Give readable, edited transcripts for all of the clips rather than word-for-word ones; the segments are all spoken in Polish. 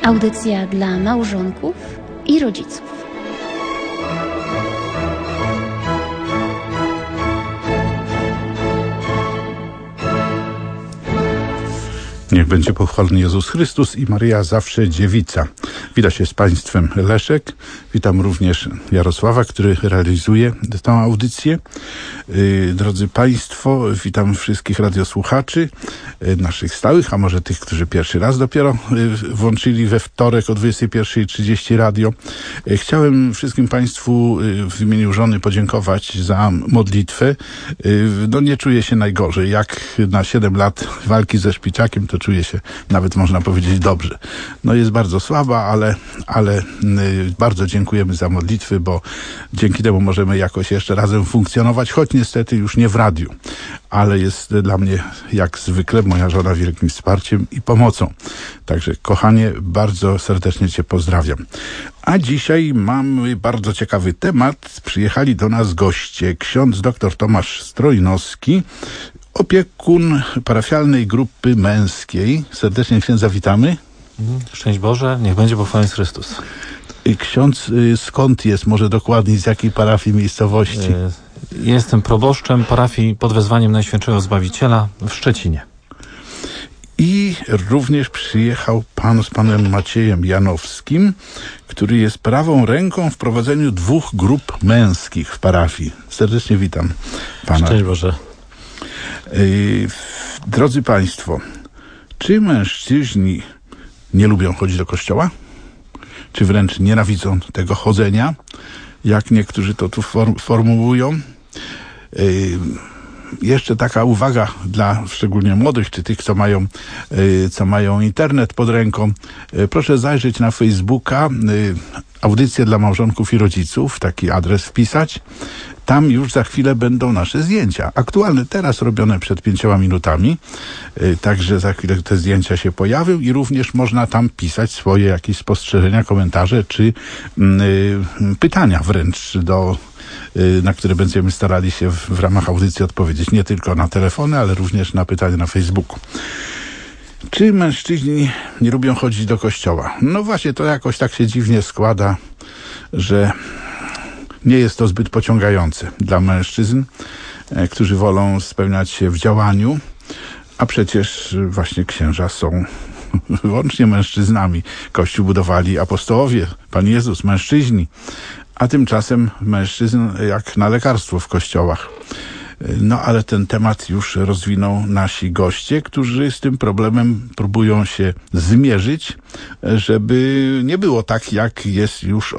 Audycja dla małżonków i rodziców. Niech będzie pochwalony Jezus Chrystus i Maryja zawsze dziewica. Witam się z Państwem Leszek. Witam również Jarosława, który realizuje tę audycję. Drodzy Państwo, witam wszystkich radiosłuchaczy, naszych stałych, a może tych, którzy pierwszy raz dopiero włączyli we wtorek o 21:30 radio. Chciałem wszystkim Państwu w imieniu żony podziękować za modlitwę. Nie czuję się najgorzej. Jak na 7 lat walki ze szpiczakiem, to czuję się nawet, można powiedzieć, dobrze. Jest bardzo słaba, ale bardzo dziękujemy za modlitwy, bo dzięki temu możemy jakoś jeszcze razem funkcjonować, choć niestety już nie w radiu, ale jest dla mnie jak zwykle moja żona wielkim wsparciem i pomocą. Także kochanie, bardzo serdecznie Cię pozdrawiam. A dzisiaj mamy bardzo ciekawy temat. Przyjechali do nas goście. Ksiądz dr Tomasz Strojnowski, opiekun parafialnej grupy męskiej. Serdecznie księdza witamy. Szczęść Boże, niech będzie pochwalony Chrystus. Ksiądz skąd jest, może dokładniej z jakiej parafii, miejscowości? Jestem proboszczem parafii pod wezwaniem Najświętszego Zbawiciela w Szczecinie. I również przyjechał pan z panem Maciejem Janowskim, który jest prawą ręką w prowadzeniu 2 grup męskich w parafii. Serdecznie witam pana. Szczęść Boże. Drodzy Państwo, czy mężczyźni nie lubią chodzić do kościoła? Czy wręcz nienawidzą tego chodzenia, jak niektórzy to tu formułują? Jeszcze taka uwaga dla szczególnie młodych, czy tych, co mają internet pod ręką. Proszę zajrzeć na Facebooka, audycje dla małżonków i rodziców, taki adres wpisać. Tam już za chwilę będą nasze zdjęcia. Aktualne teraz, robione przed 5 minutami. Także za chwilę te zdjęcia się pojawią i również można tam pisać swoje jakieś spostrzeżenia, komentarze, czy pytania wręcz, na które będziemy starali się w ramach audycji odpowiedzieć. Nie tylko na telefony, ale również na pytania na Facebooku. Czy mężczyźni nie lubią chodzić do kościoła? Właśnie to jakoś tak się dziwnie składa, że nie jest to zbyt pociągające dla mężczyzn, którzy wolą spełniać się w działaniu, a przecież właśnie księża są wyłącznie mężczyznami. Kościół budowali apostołowie, Pan Jezus, mężczyźni, a tymczasem mężczyzn jak na lekarstwo w kościołach. Ale ten temat już rozwiną nasi goście, którzy z tym problemem próbują się zmierzyć, żeby nie było tak, jak jest już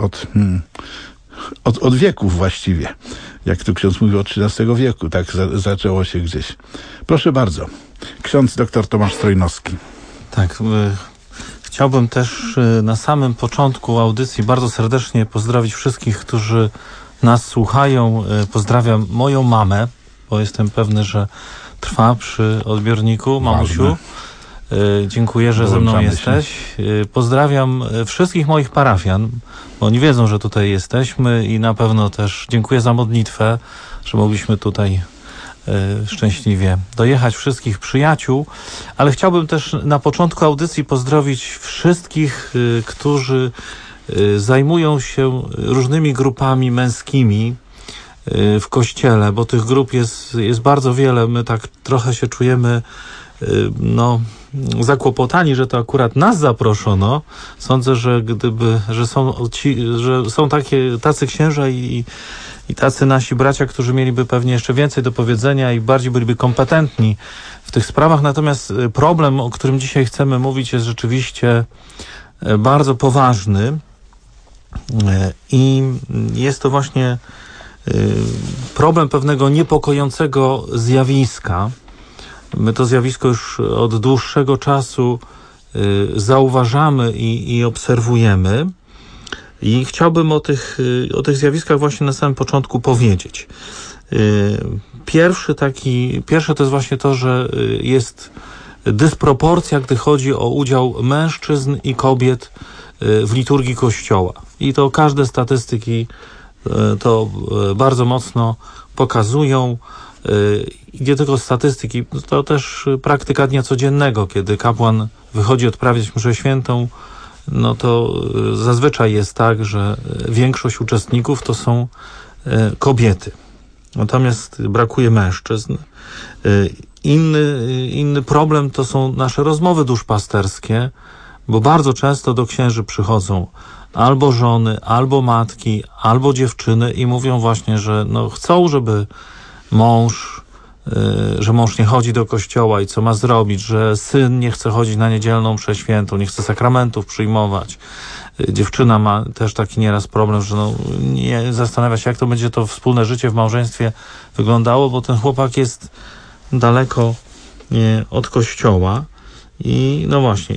od wieków właściwie. Jak tu ksiądz mówi, od XIII wieku. Tak zaczęło się gdzieś. Proszę bardzo. Ksiądz dr Tomasz Strojnowski. Tak. Chciałbym też na samym początku audycji bardzo serdecznie pozdrowić wszystkich, którzy nas słuchają. Pozdrawiam moją mamę, bo jestem pewny, że trwa przy odbiorniku. Mamusiu, dziękuję, że ze mną jesteś. Pozdrawiam wszystkich moich parafian, bo oni wiedzą, że tutaj jesteśmy i na pewno też dziękuję za modlitwę, że mogliśmy tutaj szczęśliwie dojechać, wszystkich przyjaciół, ale chciałbym też na początku audycji pozdrowić wszystkich, którzy zajmują się różnymi grupami męskimi w kościele, bo tych grup jest bardzo wiele. My tak trochę się czujemy zakłopotani, że to akurat nas zaproszono. Sądzę, że że są tacy księża i tacy nasi bracia, którzy mieliby pewnie jeszcze więcej do powiedzenia i bardziej byliby kompetentni w tych sprawach. Natomiast problem, o którym dzisiaj chcemy mówić, jest rzeczywiście bardzo poważny i jest to właśnie problem pewnego niepokojącego zjawiska. My to zjawisko już od dłuższego czasu zauważamy i obserwujemy. I chciałbym o tych zjawiskach właśnie na samym początku powiedzieć. Pierwsze to jest właśnie to, że jest dysproporcja, gdy chodzi o udział mężczyzn i kobiet w liturgii Kościoła. I to każde statystyki to bardzo mocno pokazują. I nie tylko statystyki, to też praktyka dnia codziennego, kiedy kapłan wychodzi odprawiać mszę świętą no to zazwyczaj jest tak, że większość uczestników to są kobiety. Natomiast brakuje mężczyzn. Inny problem to są nasze rozmowy duszpasterskie, bo bardzo często do księży przychodzą albo żony, albo matki, albo dziewczyny i mówią właśnie, że no chcą, żeby mąż nie chodzi do kościoła i co ma zrobić, że syn nie chce chodzić na niedzielną mszę świętą, nie chce sakramentów przyjmować. Dziewczyna ma też taki nieraz problem, że no nie zastanawia się, jak to będzie to wspólne życie w małżeństwie wyglądało, bo ten chłopak jest daleko od kościoła i no właśnie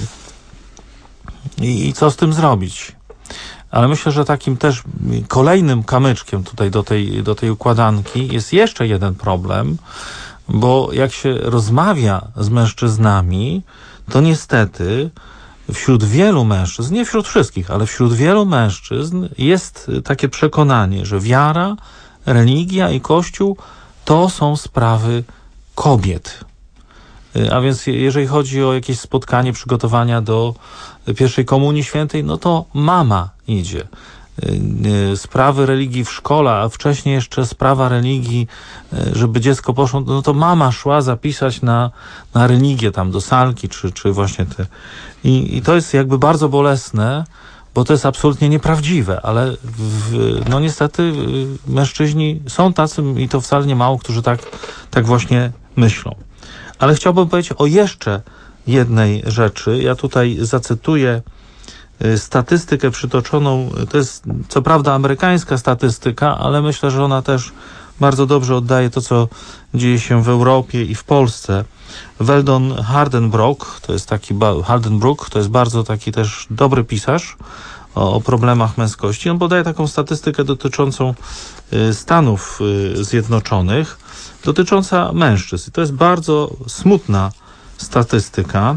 i co z tym zrobić? Ale myślę, że takim też kolejnym kamyczkiem tutaj do tej układanki jest jeszcze jeden problem, bo jak się rozmawia z mężczyznami, to niestety wśród wielu mężczyzn, nie wśród wszystkich, ale wśród wielu mężczyzn jest takie przekonanie, że wiara, religia i Kościół to są sprawy kobiet. A więc jeżeli chodzi o jakieś spotkanie, przygotowania do pierwszej komunii świętej, no to mama idzie. Sprawy religii w szkole, a wcześniej jeszcze sprawa religii, żeby dziecko poszło, no to mama szła zapisać na religię tam do salki, czy właśnie te. I to jest jakby bardzo bolesne, bo to jest absolutnie nieprawdziwe, ale no niestety mężczyźni są tacy i to wcale nie mało, którzy tak właśnie myślą. Ale chciałbym powiedzieć o jeszcze jednej rzeczy. Ja tutaj zacytuję statystykę przytoczoną. To jest co prawda amerykańska statystyka, ale myślę, że ona też bardzo dobrze oddaje to, co dzieje się w Europie i w Polsce. Weldon Hardenbrook, to jest bardzo taki też dobry pisarz o problemach męskości. On podaje taką statystykę dotyczącą Stanów Zjednoczonych, dotycząca mężczyzn. To jest bardzo smutna statystyka.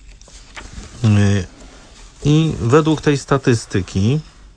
I według tej statystyki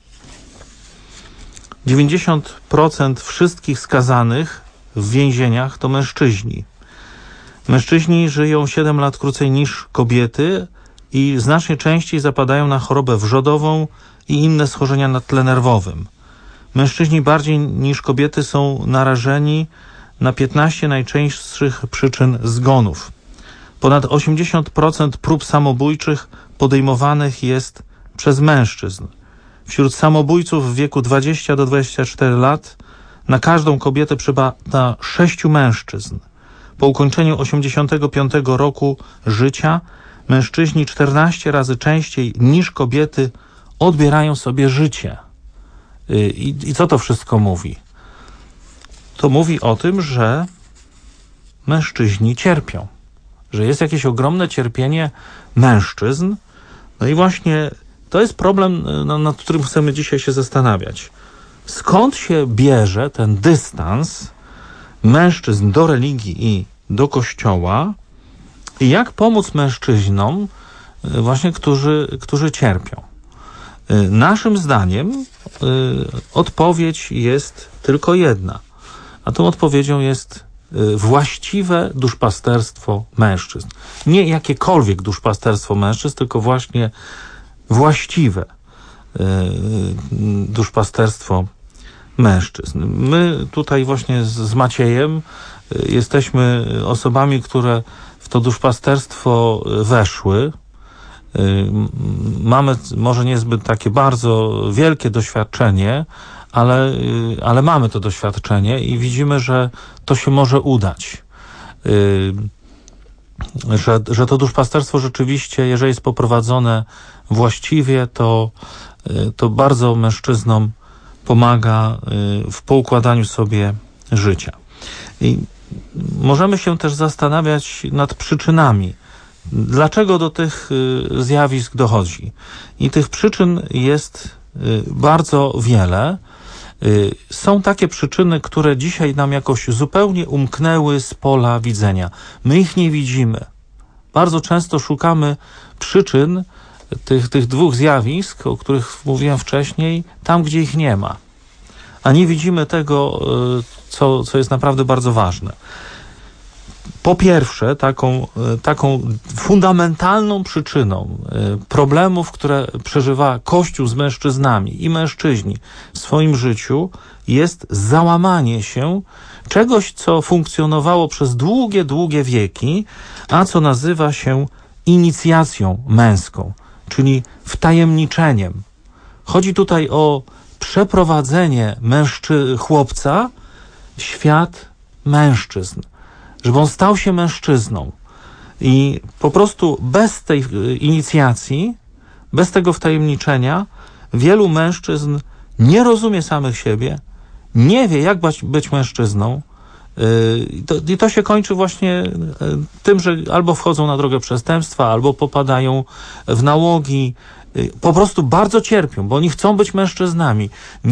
90% wszystkich skazanych w więzieniach to mężczyźni. Mężczyźni żyją 7 lat krócej niż kobiety i znacznie częściej zapadają na chorobę wrzodową i inne schorzenia na tle nerwowym. Mężczyźni bardziej niż kobiety są narażeni na 15 najczęstszych przyczyn zgonów. Ponad 80% prób samobójczych podejmowanych jest przez mężczyzn. Wśród samobójców w wieku 20 do 24 lat na każdą kobietę przypada 6 mężczyzn. Po ukończeniu 85 roku życia mężczyźni 14 razy częściej niż kobiety odbierają sobie życie. I co to wszystko mówi? To mówi o tym, że mężczyźni cierpią. Że jest jakieś ogromne cierpienie mężczyzn. No i właśnie to jest problem, nad którym chcemy dzisiaj się zastanawiać. Skąd się bierze ten dystans mężczyzn do religii i do Kościoła i jak pomóc mężczyznom właśnie, którzy cierpią? Naszym zdaniem odpowiedź jest tylko jedna, a tą odpowiedzią jest właściwe duszpasterstwo mężczyzn. Nie jakiekolwiek duszpasterstwo mężczyzn, tylko właśnie właściwe duszpasterstwo mężczyzn. My tutaj właśnie z Maciejem jesteśmy osobami, które w to duszpasterstwo weszły. Mamy może niezbyt takie bardzo wielkie doświadczenie, ale mamy to doświadczenie i widzimy, że to się może udać. Że to duszpasterstwo rzeczywiście, jeżeli jest poprowadzone właściwie, to bardzo mężczyznom pomaga w poukładaniu sobie życia. I możemy się też zastanawiać nad przyczynami. Dlaczego do tych zjawisk dochodzi? I tych przyczyn jest bardzo wiele. Są takie przyczyny, które dzisiaj nam jakoś zupełnie umknęły z pola widzenia. My ich nie widzimy. Bardzo często szukamy przyczyn tych dwóch zjawisk, o których mówiłem wcześniej, tam, gdzie ich nie ma. A nie widzimy tego, co jest naprawdę bardzo ważne. Po pierwsze, taką fundamentalną przyczyną problemów, które przeżywa Kościół z mężczyznami i mężczyźni w swoim życiu, jest załamanie się czegoś, co funkcjonowało przez długie wieki, a co nazywa się inicjacją męską, czyli wtajemniczeniem. Chodzi tutaj o przeprowadzenie chłopca w świat mężczyzn, żeby on stał się mężczyzną. I po prostu bez tej inicjacji, bez tego wtajemniczenia, wielu mężczyzn nie rozumie samych siebie, nie wie, jak być mężczyzną. I to się kończy właśnie tym, że albo wchodzą na drogę przestępstwa, albo popadają w nałogi. Po prostu bardzo cierpią, bo oni chcą być mężczyznami.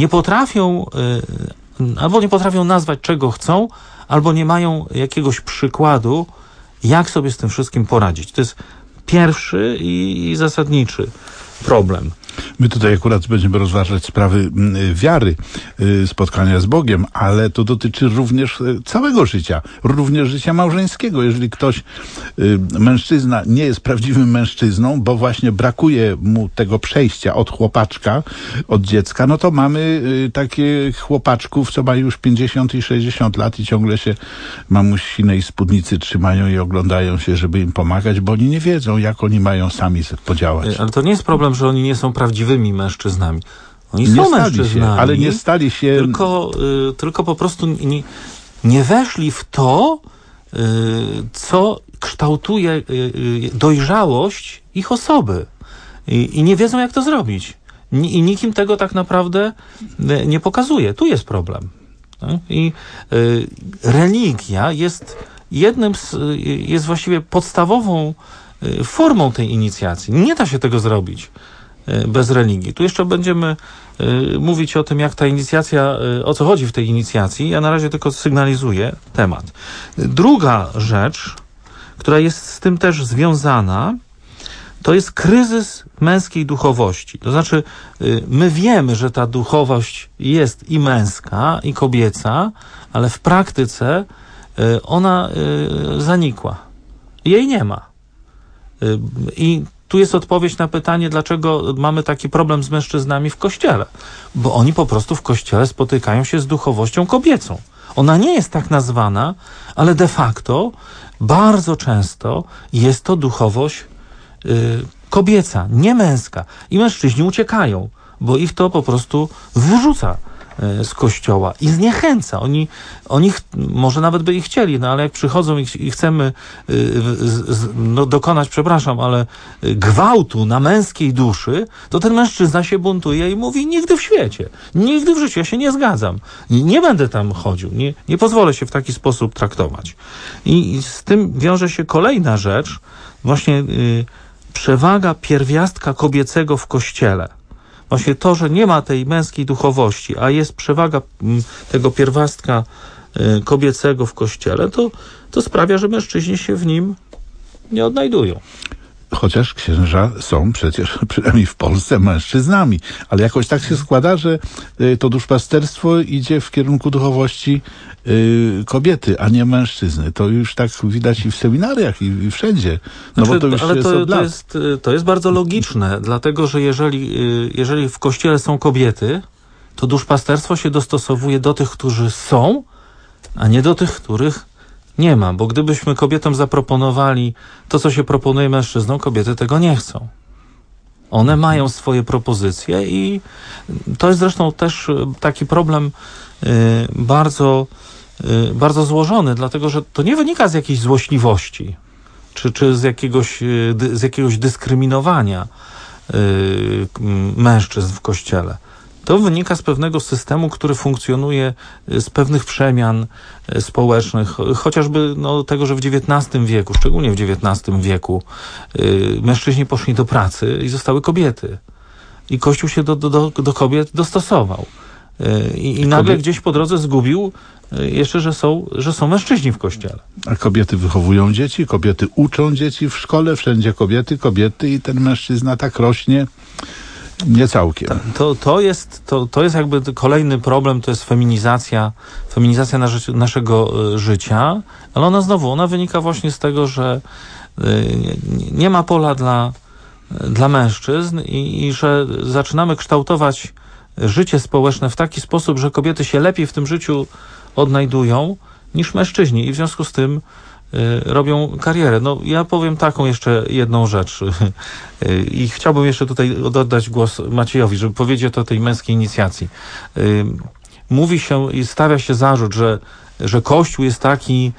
Albo nie potrafią nazwać, czego chcą, albo nie mają jakiegoś przykładu, jak sobie z tym wszystkim poradzić. To jest pierwszy i zasadniczy problem. My tutaj akurat będziemy rozważać sprawy wiary, spotkania z Bogiem, ale to dotyczy również całego życia, również życia małżeńskiego. Jeżeli ktoś, mężczyzna, nie jest prawdziwym mężczyzną, bo właśnie brakuje mu tego przejścia od chłopaczka, od dziecka, no to mamy takich chłopaczków, co mają już 50 i 60 lat i ciągle się mamusinej spódnicy trzymają i oglądają się, żeby im pomagać, bo oni nie wiedzą, jak oni mają sami podziałać. Ale to nie jest problem, że oni nie są prawdziwymi mężczyznami. Oni są mężczyznami, ale nie stali się... Tylko po prostu nie weszli w to, co kształtuje dojrzałość ich osoby. I nie wiedzą, jak to zrobić. I nikim tego tak naprawdę nie pokazuje. Tu jest problem. I religia jest jest właściwie podstawową formą tej inicjacji. Nie da się tego zrobić bez religii. Tu jeszcze będziemy mówić o tym, jak ta inicjacja, o co chodzi w tej inicjacji. Ja na razie tylko sygnalizuję temat. Druga rzecz, która jest z tym też związana, to jest kryzys męskiej duchowości. To znaczy, my wiemy, że ta duchowość jest i męska, i kobieca, ale w praktyce ona zanikła. Jej nie ma. I tu jest odpowiedź na pytanie, dlaczego mamy taki problem z mężczyznami w Kościele. Bo oni po prostu w Kościele spotykają się z duchowością kobiecą. Ona nie jest tak nazwana, ale de facto bardzo często jest to duchowość kobieca, nie męska. I mężczyźni uciekają, bo ich to po prostu wyrzuca z Kościoła i zniechęca. Oni może nawet by ich chcieli, no ale jak przychodzą i chcemy dokonać, ale gwałtu na męskiej duszy, to ten mężczyzna się buntuje i mówi: nigdy w świecie, nigdy w życiu, ja się nie zgadzam. Nie będę tam chodził, nie pozwolę się w taki sposób traktować. I z tym wiąże się kolejna rzecz, właśnie przewaga pierwiastka kobiecego w Kościele. Właśnie to, że nie ma tej męskiej duchowości, a jest przewaga tego pierwiastka kobiecego w Kościele, to sprawia, że mężczyźni się w nim nie odnajdują. Chociaż księża są przecież, przynajmniej w Polsce, mężczyznami. Ale jakoś tak się składa, że to duszpasterstwo idzie w kierunku duchowości kobiety, a nie mężczyzny. To już tak widać i w seminariach, i wszędzie. No bo to już jest od lat. To jest bardzo logiczne, dlatego że jeżeli w Kościele są kobiety, to duszpasterstwo się dostosowuje do tych, którzy są, a nie do tych, których nie ma. Bo gdybyśmy kobietom zaproponowali to, co się proponuje mężczyznom, kobiety tego nie chcą. One mają swoje propozycje i to jest zresztą też taki problem bardzo złożony, dlatego że to nie wynika z jakiejś złośliwości, czy z jakiegoś dyskryminowania mężczyzn w Kościele. To wynika z pewnego systemu, który funkcjonuje, z pewnych przemian społecznych, chociażby tego, że w XIX wieku, szczególnie w XIX wieku, mężczyźni poszli do pracy i zostały kobiety. I Kościół się do kobiet dostosował. I nagle gdzieś po drodze zgubił jeszcze, że są mężczyźni w Kościele. A kobiety wychowują dzieci, kobiety uczą dzieci w szkole, wszędzie kobiety i ten mężczyzna tak rośnie. Nie całkiem. To jest jakby kolejny problem, to jest feminizacja naszego życia, ale ona wynika właśnie z tego, że nie ma pola dla mężczyzn i że zaczynamy kształtować życie społeczne w taki sposób, że kobiety się lepiej w tym życiu odnajdują niż mężczyźni i w związku z tym robią karierę. No, ja powiem taką jeszcze jedną rzecz i chciałbym jeszcze tutaj oddać głos Maciejowi, żeby powiedzieć o tej męskiej inicjacji. Mówi się i stawia się zarzut, że Kościół jest taki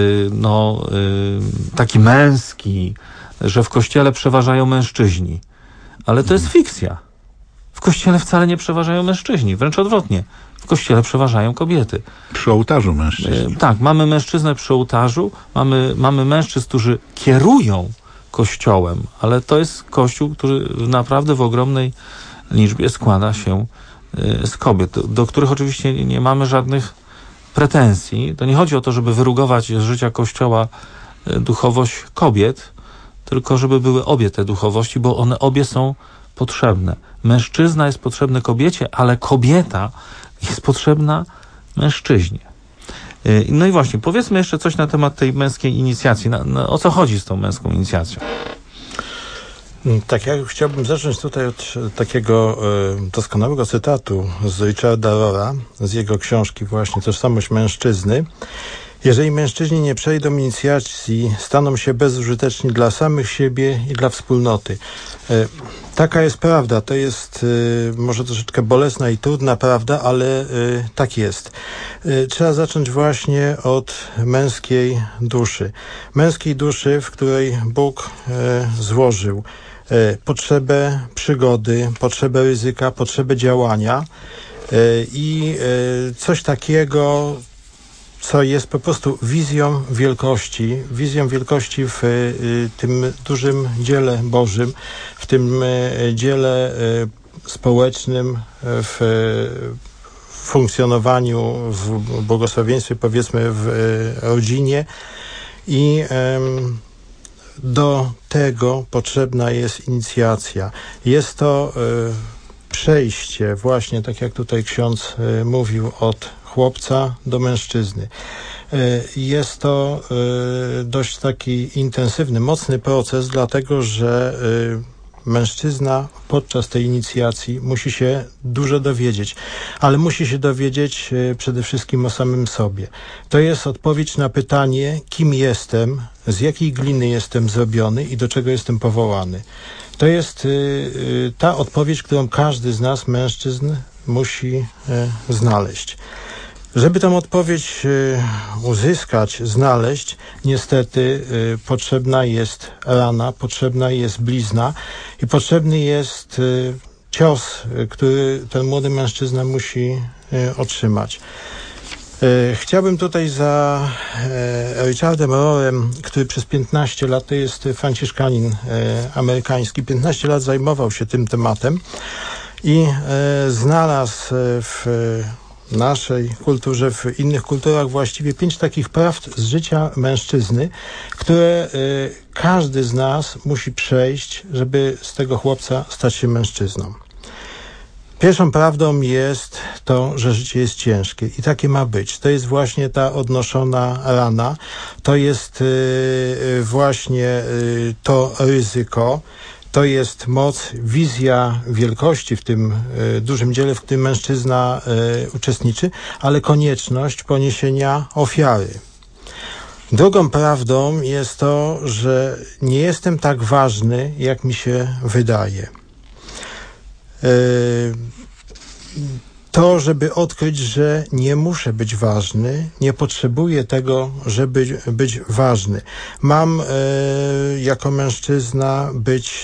taki męski, że w Kościele przeważają mężczyźni. Ale to jest fikcja. W Kościele wcale nie przeważają mężczyźni, wręcz odwrotnie. W Kościele przeważają kobiety. Przy ołtarzu mężczyzn. Tak, mamy mężczyznę przy ołtarzu, mamy mężczyzn, którzy kierują Kościołem, ale to jest Kościół, który naprawdę w ogromnej liczbie składa się z kobiet, do których oczywiście nie mamy żadnych pretensji. To nie chodzi o to, żeby wyrugować z życia Kościoła duchowość kobiet, tylko żeby były obie te duchowości, bo one obie są potrzebne. Mężczyzna jest potrzebny kobiecie, ale kobieta jest potrzebna mężczyźnie. No i właśnie, powiedzmy jeszcze coś na temat tej męskiej inicjacji. O co chodzi z tą męską inicjacją? Tak, ja chciałbym zacząć tutaj od takiego doskonałego cytatu z Richarda Rohra, z jego książki właśnie Tożsamość mężczyzny. Jeżeli mężczyźni nie przejdą inicjacji, staną się bezużyteczni dla samych siebie i dla wspólnoty. Taka jest prawda. To jest może troszeczkę bolesna i trudna prawda, ale tak jest. Trzeba zacząć właśnie od męskiej duszy. Męskiej duszy, w której Bóg złożył potrzebę przygody, potrzebę ryzyka, potrzebę działania i coś takiego, co jest po prostu wizją wielkości w tym dużym dziele Bożym, w tym dziele społecznym, w funkcjonowaniu, w błogosławieństwie, powiedzmy, w rodzinie i do tego potrzebna jest inicjacja. Jest to przejście właśnie, tak jak tutaj ksiądz mówił, od chłopca do mężczyzny. Jest to dość taki intensywny, mocny proces, dlatego że mężczyzna podczas tej inicjacji musi się dużo dowiedzieć, ale musi się dowiedzieć przede wszystkim o samym sobie. To jest odpowiedź na pytanie, kim jestem, z jakiej gliny jestem zrobiony i do czego jestem powołany. To jest ta odpowiedź, którą każdy z nas, mężczyzn, musi znaleźć. Żeby tę odpowiedź uzyskać, znaleźć, niestety potrzebna jest rana, potrzebna jest blizna i potrzebny jest cios, który ten młody mężczyzna musi otrzymać. Chciałbym tutaj za Richardem Rohrem, który przez 15 lat, to jest franciszkanin amerykański, 15 lat zajmował się tym tematem i znalazł w naszej kulturze, w innych kulturach właściwie 5 takich prawd z życia mężczyzny, które każdy z nas musi przejść, żeby z tego chłopca stać się mężczyzną. Pierwszą prawdą jest to, że życie jest ciężkie i takie ma być. To jest właśnie ta odnoszona rana, to jest właśnie to ryzyko, to jest moc, wizja wielkości w tym dużym dziele, w którym mężczyzna uczestniczy, ale konieczność poniesienia ofiary. Drugą prawdą jest to, że nie jestem tak ważny, jak mi się wydaje. To, żeby odkryć, że nie muszę być ważny, nie potrzebuję tego, żeby być ważny. Mam jako mężczyzna być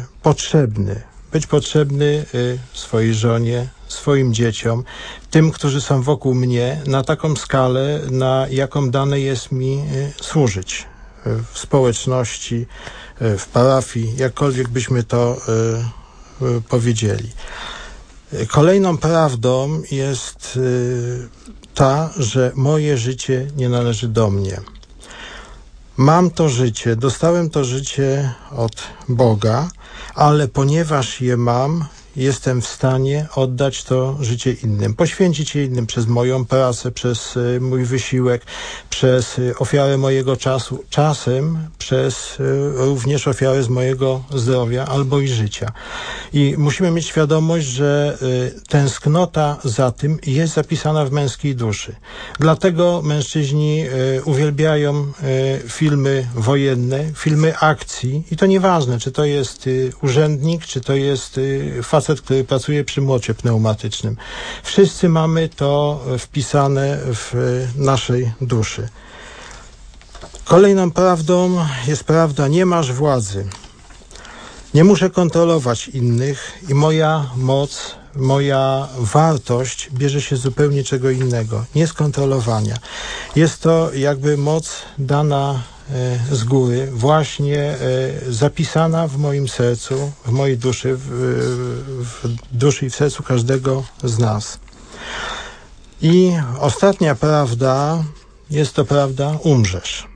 potrzebny swojej żonie, swoim dzieciom, tym, którzy są wokół mnie, na taką skalę, na jaką dane jest mi służyć w społeczności, w parafii, jakkolwiek byśmy to powiedzieli. Kolejną prawdą jest ta, że moje życie nie należy do mnie. Mam to życie, dostałem to życie od Boga, ale ponieważ je mam, jestem w stanie oddać to życie innym, poświęcić je innym przez moją pracę, przez mój wysiłek, przez ofiarę mojego czasu, czasem przez również ofiarę z mojego zdrowia albo i życia. I musimy mieć świadomość, że tęsknota za tym jest zapisana w męskiej duszy. Dlatego mężczyźni uwielbiają filmy wojenne, filmy akcji i to nieważne, czy to jest urzędnik, czy to jest facet, który pracuje przy młocie pneumatycznym. Wszyscy mamy to wpisane w naszej duszy. Kolejną prawdą jest prawda: nie masz władzy. Nie muszę kontrolować innych i moja moc, moja wartość bierze się z zupełnie czego innego, nie z kontrolowania. Jest to jakby moc dana z góry, właśnie zapisana w moim sercu, w mojej duszy, w duszy i w sercu każdego z nas. I ostatnia prawda jest to prawda: umrzesz.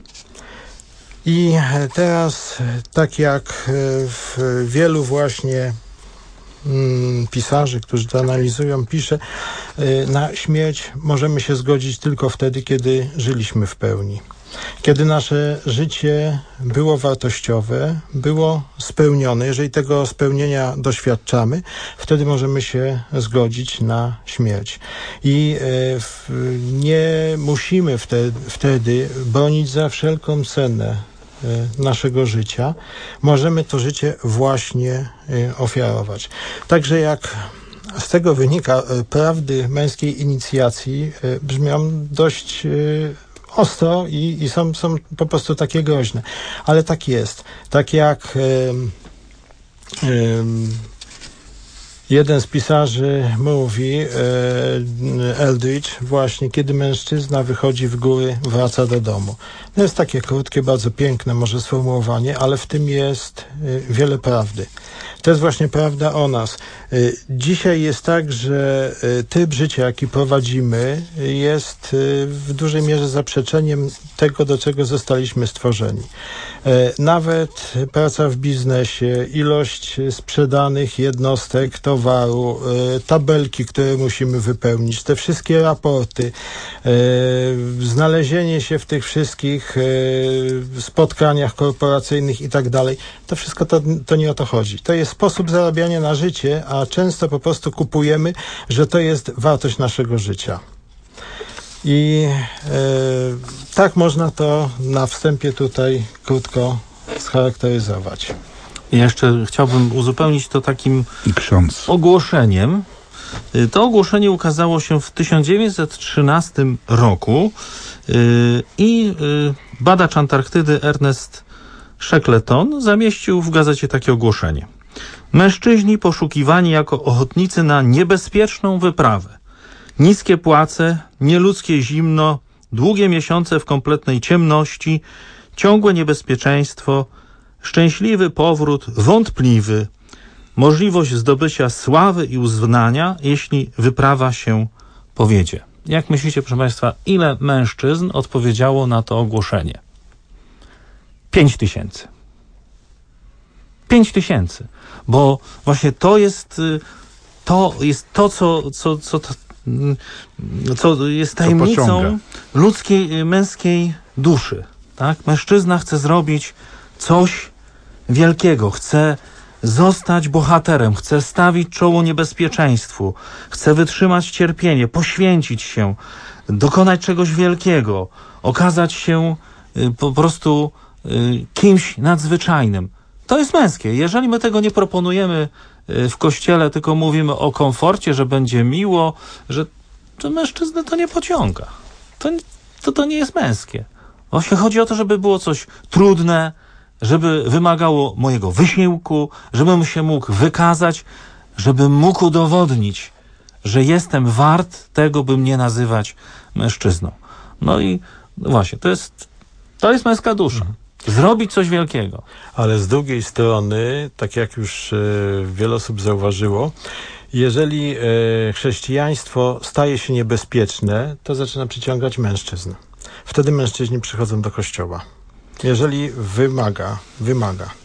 I teraz, tak jak w wielu właśnie pisarzy, którzy to analizują, pisze, na śmierć możemy się zgodzić tylko wtedy, kiedy żyliśmy w pełni. Kiedy nasze życie było wartościowe, było spełnione. Jeżeli tego spełnienia doświadczamy, wtedy możemy się zgodzić na śmierć. I nie musimy wtedy bronić za wszelką cenę naszego życia. Możemy to życie właśnie ofiarować. Także jak z tego wynika, prawdy męskiej inicjacji brzmią dość ostro i są po prostu takie groźne. Ale tak jest. Tak jak jeden z pisarzy mówi, Eldridge, właśnie: kiedy mężczyzna wychodzi w góry, wraca do domu. To jest takie krótkie, bardzo piękne może sformułowanie, ale w tym jest wiele prawdy. To jest właśnie prawda o nas. Dzisiaj jest tak, że tryb życia, jaki prowadzimy, jest w dużej mierze zaprzeczeniem tego, do czego zostaliśmy stworzeni. Nawet praca w biznesie, ilość sprzedanych jednostek towaru, tabelki, które musimy wypełnić, te wszystkie raporty, znalezienie się w tych wszystkich spotkaniach korporacyjnych i tak dalej, to wszystko to nie o to chodzi. To jest sposób zarabiania na życie, a często po prostu kupujemy, że to jest wartość naszego życia. I tak można to na wstępie tutaj krótko scharakteryzować. Jeszcze chciałbym uzupełnić to takim ogłoszeniem. To ogłoszenie ukazało się w 1913 roku i badacz Antarktydy Ernest Shackleton zamieścił w gazecie takie ogłoszenie. Mężczyźni poszukiwani jako ochotnicy na niebezpieczną wyprawę. Niskie płace, nieludzkie zimno, długie miesiące w kompletnej ciemności, ciągłe niebezpieczeństwo, szczęśliwy powrót, wątpliwy, możliwość zdobycia sławy i uznania, jeśli wyprawa się powiedzie. Jak myślicie, proszę Państwa, ile mężczyzn odpowiedziało na to ogłoszenie? 5000. 5000. Bo właśnie to jest to, co jest tajemnicą ludzkiej, męskiej duszy. Tak? Mężczyzna chce zrobić coś wielkiego, chce zostać bohaterem, chce stawić czoło niebezpieczeństwu, chce wytrzymać cierpienie, poświęcić się, dokonać czegoś wielkiego, okazać się po prostu kimś nadzwyczajnym. To jest męskie. Jeżeli my tego nie proponujemy w kościele, tylko mówimy o komforcie, że będzie miło, że to mężczyznę to nie pociąga. To nie jest męskie. Właśnie chodzi o to, żeby było coś trudne, żeby wymagało mojego wysiłku, żebym się mógł wykazać, żebym mógł udowodnić, że jestem wart tego, by mnie nazywać mężczyzną. No i właśnie, to jest męska dusza. Zrobić coś wielkiego. Ale z drugiej strony, tak jak już wiele osób zauważyło, jeżeli chrześcijaństwo staje się niebezpieczne, to zaczyna przyciągać mężczyzn. Wtedy mężczyźni przychodzą do kościoła. Jeżeli wymaga.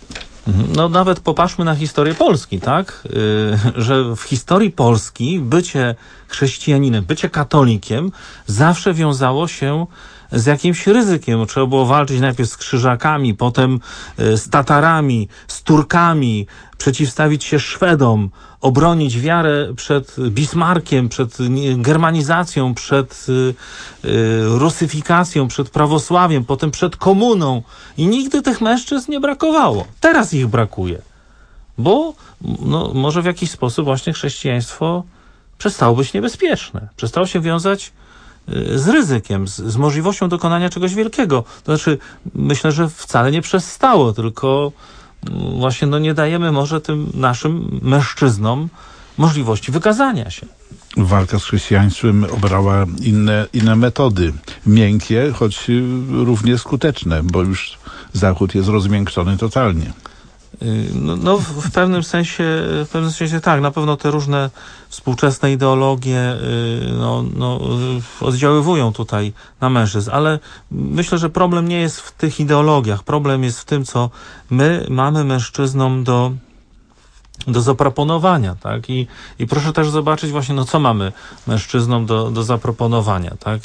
No nawet popatrzmy na historię Polski, tak? Że w historii Polski bycie chrześcijaninem, bycie katolikiem zawsze wiązało się z jakimś ryzykiem. Trzeba było walczyć najpierw z Krzyżakami, potem z Tatarami, z Turkami, przeciwstawić się Szwedom, obronić wiarę przed Bismarckiem, przed germanizacją, przed rusyfikacją, przed prawosławiem, potem przed komuną. I nigdy tych mężczyzn nie brakowało. Teraz ich brakuje. Bo może w jakiś sposób właśnie chrześcijaństwo przestało być niebezpieczne. Przestało się wiązać z ryzykiem, z możliwością dokonania czegoś wielkiego. To znaczy, myślę, że wcale nie przestało, tylko właśnie nie dajemy może tym naszym mężczyznom możliwości wykazania się. Walka z chrześcijaństwem obrała inne metody. Miękkie, choć równie skuteczne, bo już Zachód jest rozmiękczony totalnie. No w pewnym sensie tak, na pewno te różne współczesne ideologie oddziaływują tutaj na mężczyzn, ale myślę, że problem nie jest w tych ideologiach, problem jest w tym, co my mamy mężczyznom do zaproponowania, tak? I proszę też zobaczyć właśnie, co mamy mężczyznom do zaproponowania, tak?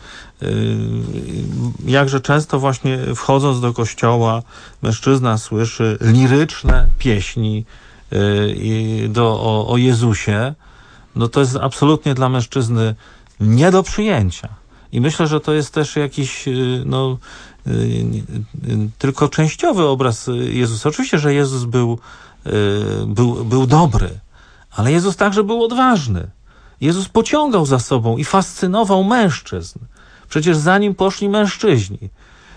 Jakże często właśnie wchodząc do kościoła mężczyzna słyszy liryczne pieśni o Jezusie, to jest absolutnie dla mężczyzny nie do przyjęcia. I myślę, że to jest też jakiś tylko częściowy obraz Jezusa. Oczywiście, że Jezus był dobry, ale Jezus także był odważny. Jezus pociągał za sobą i fascynował mężczyzn. Przecież za nim poszli mężczyźni.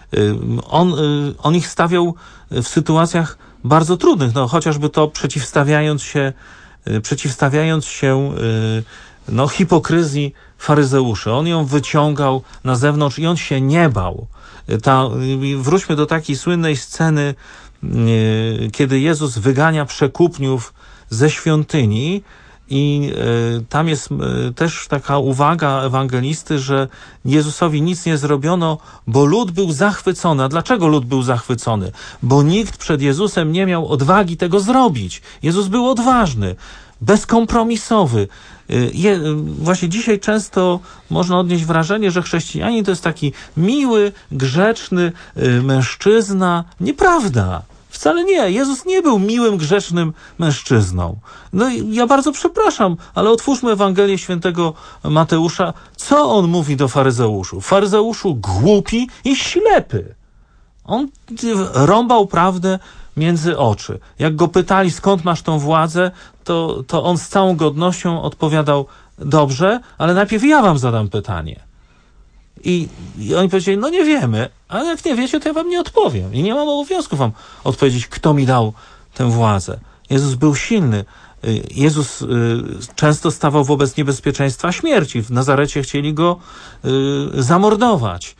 On ich stawiał w sytuacjach bardzo trudnych, chociażby to przeciwstawiając się hipokryzji faryzeuszy. On ją wyciągał na zewnątrz i on się nie bał. Wróćmy do takiej słynnej sceny, kiedy Jezus wygania przekupniów ze świątyni i tam jest też taka uwaga ewangelisty, że Jezusowi nic nie zrobiono, bo lud był zachwycony. A dlaczego lud był zachwycony? Bo nikt przed Jezusem nie miał odwagi tego zrobić. Jezus był odważny, bezkompromisowy. Właśnie dzisiaj często można odnieść wrażenie, że chrześcijanin to jest taki miły, grzeczny mężczyzna. Nieprawda. Wcale nie. Jezus nie był miłym, grzecznym mężczyzną. Ja bardzo przepraszam, ale otwórzmy Ewangelię świętego Mateusza. Co on mówi do faryzeuszów? Faryzeuszu głupi i ślepy. On rąbał prawdę między oczy. Jak go pytali, skąd masz tą władzę, to on z całą godnością odpowiadał, dobrze, ale najpierw ja wam zadam pytanie. I oni powiedzieli, nie wiemy, ale jak nie wiecie, to ja wam nie odpowiem. I nie mam obowiązku wam odpowiedzieć, kto mi dał tę władzę. Jezus był silny. Jezus często stawał wobec niebezpieczeństwa śmierci. W Nazarecie chcieli go zamordować.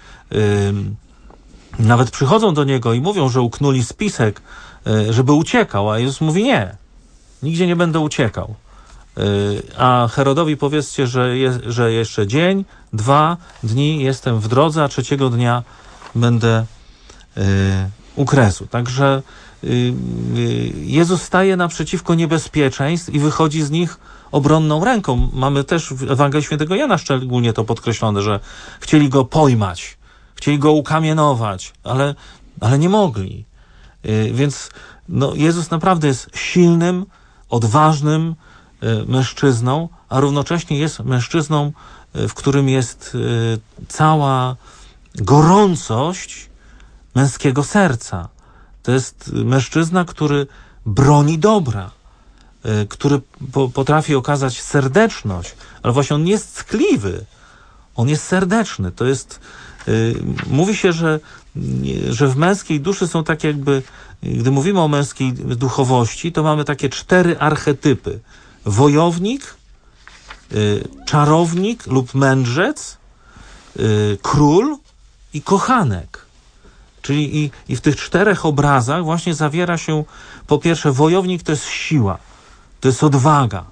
Nawet przychodzą do niego i mówią, że uknuli spisek, żeby uciekał, a Jezus mówi nie. Nigdzie nie będę uciekał. A Herodowi powiedzcie, że jeszcze dzień, 2 dni jestem w drodze, a 3 dnia będę u kresu. Także Jezus staje naprzeciwko niebezpieczeństw i wychodzi z nich obronną ręką. Mamy też w Ewangelii Świętego Jana szczególnie to podkreślone, że chcieli go pojmać, chcieli go ukamienować, ale nie mogli. Więc Jezus naprawdę jest silnym, odważnym mężczyzną, a równocześnie jest mężczyzną, w którym jest cała gorącość męskiego serca. To jest mężczyzna, który broni dobra, który potrafi okazać serdeczność, ale właśnie on nie jest ckliwy, on jest serdeczny. To jest, mówi się, że w męskiej duszy są takie jakby, gdy mówimy o męskiej duchowości, to mamy takie 4 archetypy. Wojownik, czarownik lub mędrzec, król i kochanek. Czyli i w tych 4 obrazach właśnie zawiera się, po pierwsze, wojownik to jest siła, to jest odwaga.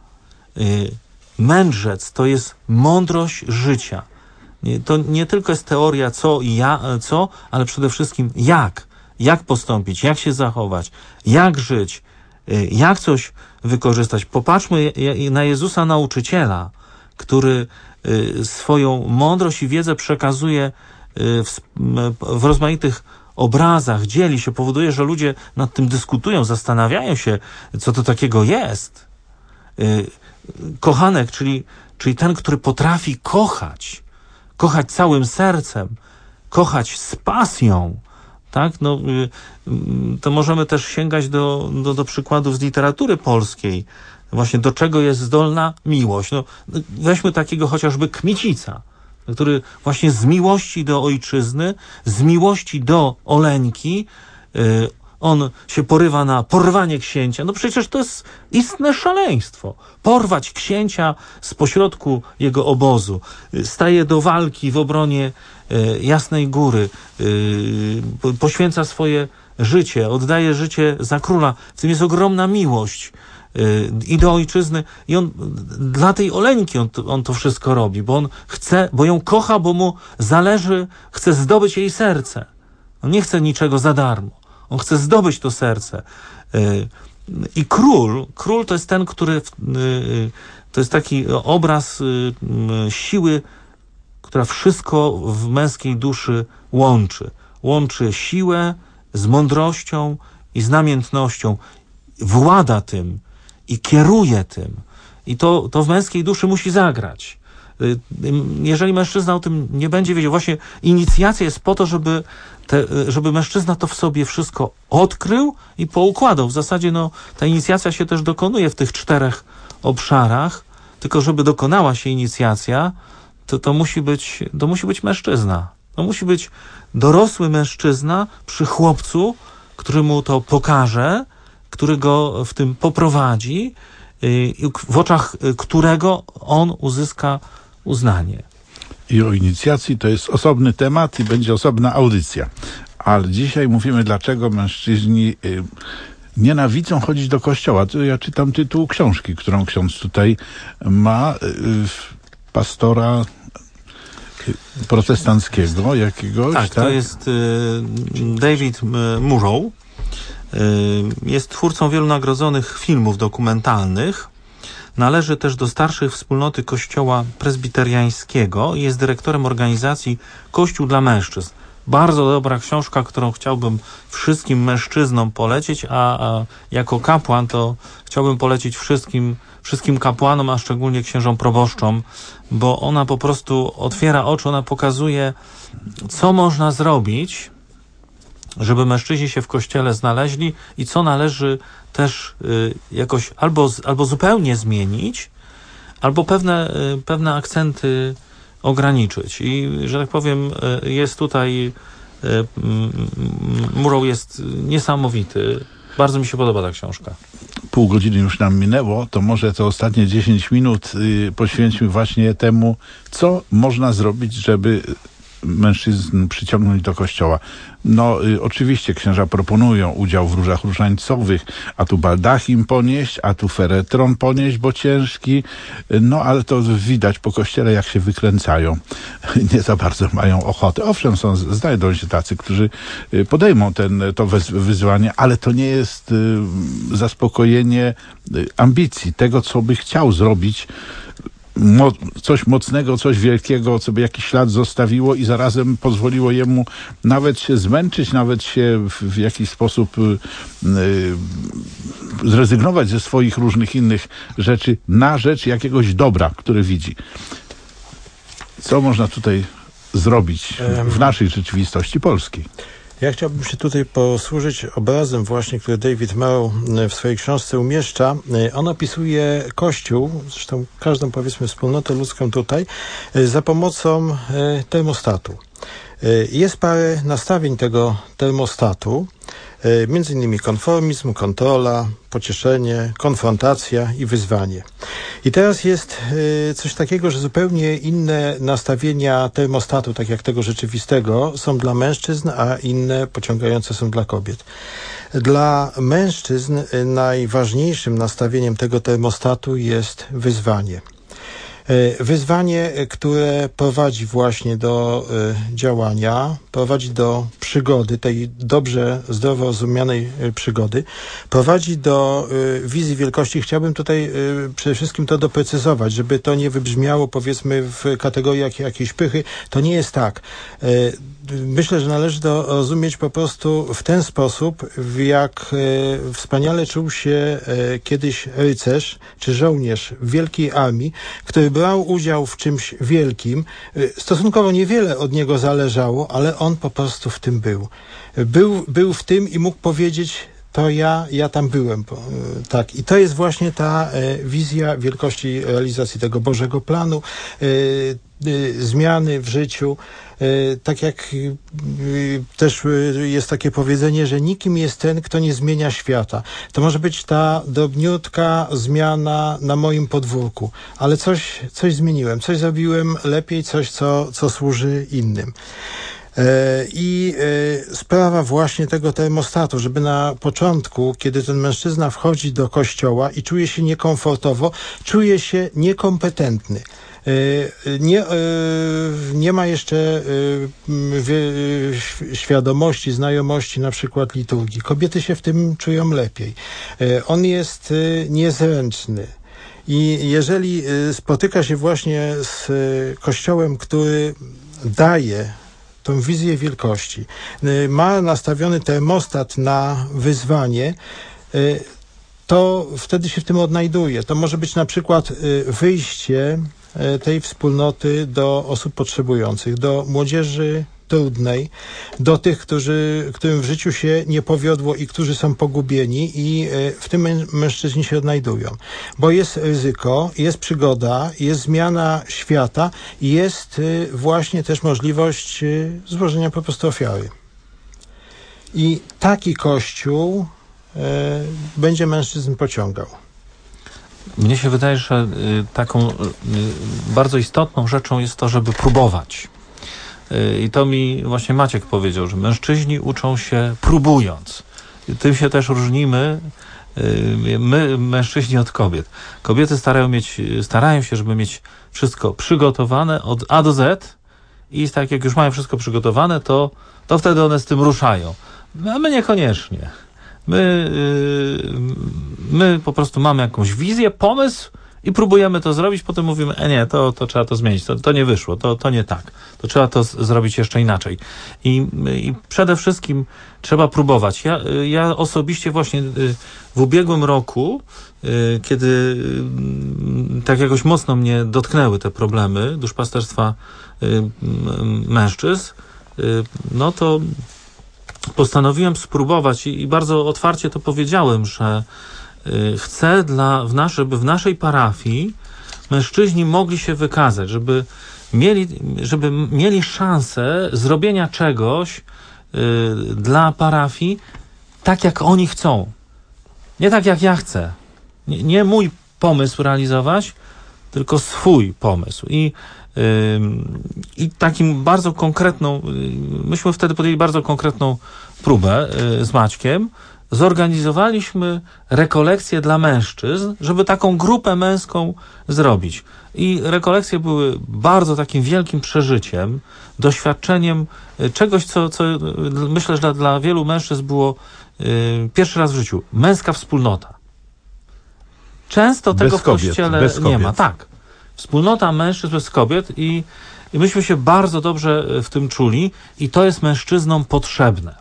Mędrzec to jest mądrość życia. To nie tylko jest teoria co i co, ale przede wszystkim jak jak postąpić, jak się zachować, jak żyć, jak coś wykorzystać. Popatrzmy na Jezusa nauczyciela, który swoją mądrość i wiedzę przekazuje w rozmaitych obrazach, dzieli się, powoduje, że ludzie nad tym dyskutują, zastanawiają się, co to takiego jest. Kochanek, czyli ten, który potrafi kochać całym sercem, kochać z pasją, tak? No, to możemy też sięgać do przykładów z literatury polskiej. Właśnie do czego jest zdolna miłość. No, weźmy takiego chociażby Kmicica, który właśnie z miłości do ojczyzny, z miłości do Oleńki, on się porywa na porwanie księcia. No przecież to jest istne szaleństwo. Porwać księcia z pośrodku jego obozu. Staje do walki w obronie Jasnej Góry. Poświęca swoje życie, oddaje życie za króla. W tym jest ogromna miłość i do ojczyzny. I on dla tej Oleńki on to wszystko robi, bo on chce, bo ją kocha, bo mu zależy, chce zdobyć jej serce. On nie chce niczego za darmo. On chce zdobyć to serce. I król to jest ten, który to jest taki obraz siły, która wszystko w męskiej duszy łączy. Łączy siłę z mądrością i z namiętnością. Włada tym i kieruje tym. I to w męskiej duszy musi zagrać. Jeżeli mężczyzna o tym nie będzie wiedział, właśnie inicjacja jest po to, żeby mężczyzna to w sobie wszystko odkrył i poukładał. W zasadzie ta inicjacja się też dokonuje w tych 4 obszarach, tylko żeby dokonała się inicjacja, to musi być mężczyzna. To musi być dorosły mężczyzna przy chłopcu, który mu to pokaże, który go w tym poprowadzi, w oczach którego on uzyska uznanie. I o inicjacji to jest osobny temat i będzie osobna audycja. Ale dzisiaj mówimy, dlaczego mężczyźni nienawidzą chodzić do kościoła. Ja czytam tytuł książki, którą ksiądz tutaj ma, pastora protestanckiego jakiegoś. Tak, to jest David Murrow. Jest twórcą wielu nagrodzonych filmów dokumentalnych. Należy też do starszej wspólnoty Kościoła Prezbiteriańskiego i jest dyrektorem organizacji Kościół dla Mężczyzn. Bardzo dobra książka, którą chciałbym wszystkim mężczyznom polecić, a jako kapłan to chciałbym polecić wszystkim kapłanom, a szczególnie księżom proboszczom, bo ona po prostu otwiera oczy, ona pokazuje, co można zrobić, żeby mężczyźni się w Kościele znaleźli i co należy też jakoś albo zupełnie zmienić, albo pewne akcenty ograniczyć. I, że tak powiem, jest tutaj Murrow jest niesamowity. Bardzo mi się podoba ta książka. Pół godziny już nam minęło, to może te ostatnie 10 minut poświęćmy właśnie temu, co można zrobić, żeby mężczyzn przyciągnąć do kościoła. Oczywiście księża proponują udział w różach różańcowych, a tu baldachim ponieść, a tu feretron ponieść, bo ciężki, ale to widać po kościele, jak się wykręcają. Nie za bardzo mają ochotę. Owszem, znajdą się tacy, którzy podejmą to wyzwanie, ale to nie jest zaspokojenie ambicji, tego, co by chciał zrobić, coś mocnego, coś wielkiego, co by jakiś ślad zostawiło i zarazem pozwoliło jemu nawet się zmęczyć, nawet się w jakiś sposób zrezygnować ze swoich różnych innych rzeczy na rzecz jakiegoś dobra, które widzi. Co można tutaj zrobić w naszej rzeczywistości polskiej? Ja chciałbym się tutaj posłużyć obrazem właśnie, który David Murrow w swojej książce umieszcza. On opisuje Kościół, zresztą każdą, powiedzmy, wspólnotę ludzką tutaj, za pomocą termostatu. Jest parę nastawień tego termostatu, między innymi konformizm, kontrola, pocieszenie, konfrontacja i wyzwanie. I teraz jest coś takiego, że zupełnie inne nastawienia termostatu, tak jak tego rzeczywistego, są dla mężczyzn, a inne pociągające są dla kobiet. Dla mężczyzn najważniejszym nastawieniem tego termostatu jest wyzwanie. Wyzwanie, które prowadzi właśnie do działania, prowadzi do przygody, tej dobrze, zdrowo rozumianej przygody, prowadzi do wizji wielkości. Chciałbym tutaj przede wszystkim to doprecyzować, żeby to nie wybrzmiało, powiedzmy, w kategoriach jakiejś pychy. To nie jest tak. Myślę, że należy to rozumieć po prostu w ten sposób, jak wspaniale czuł się kiedyś rycerz czy żołnierz w wielkiej armii, który brał udział w czymś wielkim. Stosunkowo niewiele od niego zależało, ale on po prostu w tym był. Był w tym i mógł powiedzieć: to ja tam byłem. Tak. I to jest właśnie ta wizja wielkości realizacji tego Bożego planu, zmiany w życiu. Tak jak też jest takie powiedzenie, że nikim jest ten, kto nie zmienia świata. To może być ta drobniutka zmiana na moim podwórku, ale coś zmieniłem, coś zrobiłem lepiej, coś, co służy innym. I sprawa właśnie tego termostatu, żeby na początku, kiedy ten mężczyzna wchodzi do kościoła i czuje się niekomfortowo, czuje się niekompetentny. Nie ma jeszcze świadomości, znajomości na przykład liturgii. Kobiety się w tym czują lepiej. On jest niezręczny. I jeżeli spotyka się właśnie z kościołem, który daje tą wizję wielkości, ma nastawiony termostat na wyzwanie, to wtedy się w tym odnajduje. To może być na przykład wyjście tej wspólnoty do osób potrzebujących, do młodzieży trudnej, do tych, którym w życiu się nie powiodło i którzy są pogubieni, i w tym mężczyźni się odnajdują. Bo jest ryzyko, jest przygoda, jest zmiana świata i jest właśnie też możliwość złożenia po prostu ofiary. I taki Kościół będzie mężczyzn pociągał. Mnie się wydaje, że taką bardzo istotną rzeczą jest to, żeby próbować. I to mi właśnie Maciek powiedział, że mężczyźni uczą się próbując. Tym się też różnimy, my, mężczyźni, od kobiet. Kobiety starają się, żeby mieć wszystko przygotowane od A do Z, i tak jak już mają wszystko przygotowane, to wtedy one z tym ruszają. A my niekoniecznie. My po prostu mamy jakąś wizję, pomysł i próbujemy to zrobić, potem mówimy: nie, to trzeba to zmienić, to nie wyszło, to nie tak, to trzeba to zrobić jeszcze inaczej. I przede wszystkim trzeba próbować. Ja osobiście właśnie w ubiegłym roku, kiedy tak jakoś mocno mnie dotknęły te problemy duszpasterstwa mężczyzn, no to postanowiłem spróbować i bardzo otwarcie to powiedziałem, że chcę, żeby w naszej parafii mężczyźni mogli się wykazać, żeby mieli szansę zrobienia czegoś dla parafii tak, jak oni chcą. Nie tak, jak ja chcę. Nie mój pomysł realizować, tylko swój pomysł. I takim bardzo konkretną, myśmy wtedy podjęli bardzo konkretną próbę z Maćkiem. Zorganizowaliśmy rekolekcje dla mężczyzn, żeby taką grupę męską zrobić. I rekolekcje były bardzo takim wielkim przeżyciem, doświadczeniem czegoś, co myślę, że dla wielu mężczyzn było pierwszy raz w życiu. Męska wspólnota. Często tego w Kościele nie ma. Tak. Wspólnota mężczyzn bez kobiet i myśmy się bardzo dobrze w tym czuli i to jest mężczyznom potrzebne.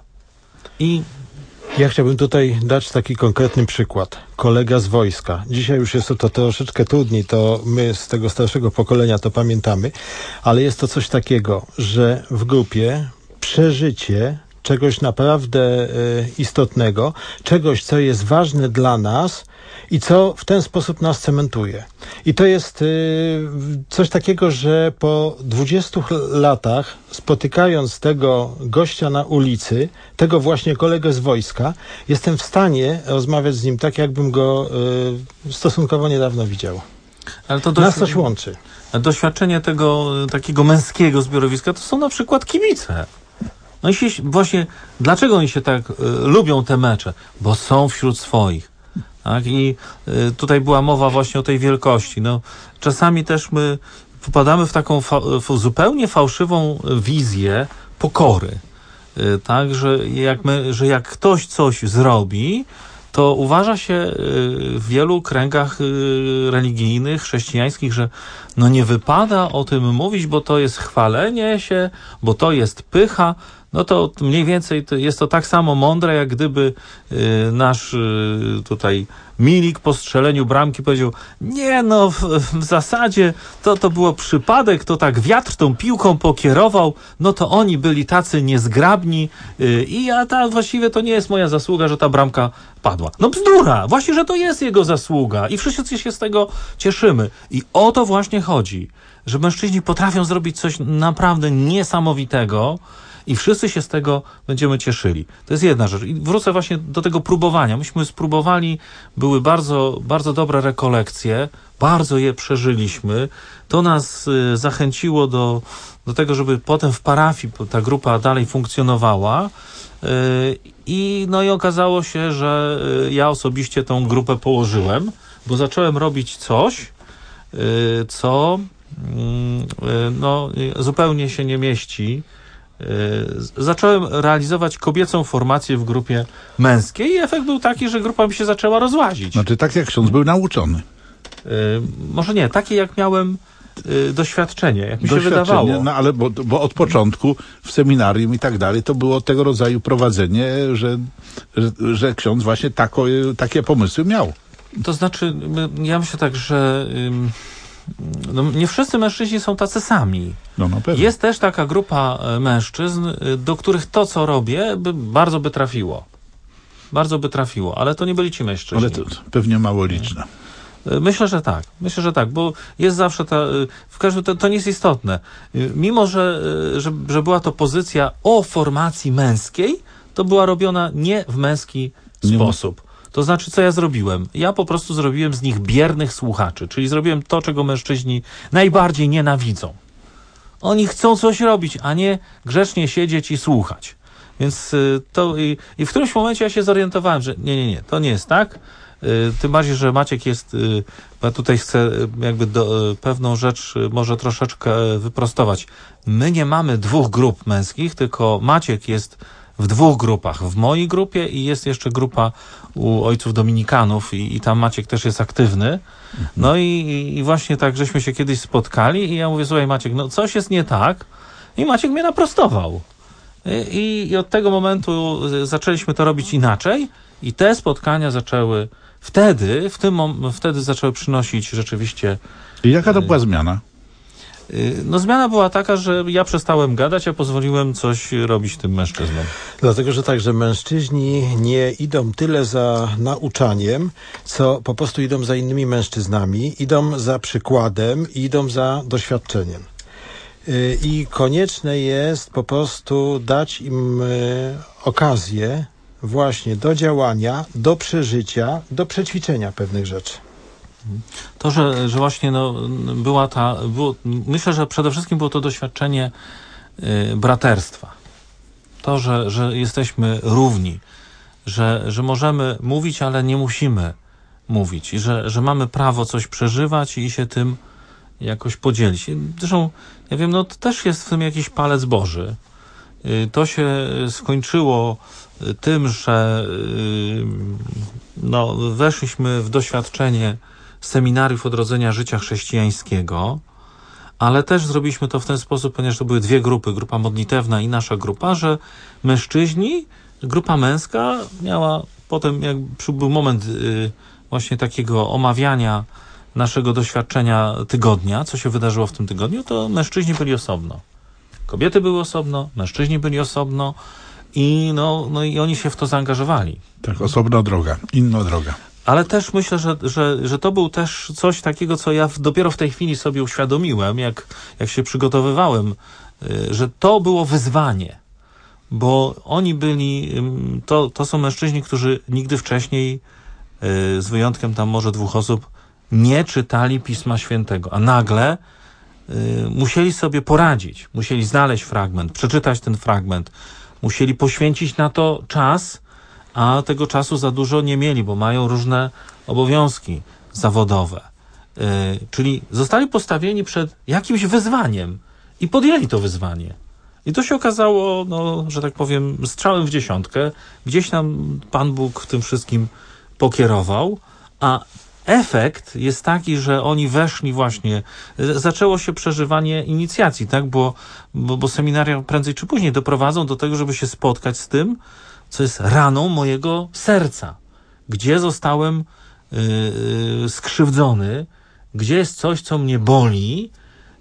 Ja chciałbym tutaj dać taki konkretny przykład. Kolega z wojska. Dzisiaj już jest to troszeczkę trudniej, to my z tego starszego pokolenia to pamiętamy, ale jest to coś takiego, że w grupie przeżycie czegoś naprawdę istotnego, czegoś, co jest ważne dla nas i co w ten sposób nas cementuje. I to jest coś takiego, że po 20 latach, spotykając tego gościa na ulicy, tego właśnie kolegę z wojska, jestem w stanie rozmawiać z nim tak, jakbym go stosunkowo niedawno widział. Ale to nas coś łączy. Doświadczenie tego takiego męskiego zbiorowiska to są na przykład kibice. No i właśnie, dlaczego oni się tak lubią te mecze? Bo są wśród swoich. Tak? I tutaj była mowa właśnie o tej wielkości. No, czasami też my popadamy w taką zupełnie fałszywą wizję pokory. Tak, że jak ktoś coś zrobi, to uważa się w wielu kręgach religijnych, chrześcijańskich, że no nie wypada o tym mówić, bo to jest chwalenie się, bo to jest pycha. No to mniej więcej jest to tak samo mądre, jak gdyby nasz tutaj Milik po strzeleniu bramki powiedział: nie no, w zasadzie to było przypadek, to tak wiatr tą piłką pokierował, no to oni byli tacy niezgrabni i właściwie to nie jest moja zasługa, że ta bramka padła. No bzdura! Właśnie, że to jest jego zasługa i wszyscy się z tego cieszymy. I o to właśnie chodzi, że mężczyźni potrafią zrobić coś naprawdę niesamowitego, i wszyscy się z tego będziemy cieszyli. To jest jedna rzecz. I wrócę właśnie do tego próbowania. Myśmy spróbowali, były bardzo, bardzo dobre rekolekcje, bardzo je przeżyliśmy. To nas zachęciło do tego, żeby potem w parafii ta grupa dalej funkcjonowała. I okazało się, że ja osobiście tą grupę położyłem, bo zacząłem robić coś, co zupełnie się nie mieści. Zacząłem realizować kobiecą formację w grupie męskiej i efekt był taki, że grupa mi się zaczęła rozłazić. Znaczy tak jak ksiądz był nauczony. Może nie, takie jak miałem doświadczenie, jak mi się wydawało. No ale bo od początku w seminarium i tak dalej to było tego rodzaju prowadzenie, że ksiądz właśnie takie pomysły miał. To znaczy, ja myślę tak, że nie wszyscy mężczyźni są tacy sami. No, pewnie. Jest też taka grupa mężczyzn, do których to, co robię, bardzo by trafiło. Bardzo by trafiło, ale to nie byli ci mężczyźni. Ale to pewnie mało liczne. Myślę, że tak, bo jest zawsze w każdym to nie jest istotne. Mimo, że była to pozycja o formacji męskiej, to była robiona nie w męski sposób. To znaczy, co ja zrobiłem? Ja po prostu zrobiłem z nich biernych słuchaczy, czyli zrobiłem to, czego mężczyźni najbardziej nienawidzą. Oni chcą coś robić, a nie grzecznie siedzieć i słuchać. Więc i w którymś momencie ja się zorientowałem, że nie, to nie jest tak. Tym bardziej, że Maciek jest, ja tutaj chcę jakby pewną rzecz może troszeczkę wyprostować. My nie mamy 2 grup męskich, tylko Maciek jest w 2 grupach. W mojej grupie i jest jeszcze grupa u ojców dominikanów i tam Maciek też jest aktywny. No i właśnie tak, żeśmy się kiedyś spotkali i ja mówię: słuchaj Maciek, no coś jest nie tak. I Maciek mnie naprostował. I od tego momentu zaczęliśmy to robić inaczej i te spotkania zaczęły wtedy zaczęły przynosić rzeczywiście... I jaka to była zmiana? No zmiana była taka, że ja przestałem gadać, a pozwoliłem coś robić tym mężczyznom. Dlatego, że mężczyźni nie idą tyle za nauczaniem, co po prostu idą za innymi mężczyznami, idą za przykładem i idą za doświadczeniem. I konieczne jest po prostu dać im okazję właśnie do działania, do przeżycia, do przećwiczenia pewnych rzeczy. To, że właśnie myślę, że przede wszystkim było to doświadczenie braterstwa. To, że jesteśmy równi, że możemy mówić, ale nie musimy mówić i że mamy prawo coś przeżywać i się tym jakoś podzielić. Zresztą, ja wiem, to też jest w tym jakiś palec Boży. To się skończyło tym, że weszliśmy w doświadczenie seminariów odrodzenia życia chrześcijańskiego, ale też zrobiliśmy to w ten sposób, ponieważ to były 2 grupy, grupa modlitewna i nasza grupa, że mężczyźni, grupa męska miała potem, jak był moment właśnie takiego omawiania naszego doświadczenia tygodnia, co się wydarzyło w tym tygodniu, to mężczyźni byli osobno. Kobiety były osobno, mężczyźni byli osobno i i oni się w to zaangażowali. Tak, osobna droga, inna droga. Ale też myślę, że to był też coś takiego, co ja dopiero w tej chwili sobie uświadomiłem, jak się przygotowywałem, że to było wyzwanie, bo oni byli, to są mężczyźni, którzy nigdy wcześniej, z wyjątkiem tam może 2 osób, nie czytali Pisma Świętego, a nagle musieli sobie poradzić, musieli znaleźć fragment, przeczytać ten fragment, musieli poświęcić na to czas, a tego czasu za dużo nie mieli, bo mają różne obowiązki zawodowe. Czyli zostali postawieni przed jakimś wyzwaniem i podjęli to wyzwanie. I to się okazało, no, że tak powiem, strzałem w dziesiątkę. Gdzieś nam Pan Bóg tym wszystkim pokierował, a efekt jest taki, że oni weszli właśnie, zaczęło się przeżywanie inicjacji, tak? Bo seminaria prędzej czy później doprowadzą do tego, żeby się spotkać z tym, co jest raną mojego serca. Gdzie zostałem skrzywdzony, gdzie jest coś, co mnie boli,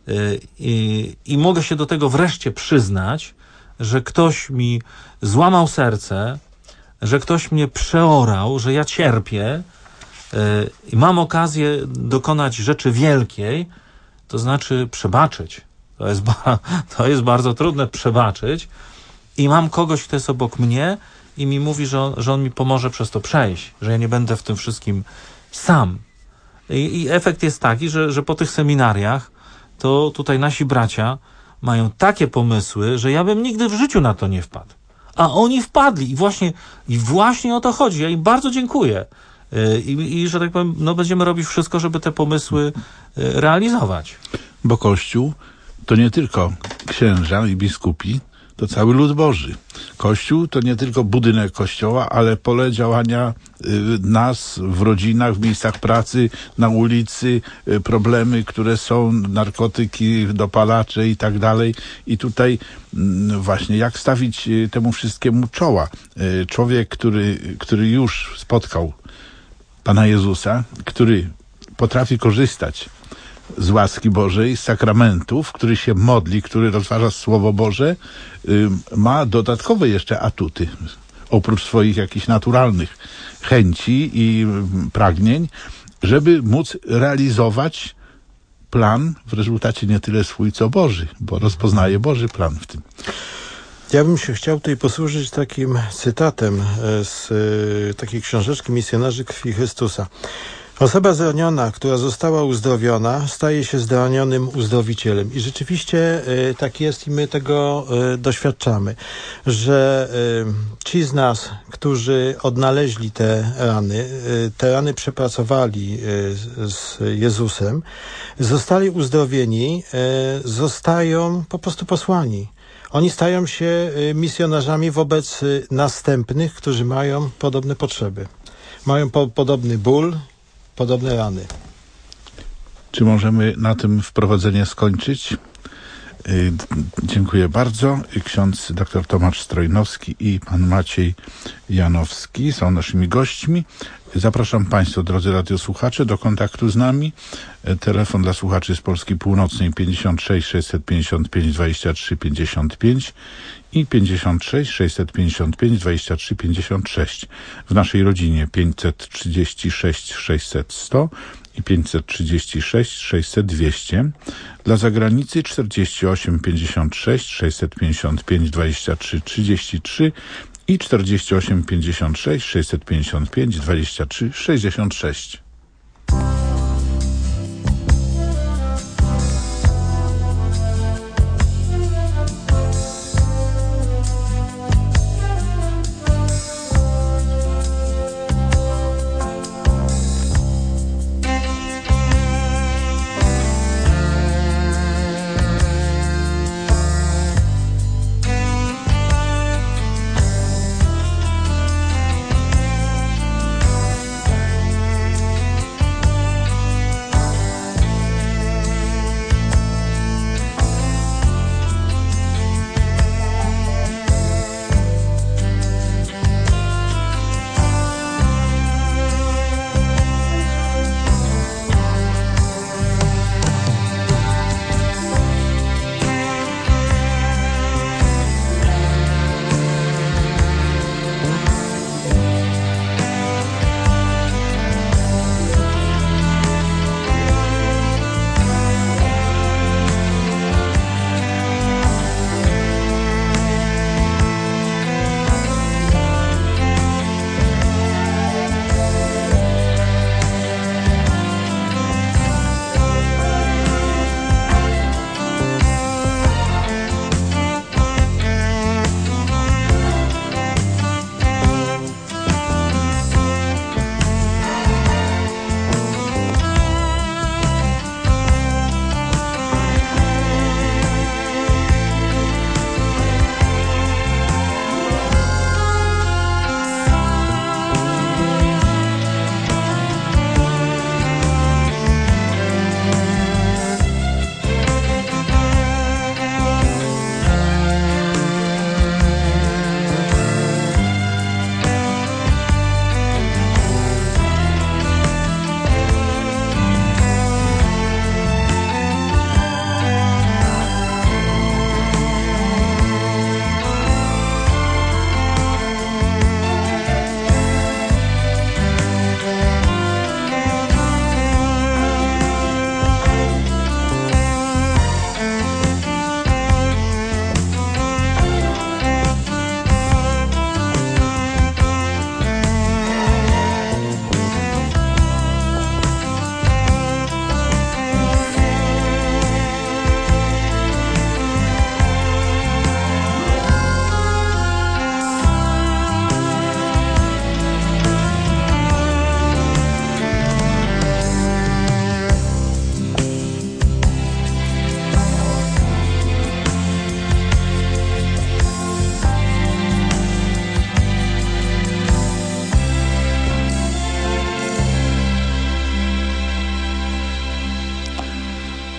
i mogę się do tego wreszcie przyznać, że ktoś mi złamał serce, że ktoś mnie przeorał, że ja cierpię i mam okazję dokonać rzeczy wielkiej, to znaczy przebaczyć. To jest bardzo trudne przebaczyć i mam kogoś, kto jest obok mnie i mi mówi, że on mi pomoże przez to przejść, że ja nie będę w tym wszystkim sam. I efekt jest taki, że po tych seminariach to tutaj nasi bracia mają takie pomysły, że ja bym nigdy w życiu na to nie wpadł. A oni wpadli i właśnie o to chodzi. Ja im bardzo dziękuję. I że tak powiem, no będziemy robić wszystko, żeby te pomysły realizować. Bo Kościół to nie tylko księża i biskupi, to cały lud Boży. Kościół to nie tylko budynek kościoła, ale pole działania nas w rodzinach, w miejscach pracy, na ulicy, problemy, które są, narkotyki, dopalacze i tak dalej. I tutaj właśnie jak stawić temu wszystkiemu czoła. Człowiek, który już spotkał Pana Jezusa, który potrafi korzystać z łaski Bożej, z sakramentów, który się modli, który rozważa Słowo Boże, ma dodatkowe jeszcze atuty, oprócz swoich jakichś naturalnych chęci i pragnień, żeby móc realizować plan, w rezultacie nie tyle swój, co Boży, bo rozpoznaje Boży plan w tym. Ja bym się chciał tutaj posłużyć takim cytatem z takiej książeczki Misjonarzy Krwi Chrystusa. Osoba zraniona, która została uzdrowiona, staje się zranionym uzdrowicielem. I rzeczywiście tak jest i my tego doświadczamy, że ci z nas, którzy odnaleźli te rany przepracowali z Jezusem, zostali uzdrowieni, zostają po prostu posłani. Oni stają się misjonarzami wobec następnych, którzy mają podobne potrzeby. Mają podobny ból, podobne rany. Czy możemy na tym wprowadzenie skończyć? Dziękuję bardzo. Ksiądz dr Tomasz Strojnowski i pan Maciej Janowski są naszymi gośćmi. Zapraszam Państwa, drodzy radiosłuchacze, do kontaktu z nami. Telefon dla słuchaczy z Polski Północnej 56 655 23 55 i 56 655 23 56. W naszej rodzinie 536 600 100 i 536 600 200. Dla zagranicy 48 56 655 23 33 i 48 56 655 23 66.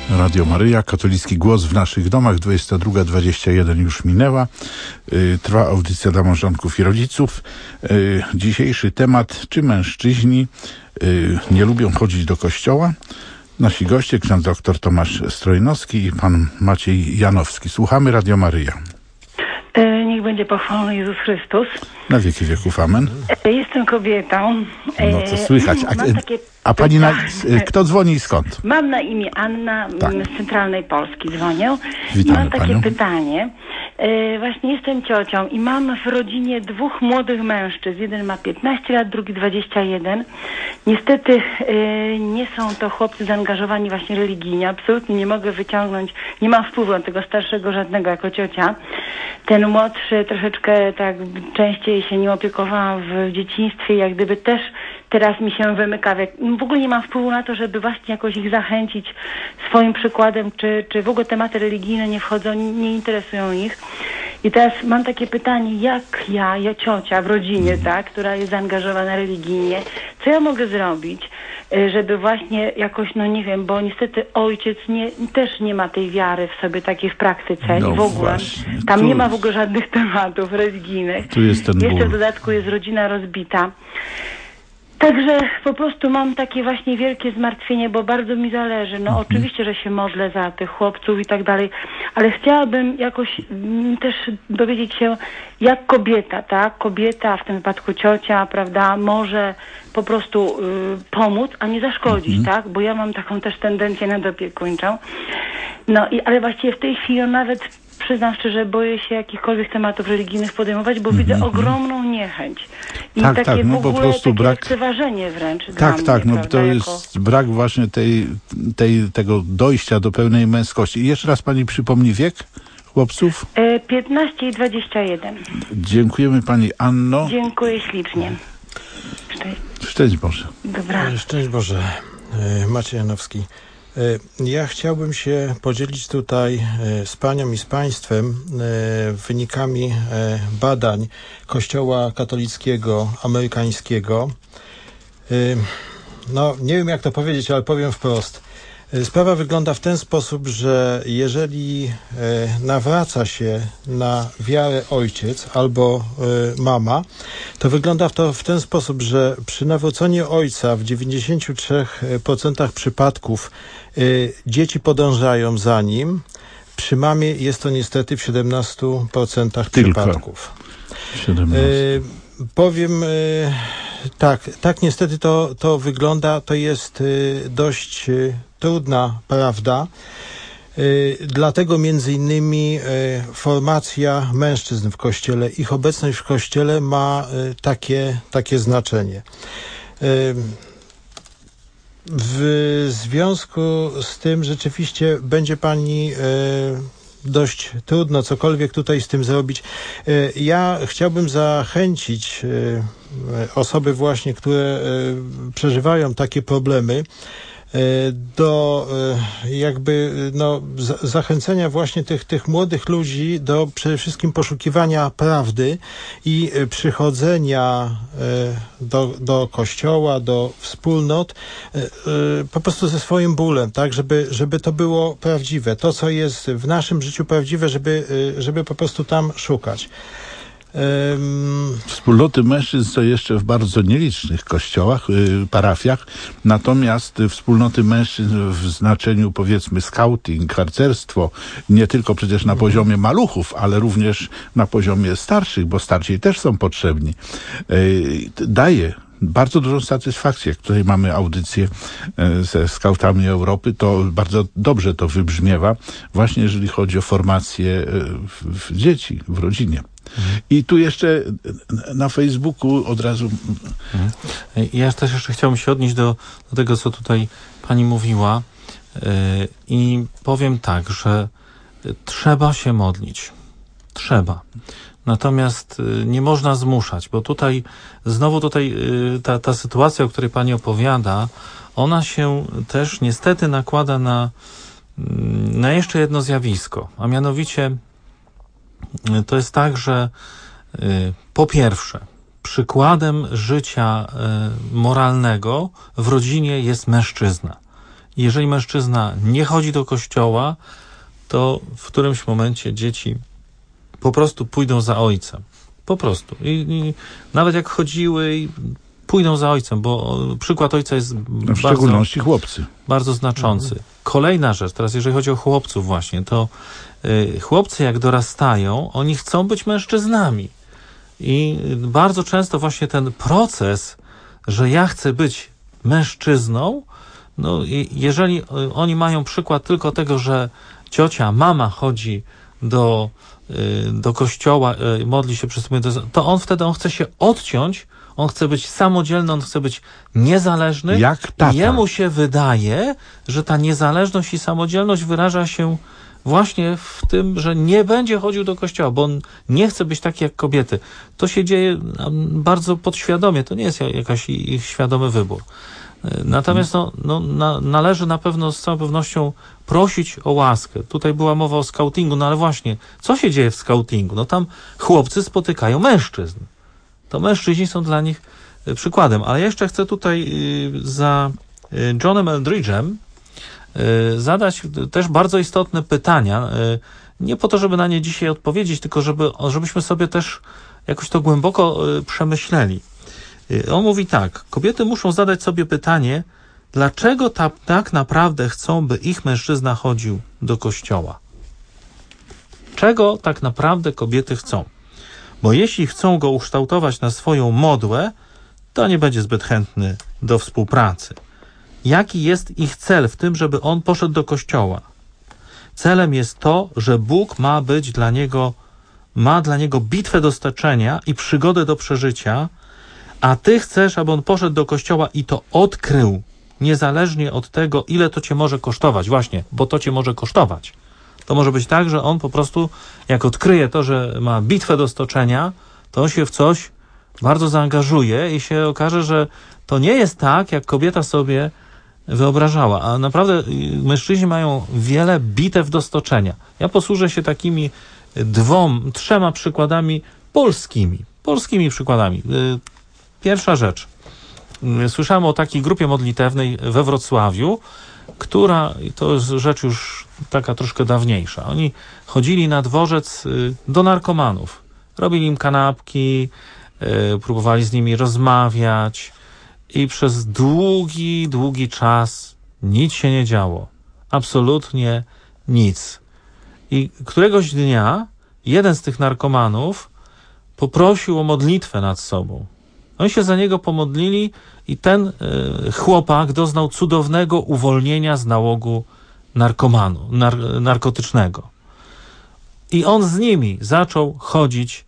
Radio Maryja, katolicki głos w naszych domach, 22:21 już minęła. Trwa audycja dla małżonków i rodziców. Dzisiejszy temat, czy mężczyźni nie lubią chodzić do kościoła? Nasi goście, ksiądz dr Tomasz Strojnowski i pan Maciej Janowski. Słuchamy Radio Maryja. Niech będzie pochwalony Jezus Chrystus. Na wieki wieków, amen. Jestem kobietą. No to słychać. A pani, kto dzwoni i skąd? Mam na imię Anna, Tak. z Centralnej Polski dzwonię. Witamy Mam takie panią. pytanie. Właśnie jestem ciocią i mam w rodzinie 2 młodych mężczyzn. Jeden ma 15 lat, drugi 21. Niestety nie są to chłopcy zaangażowani właśnie religijnie. Absolutnie nie mogę wyciągnąć, nie mam wpływu na tego starszego żadnego jako ciocia. Ten młodszy troszeczkę tak częściej się nie opiekowałam w dzieciństwie, jak gdyby też teraz mi się wymyka. W ogóle nie mam wpływu na to, żeby właśnie jakoś ich zachęcić swoim przykładem, czy w ogóle tematy religijne nie wchodzą, nie interesują ich. I teraz mam takie pytanie, jak ja ciocia w rodzinie, tak, która jest zaangażowana religijnie, co ja mogę zrobić, żeby właśnie jakoś, no nie wiem, bo niestety ojciec też nie ma tej wiary w sobie takiej w praktyce No i w ogóle. właśnie. Tam Tu- nie ma w ogóle żadnych tematów religijnych. Tu jest ten Jeszcze ból. w dodatku jest rodzina rozbita. Także po prostu mam takie właśnie wielkie zmartwienie, bo bardzo mi zależy. No oczywiście, że się modlę za tych chłopców i tak dalej, ale chciałabym jakoś też dowiedzieć się, jak kobieta, tak? Kobieta, w tym wypadku ciocia, prawda, może po prostu pomóc, a nie zaszkodzić, tak? Bo ja mam taką też tendencję nadopiekuńczą. No ale właściwie w tej chwili nawet przyznam szczerze, boję się jakichkolwiek tematów religijnych podejmować, bo widzę ogromną niechęć. I Tak, takie tak, no w po ogóle prostu takie brak- lekceważenie wręcz dla Tak, mnie, tak, no prawda, to jest brak właśnie tego dojścia do pełnej męskości. I jeszcze raz pani przypomni wiek chłopców? 15 i 21. Dziękujemy pani Anno. Dziękuję ślicznie. Szczęść Boże. Dobra. Szczęść Boże, Maciej Janowski. Ja chciałbym się podzielić tutaj z panią i z państwem wynikami badań Kościoła katolickiego amerykańskiego. No, nie wiem jak to powiedzieć, ale powiem wprost. Sprawa wygląda w ten sposób, że jeżeli nawraca się na wiarę ojciec albo mama, to wygląda to w ten sposób, że przy nawróceniu ojca w 93% przypadków dzieci podążają za nim. Przy mamie jest to niestety w 17% przypadków. 17. Powiem tak niestety to wygląda, to jest dość trudna prawda. Dlatego między innymi formacja mężczyzn w Kościele, ich obecność w Kościele ma takie znaczenie. W związku z tym rzeczywiście będzie pani dość trudno cokolwiek tutaj z tym zrobić. Ja chciałbym zachęcić osoby właśnie, które przeżywają takie problemy, do jakby zachęcenia właśnie tych młodych ludzi do przede wszystkim poszukiwania prawdy i przychodzenia do kościoła, do wspólnot po prostu ze swoim bólem, tak, żeby to było prawdziwe. To, co jest w naszym życiu prawdziwe, żeby po prostu tam szukać. Wspólnoty mężczyzn są jeszcze w bardzo nielicznych kościołach, parafiach, natomiast wspólnoty mężczyzn w znaczeniu powiedzmy skauting, harcerstwo, nie tylko przecież na poziomie maluchów, ale również na poziomie starszych, bo starsi też są potrzebni, daje bardzo dużą satysfakcję. Jak tutaj mamy audycję ze skautami Europy, to bardzo dobrze to wybrzmiewa, właśnie jeżeli chodzi o formację w dzieci, w rodzinie. I tu jeszcze na Facebooku od razu... Ja też jeszcze chciałbym się odnieść do tego, co tutaj pani mówiła i powiem tak, że trzeba się modlić. Trzeba. Natomiast nie można zmuszać, bo znowu ta sytuacja, o której pani opowiada, ona się też niestety nakłada na jeszcze jedno zjawisko, a mianowicie to jest tak, że po pierwsze, przykładem życia moralnego w rodzinie jest mężczyzna. jeżeli mężczyzna nie chodzi do kościoła, to w którymś momencie dzieci po prostu pójdą za ojcem. Po prostu. I nawet jak chodziły, pójdą za ojcem, bo przykład ojca jest w szczególności chłopcy. Bardzo znaczący. Kolejna rzecz, teraz jeżeli chodzi o chłopców właśnie, to chłopcy jak dorastają, oni chcą być mężczyznami. I bardzo często właśnie ten proces, że ja chcę być mężczyzną, no jeżeli oni mają przykład tylko tego, że ciocia, mama chodzi do kościoła, modli się przy sobie, to on wtedy chce się odciąć, on chce być samodzielny, on chce być niezależny. Jak tata. I jemu się wydaje, że ta niezależność i samodzielność wyraża się właśnie w tym, że nie będzie chodził do kościoła, bo on nie chce być taki jak kobiety. To się dzieje bardzo podświadomie, to nie jest jakaś ich świadomy wybór. Natomiast należy na pewno z całą pewnością prosić o łaskę. Tutaj była mowa o skautingu, no ale właśnie, co się dzieje w skautingu? No tam chłopcy spotykają mężczyzn. To mężczyźni są dla nich przykładem. Ale ja jeszcze chcę tutaj za Johnem Eldridge'em zadać też bardzo istotne pytania. Nie po to, żeby na nie dzisiaj odpowiedzieć, tylko żebyśmy sobie też jakoś to głęboko przemyśleli. On mówi tak, kobiety muszą zadać sobie pytanie, dlaczego tak naprawdę chcą, by ich mężczyzna chodził do kościoła? Czego tak naprawdę kobiety chcą? Bo jeśli chcą go ukształtować na swoją modłę, to nie będzie zbyt chętny do współpracy. Jaki jest ich cel w tym, żeby on poszedł do kościoła? Celem jest to, że Bóg ma dla niego bitwę do stoczenia i przygodę do przeżycia, a ty chcesz, aby on poszedł do kościoła i to odkrył, niezależnie od tego, ile to cię może kosztować. Właśnie, bo to cię może kosztować. To może być tak, że on po prostu, jak odkryje to, że ma bitwę do stoczenia, to on się w coś bardzo zaangażuje i się okaże, że to nie jest tak, jak kobieta sobie wyobrażała. A naprawdę mężczyźni mają wiele bitew do stoczenia. Ja posłużę się takimi 3 przykładami polskimi przykładami. Pierwsza rzecz. Słyszałem o takiej grupie modlitewnej we Wrocławiu, która, to jest rzecz już taka troszkę dawniejsza. Oni chodzili na dworzec do narkomanów. Robili im kanapki, próbowali z nimi rozmawiać i przez długi czas nic się nie działo. Absolutnie nic. I któregoś dnia jeden z tych narkomanów poprosił o modlitwę nad sobą. Oni się za niego pomodlili i ten chłopak doznał cudownego uwolnienia z nałogu narkotycznego. I on z nimi zaczął chodzić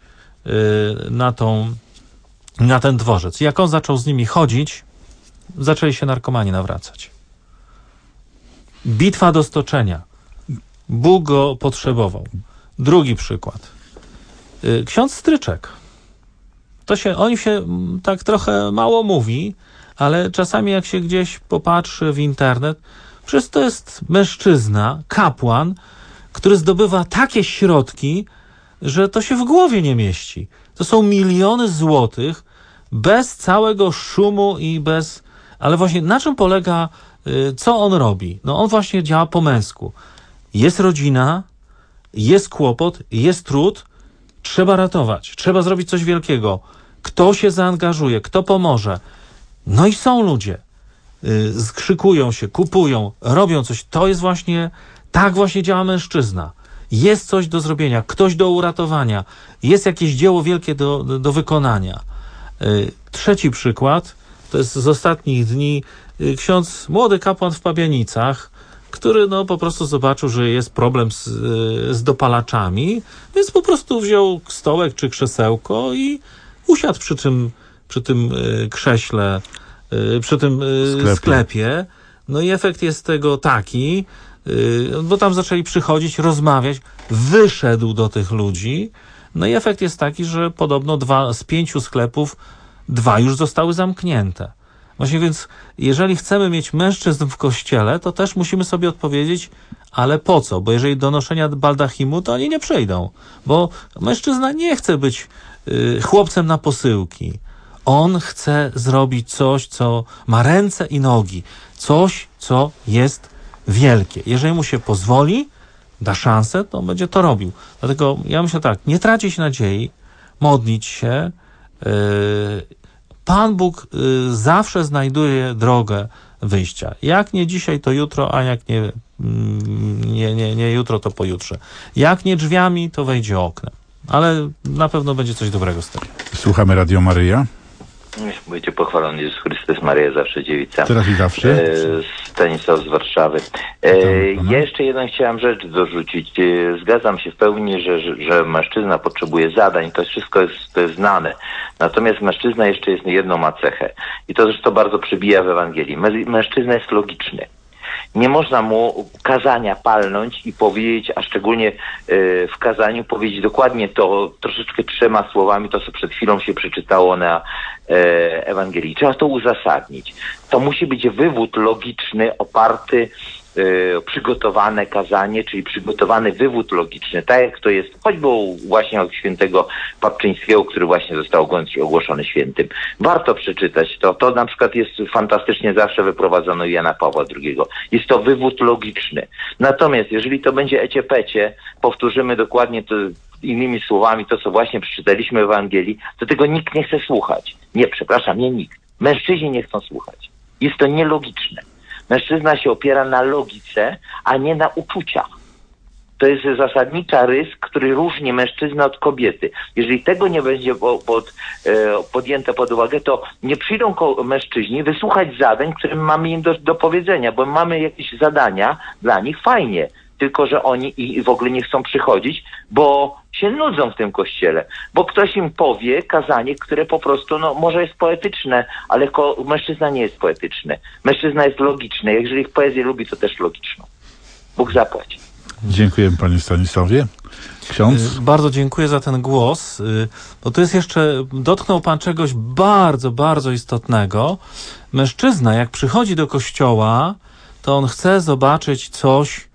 na ten dworzec. Jak on zaczął z nimi chodzić, zaczęli się narkomani nawracać. Bitwa do stoczenia. Bóg go potrzebował. Drugi przykład. Ksiądz Stryczek. O nim się tak trochę mało mówi, ale czasami jak się gdzieś popatrzy w internet, przecież to jest mężczyzna, kapłan, który zdobywa takie środki, że to się w głowie nie mieści. To są miliony złotych bez całego szumu i bez... Ale właśnie na czym polega, co on robi? No on właśnie działa po męsku. Jest rodzina, jest kłopot, jest trud, trzeba ratować, trzeba zrobić coś wielkiego. Kto się zaangażuje, kto pomoże? No i są ludzie. Skrzykują się, kupują, robią coś. To jest właśnie, tak właśnie działa mężczyzna. Jest coś do zrobienia, ktoś do uratowania. Jest jakieś dzieło wielkie do wykonania. Trzeci przykład, to jest z ostatnich dni, młody kapłan w Pabianicach, który po prostu zobaczył, że jest problem z dopalaczami, więc po prostu wziął stołek czy krzesełko i usiadł przy tym krześle, przy tym sklepie. No i efekt jest tego taki, bo tam zaczęli przychodzić, rozmawiać, wyszedł do tych ludzi, no i efekt jest taki, że podobno 2 z 5 sklepów, 2 już zostały zamknięte. Właśnie więc, jeżeli chcemy mieć mężczyzn w kościele, to też musimy sobie odpowiedzieć, ale po co? Bo jeżeli do noszenia baldachimu, to oni nie przyjdą. Bo mężczyzna nie chce być chłopcem na posyłki. On chce zrobić coś, co ma ręce i nogi. Coś, co jest wielkie. Jeżeli mu się pozwoli, da szansę, to będzie to robił. Dlatego ja myślę tak, nie tracić nadziei, modlić się. Pan Bóg zawsze znajduje drogę wyjścia. Jak nie dzisiaj, to jutro, a jak nie jutro, to pojutrze. Jak nie drzwiami, to wejdzie oknem. Ale na pewno będzie coś dobrego z tego. Słuchamy Radio Maryja. Będzie pochwalony Jezus Chrystus, Maryja zawsze dziewica. Teraz i zawsze. Stanisław z Warszawy. Jeszcze jedną chciałem rzecz dorzucić. Zgadzam się w pełni, że mężczyzna potrzebuje zadań. To wszystko jest znane. Natomiast mężczyzna jeszcze jest jedną ma cechę. I to zresztą bardzo przybija w Ewangelii. Mężczyzna jest logiczny. Nie można mu kazania palnąć i powiedzieć, a szczególnie w kazaniu powiedzieć dokładnie to troszeczkę 3 słowami, to co przed chwilą się przeczytało na Ewangelii. Trzeba to uzasadnić. To musi być wywód logiczny, oparty, przygotowane kazanie, czyli przygotowany wywód logiczny, tak jak to jest choćby właśnie od świętego Papczyńskiego, który właśnie został ogłoszony świętym. Warto przeczytać to. To na przykład jest fantastycznie zawsze wyprowadzone Jana Pawła II. Jest to wywód logiczny. Natomiast jeżeli to będzie ecie-pecie, powtórzymy dokładnie to innymi słowami to, co właśnie przeczytaliśmy w Ewangelii, to tego nikt nie chce słuchać. Nie nikt. Mężczyźni nie chcą słuchać. Jest to nielogiczne. Mężczyzna się opiera na logice, a nie na uczuciach. To jest zasadnicza rys, który różni mężczyznę od kobiety. Jeżeli tego nie będzie podjęte pod uwagę, to nie przyjdą mężczyźni wysłuchać zadań, które mamy im do powiedzenia, bo mamy jakieś zadania dla nich, fajnie. Tylko że oni i w ogóle nie chcą przychodzić, bo się nudzą w tym kościele. Bo ktoś im powie kazanie, które po prostu, może jest poetyczne, ale mężczyzna nie jest poetyczny. Mężczyzna jest logiczny. Jeżeli poezję lubi, to też logiczną. Bóg zapłaci. Dziękuję panie Stanisławie. Ksiądz? Bardzo dziękuję za ten głos, bo tu jest jeszcze, dotknął pan czegoś bardzo, bardzo istotnego. Mężczyzna, jak przychodzi do kościoła, to on chce zobaczyć coś,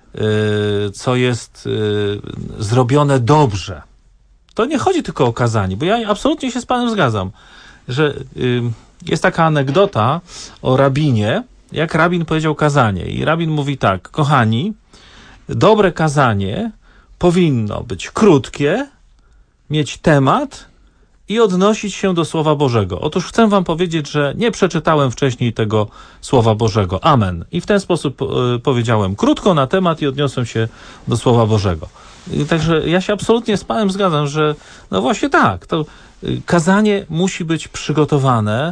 co jest zrobione dobrze. To nie chodzi tylko o kazanie, bo ja absolutnie się z panem zgadzam, że jest taka anegdota o rabinie, jak rabin powiedział kazanie. I rabin mówi tak: kochani, dobre kazanie powinno być krótkie, mieć temat i odnosić się do Słowa Bożego. Otóż chcę wam powiedzieć, że nie przeczytałem wcześniej tego Słowa Bożego. Amen. I w ten sposób powiedziałem krótko na temat i odniosłem się do Słowa Bożego. Także ja się absolutnie z panem zgadzam, że no właśnie tak, to kazanie musi być przygotowane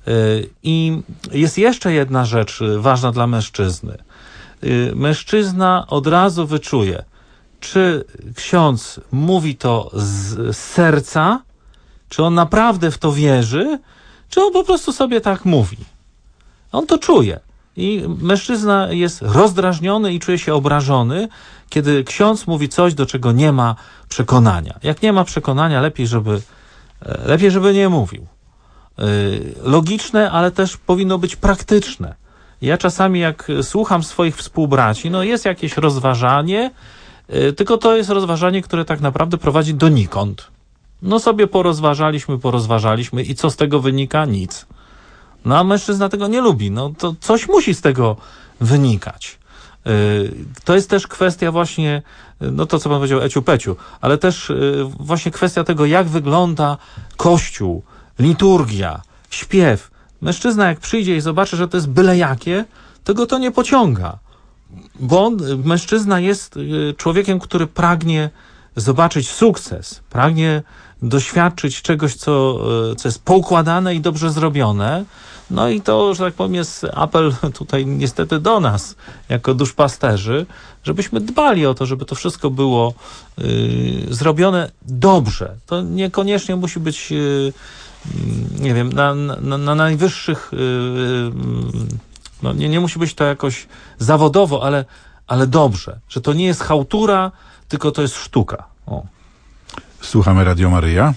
i jest jeszcze jedna rzecz ważna dla mężczyzny. Mężczyzna od razu wyczuje, czy ksiądz mówi to z serca, czy on naprawdę w to wierzy, czy on po prostu sobie tak mówi. On to czuje. I mężczyzna jest rozdrażniony i czuje się obrażony, kiedy ksiądz mówi coś, do czego nie ma przekonania. Jak nie ma przekonania, lepiej, żeby nie mówił. Logiczne, ale też powinno być praktyczne. Ja czasami, jak słucham swoich współbraci, jest jakieś rozważanie, tylko to jest rozważanie, które tak naprawdę prowadzi donikąd. Sobie porozważaliśmy i co z tego wynika? Nic. A mężczyzna tego nie lubi. To coś musi z tego wynikać. To jest też kwestia właśnie, to co pan powiedział, eciu-peciu, ale też właśnie kwestia tego, jak wygląda Kościół, liturgia, śpiew. Mężczyzna jak przyjdzie i zobaczy, że to jest byle jakie, to go to nie pociąga. Bo mężczyzna jest człowiekiem, który pragnie zobaczyć sukces, pragnie doświadczyć czegoś, co jest poukładane i dobrze zrobione. I to, że tak powiem, jest apel tutaj niestety do nas, jako duszpasterzy, żebyśmy dbali o to, żeby to wszystko było zrobione dobrze. To niekoniecznie musi być, nie wiem, na najwyższych, nie musi być to jakoś zawodowo, ale dobrze. Że to nie jest chałtura, tylko to jest sztuka. O. Słuchamy Radio Maryja.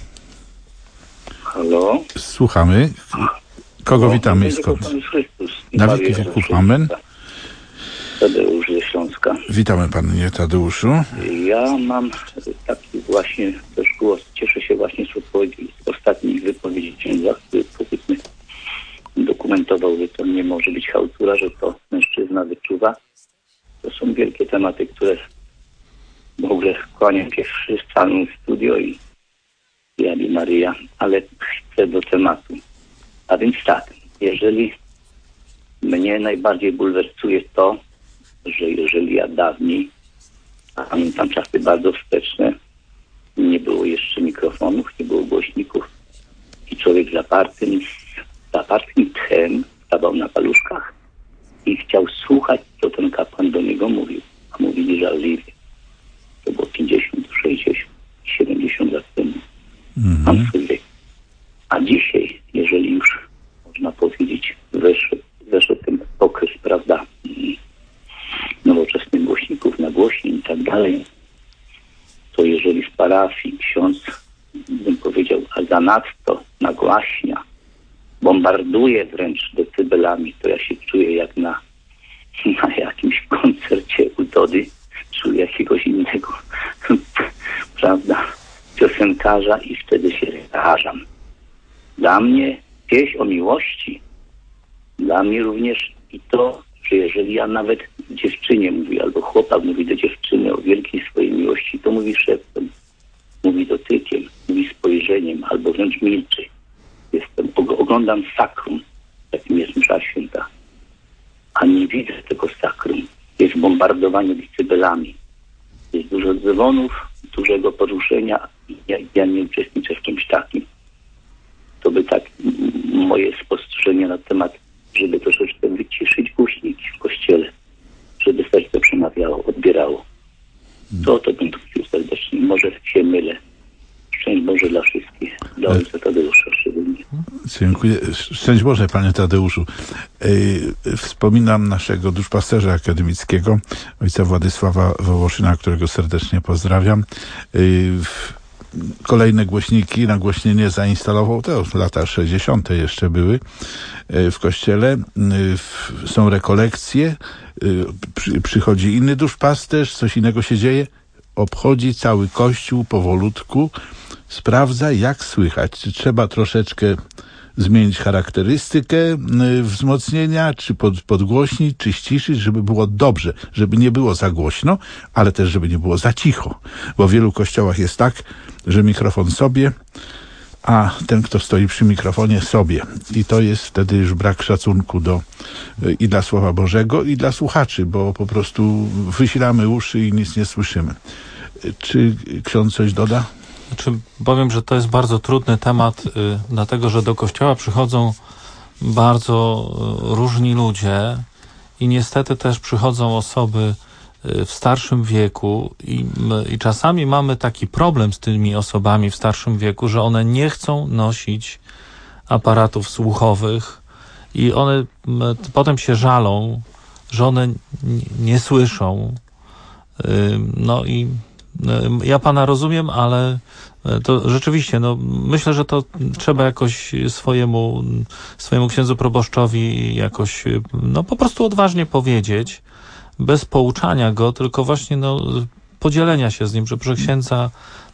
Halo? Słuchamy. Kogo witamy i skąd? Na wieki wieków. Amen. Tadeusz ze Śląska. Witamy panie Tadeuszu. Ja mam taki właśnie też głos. Cieszę się właśnie z ostatnich wypowiedzi księdza, który powiedzmy dokumentował, że to nie może być chałtura, że to mężczyzna wyczuwa. To są wielkie tematy, które w ogóle kłaniam się w całym studio i Ave Maria, ale chcę do tematu. A więc tak, jeżeli mnie najbardziej bulwersuje to, że jeżeli ja dawniej, a pamiętam czasy bardzo wsteczne, nie było jeszcze mikrofonów, nie było głośników i człowiek zapartym tchem stawał na paluszkach i chciał słuchać, co ten kapłan do niego mówił, a mówili żarliwie. To było 50, 60, 70 lat temu. A dzisiaj, jeżeli już można powiedzieć, weszł ten okres, prawda, nowoczesnych głośników, nagłośnień i tak dalej, to jeżeli w parafii ksiądz, bym powiedział, a zanadto nagłaśnia, bombarduje wręcz decybelami, to ja się czuję jak na jakimś koncercie u Dody, czuję jakiegoś innego, prawda, piosenkarza i wtedy się zrażam. Dla mnie pieśń o miłości, dla mnie również i to, że jeżeli ja nawet dziewczynie mówię, albo chłopak mówi do dziewczyny o wielkiej swojej miłości, to mówi szeptem, mówi dotykiem, mówi spojrzeniem, albo wręcz milczy. Oglądam sakrum, jakim jest msza święta, a nie widzę tego sakrum. Jest bombardowanie decybelami. Jest dużo dzwonów, dużego poruszenia i ja nie uczestniczę w czymś takim. To by tak moje spostrzeżenie na temat, żeby troszeczkę wyciszyć głośniki w kościele, żeby serce przemawiało, odbierało. To bym prosił serdecznie. Może się mylę. Szczęść Boże dla wszystkich. Dla ojca Tadeusza szczególnie. Dziękuję. Szczęść Boże, panie Tadeuszu. Wspominam naszego duszpasterza akademickiego, ojca Władysława Wołoszyna, którego serdecznie pozdrawiam. Kolejne głośniki, nagłośnienie zainstalował, to lata 60. jeszcze były w kościele. Są rekolekcje, przychodzi inny duszpasterz, coś innego się dzieje, obchodzi cały kościół powolutku, sprawdza, jak słychać, czy trzeba troszeczkę zmienić charakterystykę wzmocnienia, czy podgłośnić, czy ściszyć, żeby było dobrze, żeby nie było za głośno, ale też żeby nie było za cicho, bo w wielu kościołach jest tak, że mikrofon sobie, a ten, kto stoi przy mikrofonie, sobie. I to jest wtedy już brak szacunku i dla Słowa Bożego, i dla słuchaczy, bo po prostu wysilamy uszy i nic nie słyszymy. Czy ksiądz coś doda? Powiem, że to jest bardzo trudny temat, dlatego że do kościoła przychodzą bardzo różni ludzie i niestety też przychodzą osoby w starszym wieku i czasami mamy taki problem z tymi osobami w starszym wieku, że one nie chcą nosić aparatów słuchowych i one potem się żalą, że one nie słyszą. No i ja pana rozumiem, ale to rzeczywiście, myślę, że to trzeba jakoś swojemu księdzu proboszczowi jakoś, po prostu odważnie powiedzieć, bez pouczania go, tylko właśnie, podzielenia się z nim, że proszę księdza,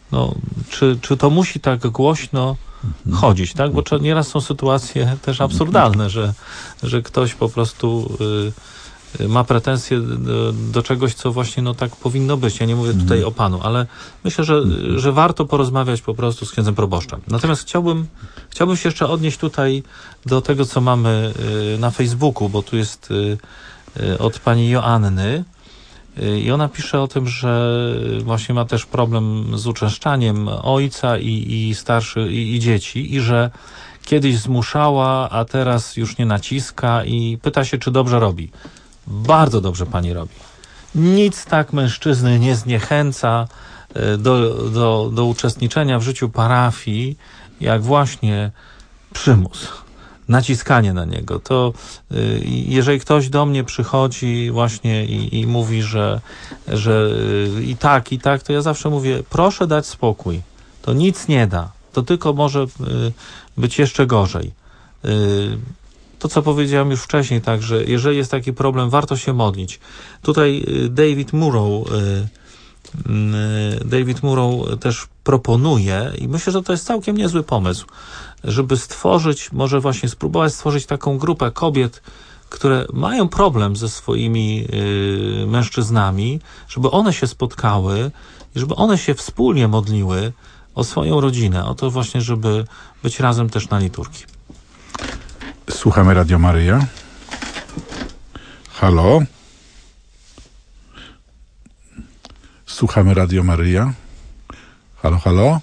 czy to musi tak głośno chodzić, tak? Bo nieraz są sytuacje też absurdalne, że ktoś po prostu ma pretensje do czegoś, co właśnie tak powinno być. Ja nie mówię tutaj o panu, ale myślę, że warto porozmawiać po prostu z księdzem proboszczem. Natomiast chciałbym się jeszcze odnieść tutaj do tego, co mamy na Facebooku, bo tu jest od pani Joanny i ona pisze o tym, że właśnie ma też problem z uczęszczaniem ojca i starszych i dzieci i że kiedyś zmuszała, a teraz już nie naciska i pyta się, czy dobrze robi. Bardzo dobrze pani robi. Nic tak mężczyzny nie zniechęca do uczestniczenia w życiu parafii, jak właśnie przymus, naciskanie na niego. To jeżeli ktoś do mnie przychodzi właśnie i mówi, że i tak, to ja zawsze mówię, proszę dać spokój. To nic nie da. To tylko może być jeszcze gorzej. to, co powiedziałem już wcześniej, tak, że jeżeli jest taki problem, warto się modlić. Tutaj David Murrow też proponuje i myślę, że to jest całkiem niezły pomysł, żeby stworzyć, może właśnie spróbować stworzyć taką grupę kobiet, które mają problem ze swoimi mężczyznami, żeby one się spotkały i żeby one się wspólnie modliły o swoją rodzinę, o to właśnie, żeby być razem też na liturgii. Słuchamy Radio Maryja. Halo? Słuchamy Radio Maryja. Halo, halo?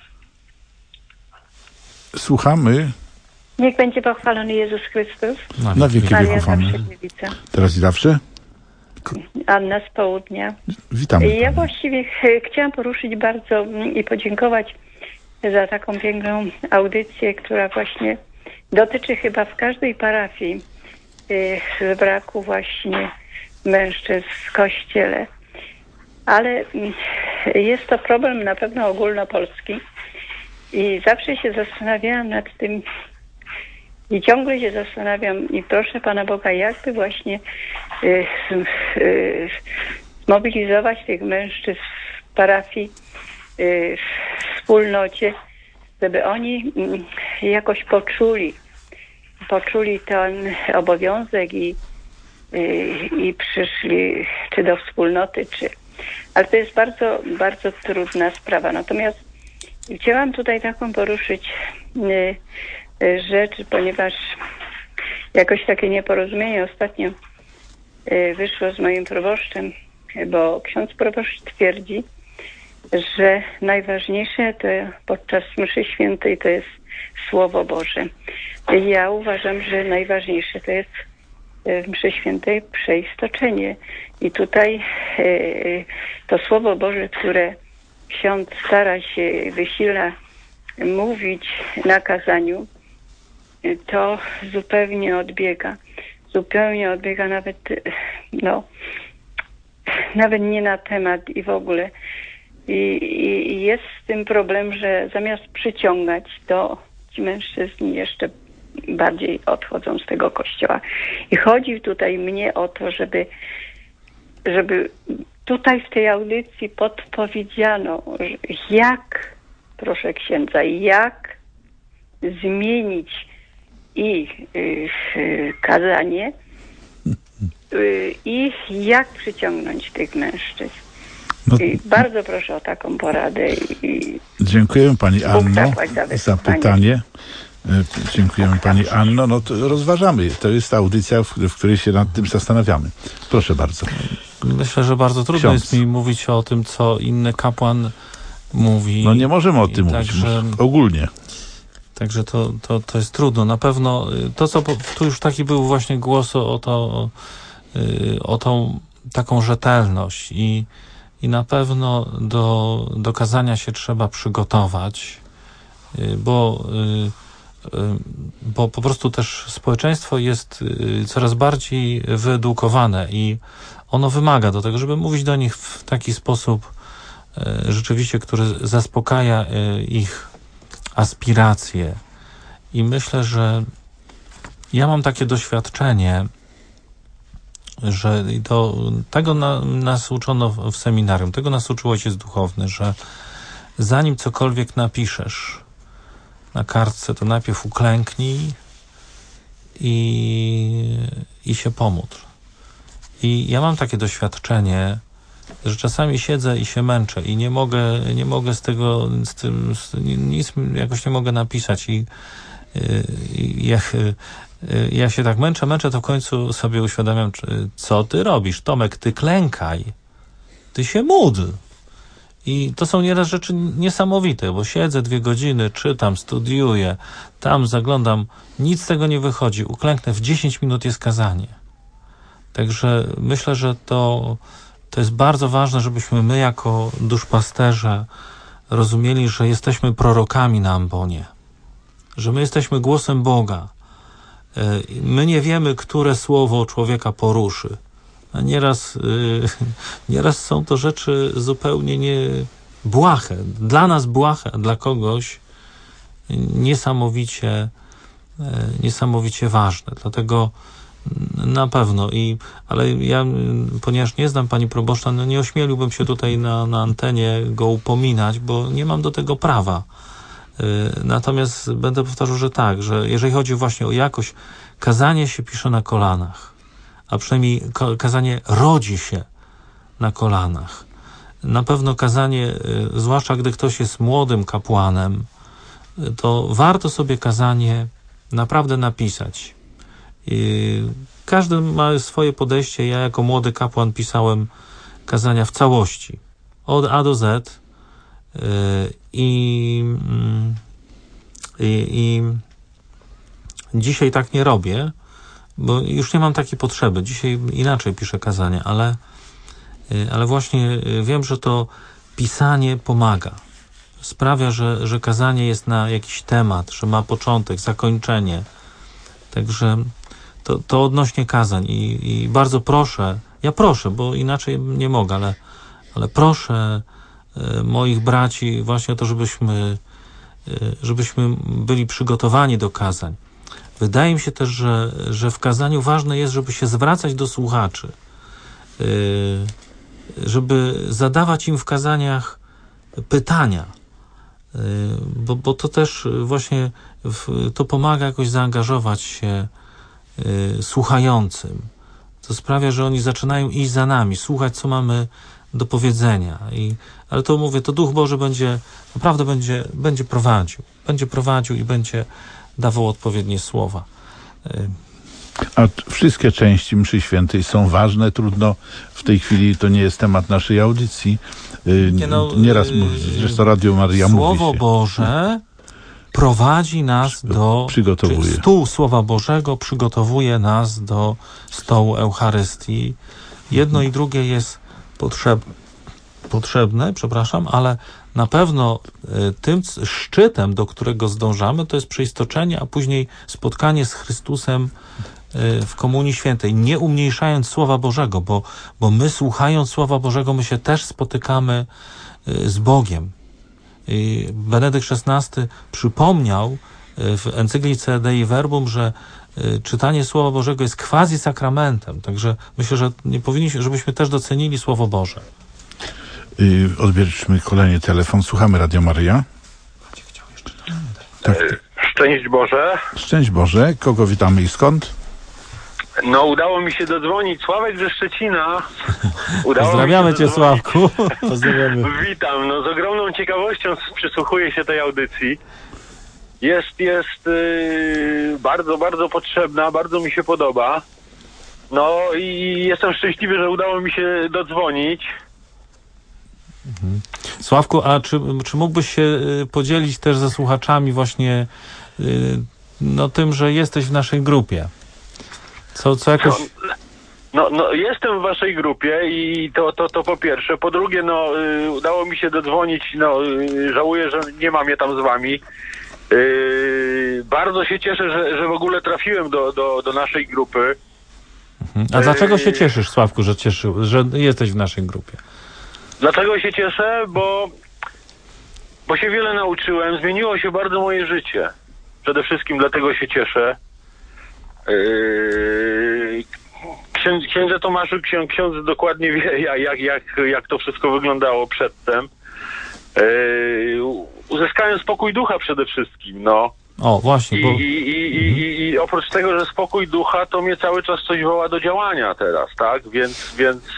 Słuchamy. Niech będzie pochwalony Jezus Chrystus. Na wieki Maria wieków. Amen. Teraz i zawsze? Anna z południa. Witamy. Ja właściwie chciałam poruszyć bardzo i podziękować za taką piękną audycję, która właśnie dotyczy chyba w każdej parafii braku właśnie mężczyzn w kościele. Ale jest to problem na pewno ogólnopolski i zawsze się zastanawiałam nad tym i ciągle się zastanawiam i proszę Pana Boga, jakby właśnie zmobilizować tych mężczyzn w parafii, w wspólnocie, żeby oni jakoś poczuli ten obowiązek i przyszli czy do wspólnoty, ale to jest bardzo, bardzo trudna sprawa. Natomiast chciałam tutaj taką poruszyć rzecz, ponieważ jakoś takie nieporozumienie ostatnio wyszło z moim proboszczem, bo ksiądz proboszcz twierdzi, że najważniejsze to podczas mszy świętej to jest Słowo Boże. Ja uważam, że najważniejsze to jest w mszy świętej przeistoczenie. I tutaj to Słowo Boże, które ksiądz wysila mówić na kazaniu, to zupełnie odbiega nawet nie na temat i w ogóle. I jest z tym problem, że zamiast przyciągać, to ci mężczyźni jeszcze bardziej odchodzą z tego kościoła. I chodzi tutaj mnie o to, żeby tutaj w tej audycji podpowiedziano, proszę księdza, jak zmienić i kazanie i jak przyciągnąć tych mężczyzn. I bardzo proszę o taką poradę. Dziękujemy Pani Anno za pytanie. Dziękujemy Pani Anno. No to rozważamy. To jest audycja, w której się nad tym zastanawiamy. Proszę bardzo. Myślę, że bardzo trudno jest mi mówić o tym, co inny kapłan mówi. No nie możemy o tym mówić. Ogólnie. Także to jest trudno. Na pewno to, co tu już taki był właśnie głos o tą taką rzetelność i na pewno do kazania się trzeba przygotować, bo po prostu też społeczeństwo jest coraz bardziej wyedukowane i ono wymaga do tego, żeby mówić do nich w taki sposób rzeczywiście, który zaspokaja ich aspiracje. I myślę, że ja mam takie doświadczenie, że tego nas uczono w seminarium, tego nas uczył Ojciec Duchowny, że zanim cokolwiek napiszesz na kartce, to najpierw uklęknij i się pomódl. I ja mam takie doświadczenie, że czasami siedzę i się męczę i nie mogę nic jakoś nie mogę napisać i ja się tak męczę, to w końcu sobie uświadamiam, co ty robisz, Tomek, ty klękaj, ty się módl. I to są nieraz rzeczy niesamowite, bo siedzę 2 godziny, czytam, studiuję, tam zaglądam, nic z tego nie wychodzi, uklęknę, w 10 minut jest kazanie. Także myślę, że to jest bardzo ważne, żebyśmy my jako duszpasterze rozumieli, że jesteśmy prorokami na ambonie, że my jesteśmy głosem Boga. My nie wiemy, które słowo człowieka poruszy. A nieraz są to rzeczy zupełnie błahe. Dla nas błahe, a dla kogoś niesamowicie niesamowicie ważne. Dlatego na pewno. Ale ja, ponieważ nie znam pani proboszcza, nie ośmieliłbym się tutaj na antenie go upominać, bo nie mam do tego prawa. Natomiast będę powtarzał, że tak, że jeżeli chodzi właśnie o jakość, kazanie się pisze na kolanach, a przynajmniej kazanie rodzi się na kolanach. Na pewno kazanie, zwłaszcza gdy ktoś jest młodym kapłanem, to warto sobie kazanie naprawdę napisać. Każdy ma swoje podejście. Ja jako młody kapłan pisałem kazania w całości, od A do Z, i dzisiaj tak nie robię, bo już nie mam takiej potrzeby. Dzisiaj inaczej piszę kazania, ale właśnie wiem, że to pisanie pomaga. Sprawia, że kazanie jest na jakiś temat, że ma początek, zakończenie. Także to odnośnie kazań i bardzo proszę, ja proszę, bo inaczej nie mogę, ale proszę moich braci właśnie o to, żebyśmy byli przygotowani do kazań. Wydaje mi się też, że w kazaniu ważne jest, żeby się zwracać do słuchaczy, żeby zadawać im w kazaniach pytania, bo to też właśnie to pomaga jakoś zaangażować się słuchającym. To sprawia, że oni zaczynają iść za nami, słuchać, co mamy do powiedzenia. Ale to mówię, to Duch Boży naprawdę będzie prowadził i będzie dawał odpowiednie słowa. A wszystkie części mszy świętej są ważne, trudno w tej chwili, to nie jest temat naszej audycji. Nieraz zresztą Radio Maria mówi się. Słowo Boże prowadzi nas stół Słowa Bożego przygotowuje nas do stołu Eucharystii. Jedno i drugie jest potrzebne, ale na pewno tym szczytem, do którego zdążamy, to jest przeistoczenie, a później spotkanie z Chrystusem w Komunii Świętej, nie umniejszając Słowa Bożego, bo my, słuchając Słowa Bożego, my się też spotykamy z Bogiem. I Benedykt XVI przypomniał w encyklice Dei Verbum, że czytanie Słowa Bożego jest quasi-sakramentem. Także myślę, że nie powinniśmy, żebyśmy też docenili Słowo Boże. Odbierzmy kolejny telefon. Słuchamy Radio Maria. Tak. Szczęść Boże. Szczęść Boże. Kogo witamy i skąd? No, udało mi się dodzwonić. Sławek ze Szczecina. Pozdrawiamy cię, Sławku. Pozdrawiamy. Witam. No, z ogromną ciekawością przysłuchuję się tej audycji. Jest bardzo, bardzo potrzebna, bardzo mi się podoba. No i jestem szczęśliwy, że udało mi się dodzwonić. Sławku, a czy mógłbyś się podzielić też ze słuchaczami właśnie tym, że jesteś w naszej grupie? Co jakoś... No, jestem w waszej grupie i to po pierwsze. Po drugie, udało mi się dodzwonić, żałuję, że nie mam je tam z wami. Bardzo się cieszę, że w ogóle trafiłem do naszej grupy. A dlaczego się cieszysz, Sławku, że jesteś w naszej grupie? Dlatego się cieszę, bo się wiele nauczyłem. Zmieniło się bardzo moje życie. Przede wszystkim dlatego się cieszę. Księdze Tomaszu, ksiądz dokładnie wie, jak to wszystko wyglądało przedtem. Uzyskałem spokój ducha przede wszystkim, O, właśnie. I oprócz tego, że spokój ducha, to mnie cały czas coś woła do działania teraz, tak? Więc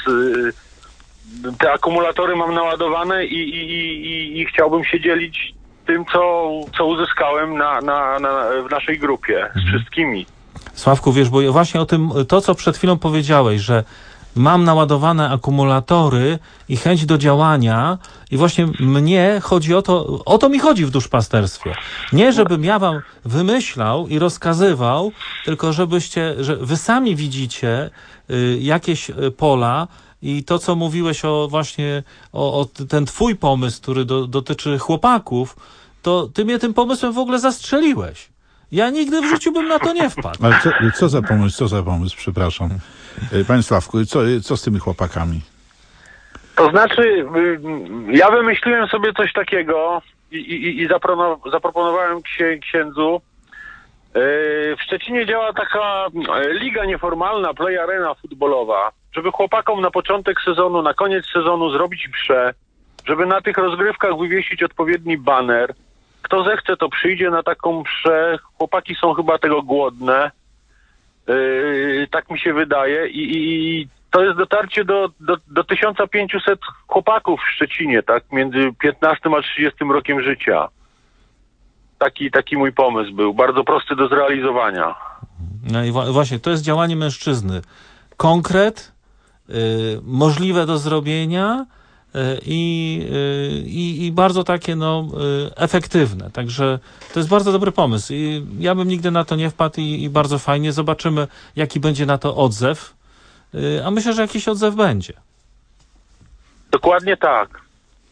te akumulatory mam naładowane i chciałbym się dzielić tym, co uzyskałem w naszej grupie z wszystkimi. Sławku, wiesz, bo właśnie o tym, to co przed chwilą powiedziałeś, że mam naładowane akumulatory i chęć do działania i właśnie mnie chodzi o to mi chodzi w duszpasterstwie. Nie, żebym ja wam wymyślał i rozkazywał, tylko że wy sami widzicie jakieś pola i to, co mówiłeś o ten twój pomysł, który dotyczy chłopaków, to ty mnie tym pomysłem w ogóle zastrzeliłeś. Ja nigdy w życiu bym na to nie wpadł. Ale co za pomysł, przepraszam. Panie Sławku, co z tymi chłopakami? To znaczy, ja wymyśliłem sobie coś takiego i zaproponowałem księdzu, W Szczecinie działa taka liga nieformalna, Play Arena futbolowa, żeby chłopakom na początek sezonu, na koniec sezonu zrobić mszę, żeby na tych rozgrywkach wywiesić odpowiedni baner. Kto zechce, to przyjdzie na taką mszę. Chłopaki są chyba tego głodne. Tak mi się wydaje. I to jest dotarcie do 1500 chłopaków w Szczecinie, tak? Między 15 a 30 rokiem życia. Taki mój pomysł był. Bardzo prosty do zrealizowania. No i właśnie, to jest działanie mężczyzny. Konkret, możliwe do zrobienia i bardzo takie efektywne. Także to jest bardzo dobry pomysł. I ja bym nigdy na to nie wpadł i bardzo fajnie. Zobaczymy, jaki będzie na to odzew. A myślę, że jakiś odzew będzie. Dokładnie tak.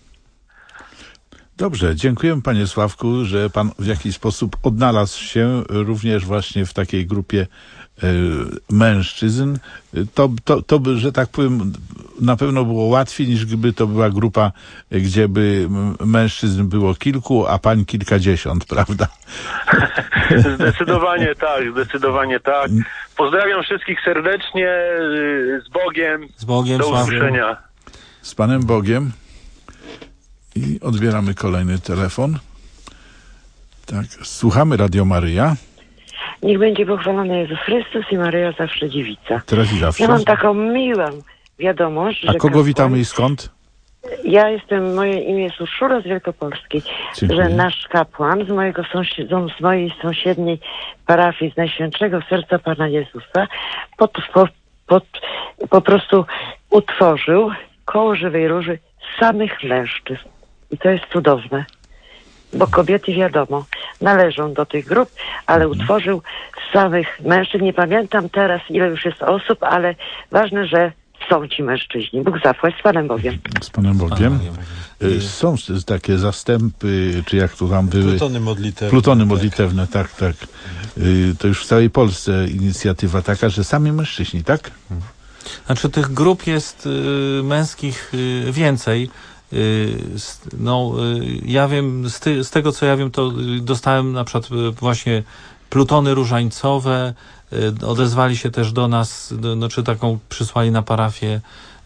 Dobrze, dziękujemy panie Sławku, że pan w jakiś sposób odnalazł się również właśnie w takiej grupie mężczyzn. To by, że tak powiem, na pewno było łatwiej, niż gdyby to była grupa, gdzie by mężczyzn było kilku, a pań kilkadziesiąt, prawda? Zdecydowanie tak. Pozdrawiam wszystkich serdecznie, z Bogiem. Z Bogiem, do usłyszenia. Z Panem Bogiem. I odbieramy kolejny telefon. Tak, słuchamy Radio Maryja. Niech będzie pochwalony Jezus Chrystus i Maryja zawsze dziewica. Teraz i zawsze. Ja mam taką miłą wiadomość, A kogo witamy i skąd? Moje imię jest Urszula z Wielkopolskiej, Dziękuję. że nasz kapłan z mojej sąsiedniej parafii z Najświętszego Serca Pana Jezusa po prostu utworzył koło Żywej Róży samych mężczyzn. I to jest cudowne, bo kobiety, wiadomo, należą do tych grup, ale utworzył samych mężczyzn. Nie pamiętam teraz, ile już jest osób, ale ważne, że są ci mężczyźni. Bóg zapłać, z Panem Bogiem. Z Panem Bogiem. Są takie zastępy, czy jak to tam były? Plutony modlitewne, tak. To już w całej Polsce inicjatywa taka, że sami mężczyźni, tak? Znaczy tych grup jest męskich więcej. Ja wiem, z tego co ja wiem, to dostałem na przykład właśnie plutony różańcowe, odezwali się też do nas, czy taką przysłali na parafię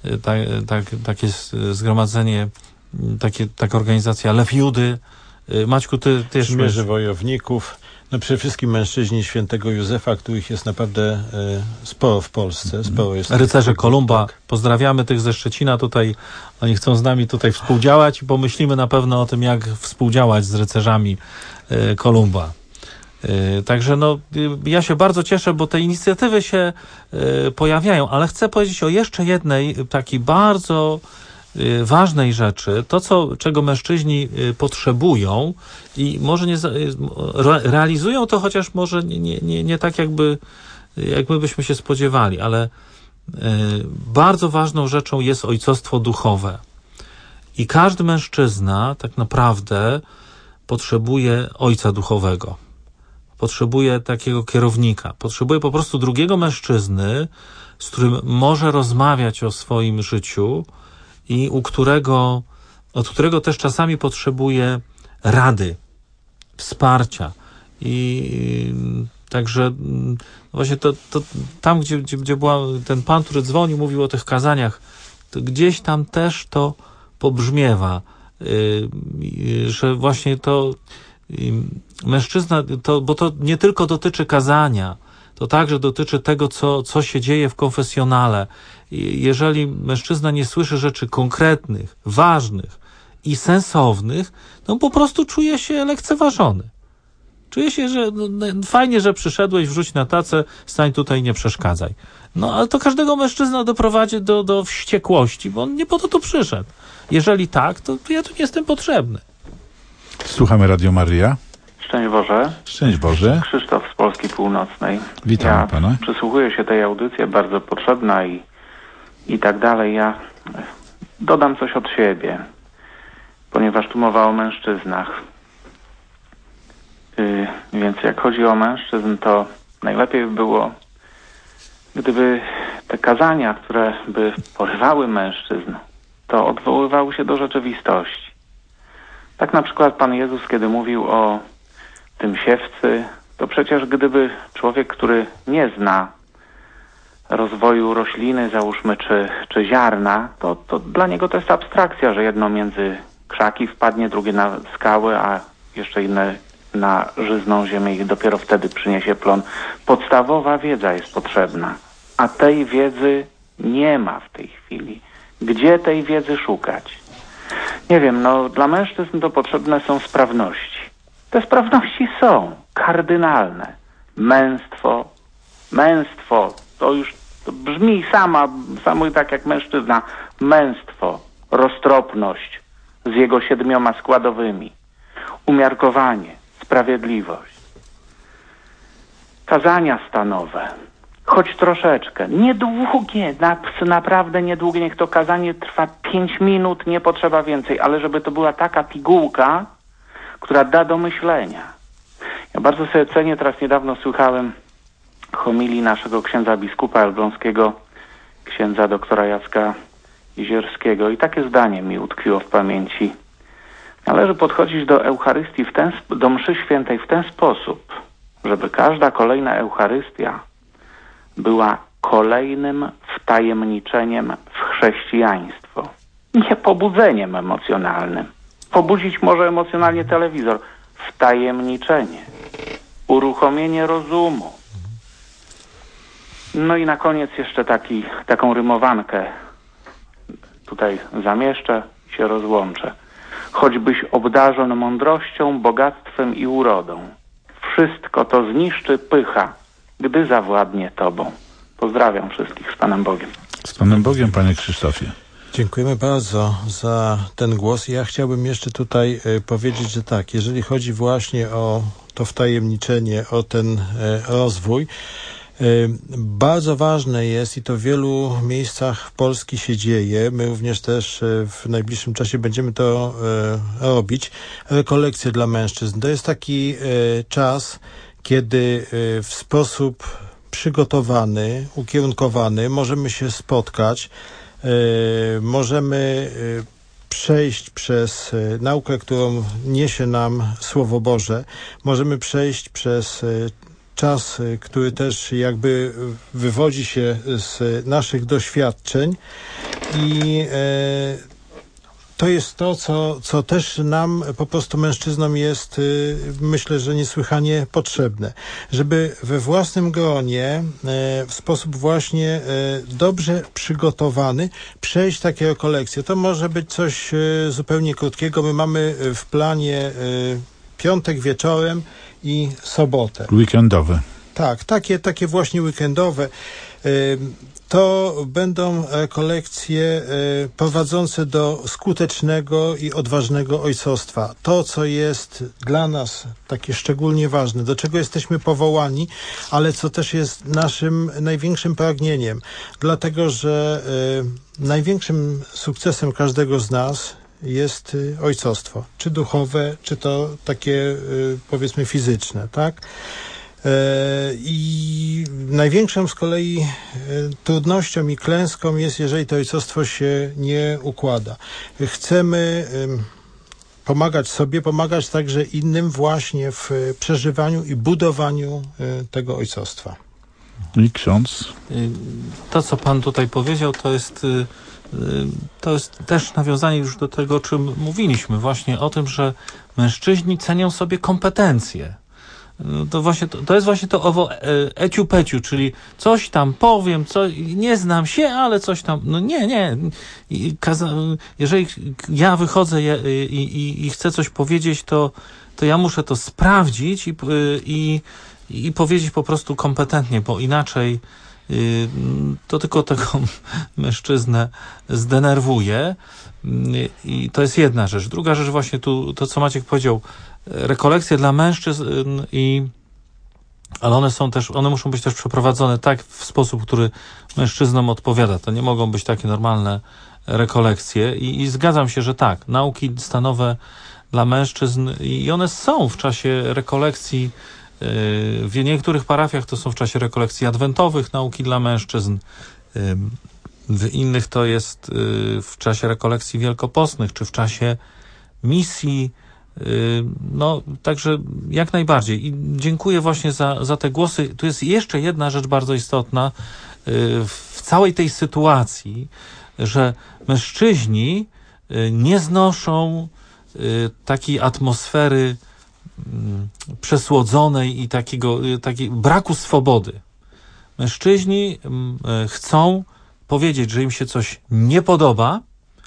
takie zgromadzenie, taka organizacja Lew Judy. Maćku, ty też Przymierze Wojowników. No przede wszystkim mężczyźni świętego Józefa, których jest naprawdę sporo w Polsce. Sporo jest Rycerze Kolumba. Pozdrawiamy tych ze Szczecina tutaj. Oni chcą z nami tutaj współdziałać i pomyślimy na pewno o tym, jak współdziałać z rycerzami Kolumba. Także ja się bardzo cieszę, bo te inicjatywy się pojawiają, ale chcę powiedzieć o jeszcze jednej takiej bardzo ważnej rzeczy, czego mężczyźni potrzebują i może nie realizują to, chociaż może nie tak jakby byśmy się spodziewali, ale bardzo ważną rzeczą jest ojcostwo duchowe. I każdy mężczyzna tak naprawdę potrzebuje ojca duchowego. Potrzebuje takiego kierownika. Potrzebuje po prostu drugiego mężczyzny, z którym może rozmawiać o swoim życiu i od którego też czasami potrzebuje rady, wsparcia. I także właśnie to tam, gdzie była ten pan, który dzwonił, mówił o tych kazaniach, to gdzieś tam też to pobrzmiewa, że właśnie to mężczyzna, bo to nie tylko dotyczy kazania, to także dotyczy tego, co się dzieje w konfesjonale. Jeżeli mężczyzna nie słyszy rzeczy konkretnych, ważnych i sensownych, to po prostu czuje się lekceważony. Czuje się, że fajnie, że przyszedłeś, wrzuć na tacę, stań tutaj, nie przeszkadzaj. Ale to każdego mężczyzna doprowadzi do wściekłości, bo on nie po to tu przyszedł. Jeżeli tak, to ja tu nie jestem potrzebny. Słuchamy Radio Maryja. Szczęść Boże. Szczęść Boże. Krzysztof z Polski Północnej. Witam pana. Przysłuchuję się tej audycji, bardzo potrzebna i tak dalej. Ja dodam coś od siebie, ponieważ tu mowa o mężczyznach. Więc jak chodzi o mężczyzn, to najlepiej by było, gdyby te kazania, które by porywały mężczyzn, to odwoływały się do rzeczywistości. Tak na przykład Pan Jezus, kiedy mówił o tym siewcy, to przecież gdyby człowiek, który nie zna rozwoju rośliny, załóżmy, czy ziarna, to dla niego to jest abstrakcja, że jedno między krzaki wpadnie, drugie na skały, a jeszcze inne na żyzną ziemię i dopiero wtedy przyniesie plon. Podstawowa wiedza jest potrzebna, a tej wiedzy nie ma w tej chwili. Gdzie tej wiedzy szukać? Nie wiem, dla mężczyzn to potrzebne są sprawności. Te sprawności są kardynalne. Męstwo, to już brzmi samo tak jak mężczyzna. Męstwo, roztropność z jego 7 składowymi, umiarkowanie, sprawiedliwość, kazania stanowe, choć troszeczkę, niedługie, naprawdę niedługie, niech to kazanie trwa 5 minut, nie potrzeba więcej, ale żeby to była taka pigułka, która da do myślenia. Ja bardzo sobie cenię, teraz niedawno słuchałem homilii naszego księdza biskupa elbląskiego, księdza doktora Jacka Izierskiego i takie zdanie mi utkwiło w pamięci. Należy podchodzić do Eucharystii, do mszy świętej w ten sposób, żeby każda kolejna Eucharystia była kolejnym wtajemniczeniem w chrześcijaństwo. Nie pobudzeniem emocjonalnym. Pobudzić może emocjonalnie telewizor. Wtajemniczenie. Uruchomienie rozumu. No i na koniec jeszcze taką rymowankę tutaj zamieszczę i się rozłączę. Choćbyś obdarzony mądrością, bogactwem i urodą, wszystko to zniszczy pycha, gdy zawładnie tobą. Pozdrawiam wszystkich z Panem Bogiem. Z Panem Bogiem, Panie Krzysztofie. Dziękujemy bardzo za ten głos. Ja chciałbym jeszcze tutaj powiedzieć, że tak, jeżeli chodzi właśnie o to wtajemniczenie, o ten rozwój, bardzo ważne jest i to w wielu miejscach Polski się dzieje. My również też w najbliższym czasie będziemy to robić. Rekolekcje dla mężczyzn. To jest taki czas, kiedy w sposób przygotowany, ukierunkowany możemy się spotkać, możemy przejść przez naukę, którą niesie nam Słowo Boże. Możemy przejść przez czas, który też jakby wywodzi się z naszych doświadczeń i to jest to, co też nam, po prostu mężczyznom jest, myślę, że niesłychanie potrzebne. Żeby we własnym gronie, w sposób właśnie dobrze przygotowany, przejść takie rekolekcje. To może być coś zupełnie krótkiego. My mamy w planie piątek wieczorem i sobotę. Weekendowe. Tak, takie właśnie weekendowe. To będą rekolekcje prowadzące do skutecznego i odważnego ojcostwa. To, co jest dla nas takie szczególnie ważne, do czego jesteśmy powołani, ale co też jest naszym największym pragnieniem. Dlatego, że największym sukcesem każdego z nas jest ojcostwo. Czy duchowe, czy to takie, powiedzmy, fizyczne, tak? I największą z kolei trudnością i klęską jest, jeżeli to ojcostwo się nie układa. Chcemy pomagać sobie, pomagać także innym właśnie w przeżywaniu i budowaniu tego ojcostwa. I ksiądz? To, co Pan tutaj powiedział, to jest też nawiązanie już do tego, o czym mówiliśmy, właśnie o tym, że mężczyźni cenią sobie kompetencje. To jest właśnie to owo eciu-peciu, czyli coś tam powiem, nie znam się, ale coś tam, nie. Jeżeli ja wychodzę i chcę coś powiedzieć, to ja muszę to sprawdzić i powiedzieć po prostu kompetentnie, bo inaczej to tylko tego mężczyznę zdenerwuje. I to jest jedna rzecz. Druga rzecz właśnie tu, to co Maciek powiedział, rekolekcje dla mężczyzn, ale one muszą być też przeprowadzone tak w sposób, który mężczyznom odpowiada. To nie mogą być takie normalne rekolekcje i zgadzam się, że tak, nauki stanowe dla mężczyzn i one są w czasie rekolekcji. W niektórych parafiach to są w czasie rekolekcji adwentowych nauki dla mężczyzn, w innych to jest w czasie rekolekcji wielkopostnych, czy w czasie misji No, także jak najbardziej. I dziękuję właśnie za te głosy. Tu jest jeszcze jedna rzecz bardzo istotna w całej tej sytuacji, że mężczyźni nie znoszą takiej atmosfery przesłodzonej i takiej braku swobody. Mężczyźni chcą powiedzieć, że im się coś nie podoba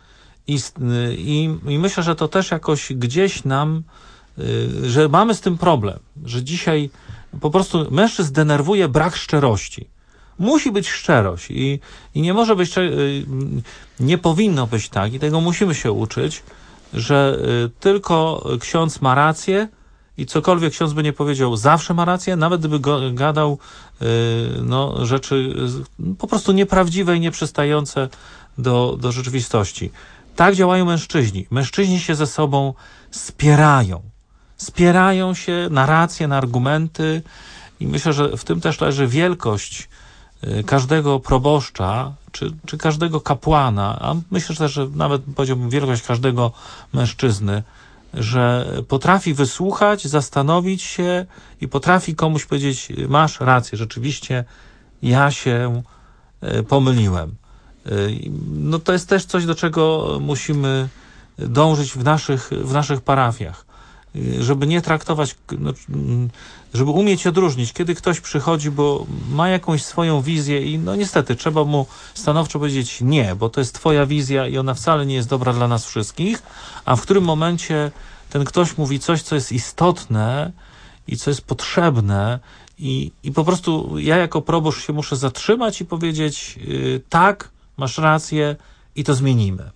i myślę, że to też jakoś gdzieś nam, że mamy z tym problem, że dzisiaj po prostu mężczyzn denerwuje brak szczerości. Musi być szczerość i nie może być, nie powinno być tak i tego musimy się uczyć, że tylko ksiądz ma rację i cokolwiek ksiądz by nie powiedział, zawsze ma rację, nawet gdyby gadał rzeczy po prostu nieprawdziwe i nieprzystające do rzeczywistości. Tak działają mężczyźni. Mężczyźni się ze sobą spierają. Spierają się na racje, na argumenty i myślę, że w tym też leży wielkość każdego proboszcza, czy każdego kapłana, a myślę też, że nawet powiedziałbym wielkość każdego mężczyzny, że potrafi wysłuchać, zastanowić się i potrafi komuś powiedzieć, masz rację, rzeczywiście ja się pomyliłem. No to jest też coś, do czego musimy dążyć w naszych parafiach, żeby nie traktować, żeby umieć odróżnić, kiedy ktoś przychodzi, bo ma jakąś swoją wizję i no niestety trzeba mu stanowczo powiedzieć nie, bo to jest twoja wizja i ona wcale nie jest dobra dla nas wszystkich, a w którym momencie ten ktoś mówi coś, co jest istotne i co jest potrzebne i po prostu ja jako proboszcz się muszę zatrzymać i powiedzieć tak, masz rację i to zmienimy.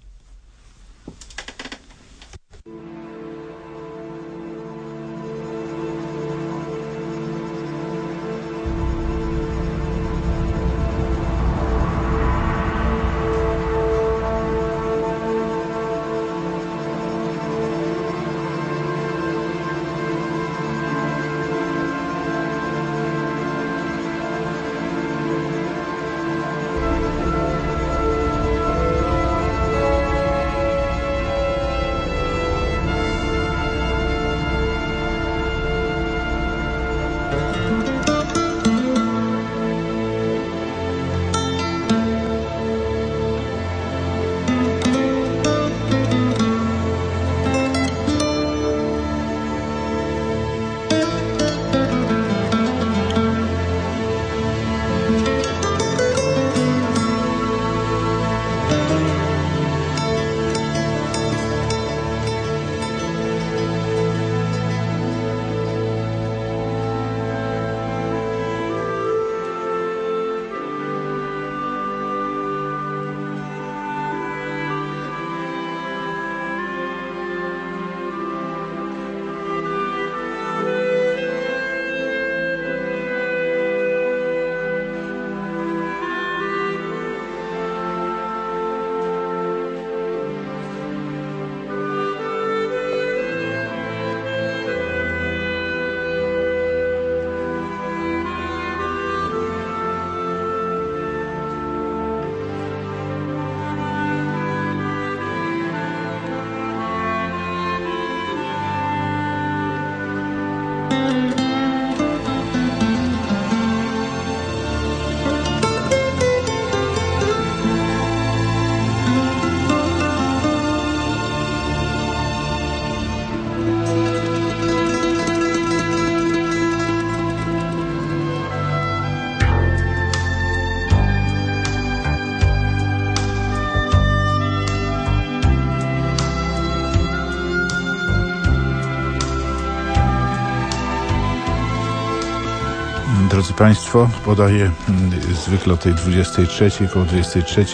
Drodzy Państwo, podaję zwykle o tej 23, koło 23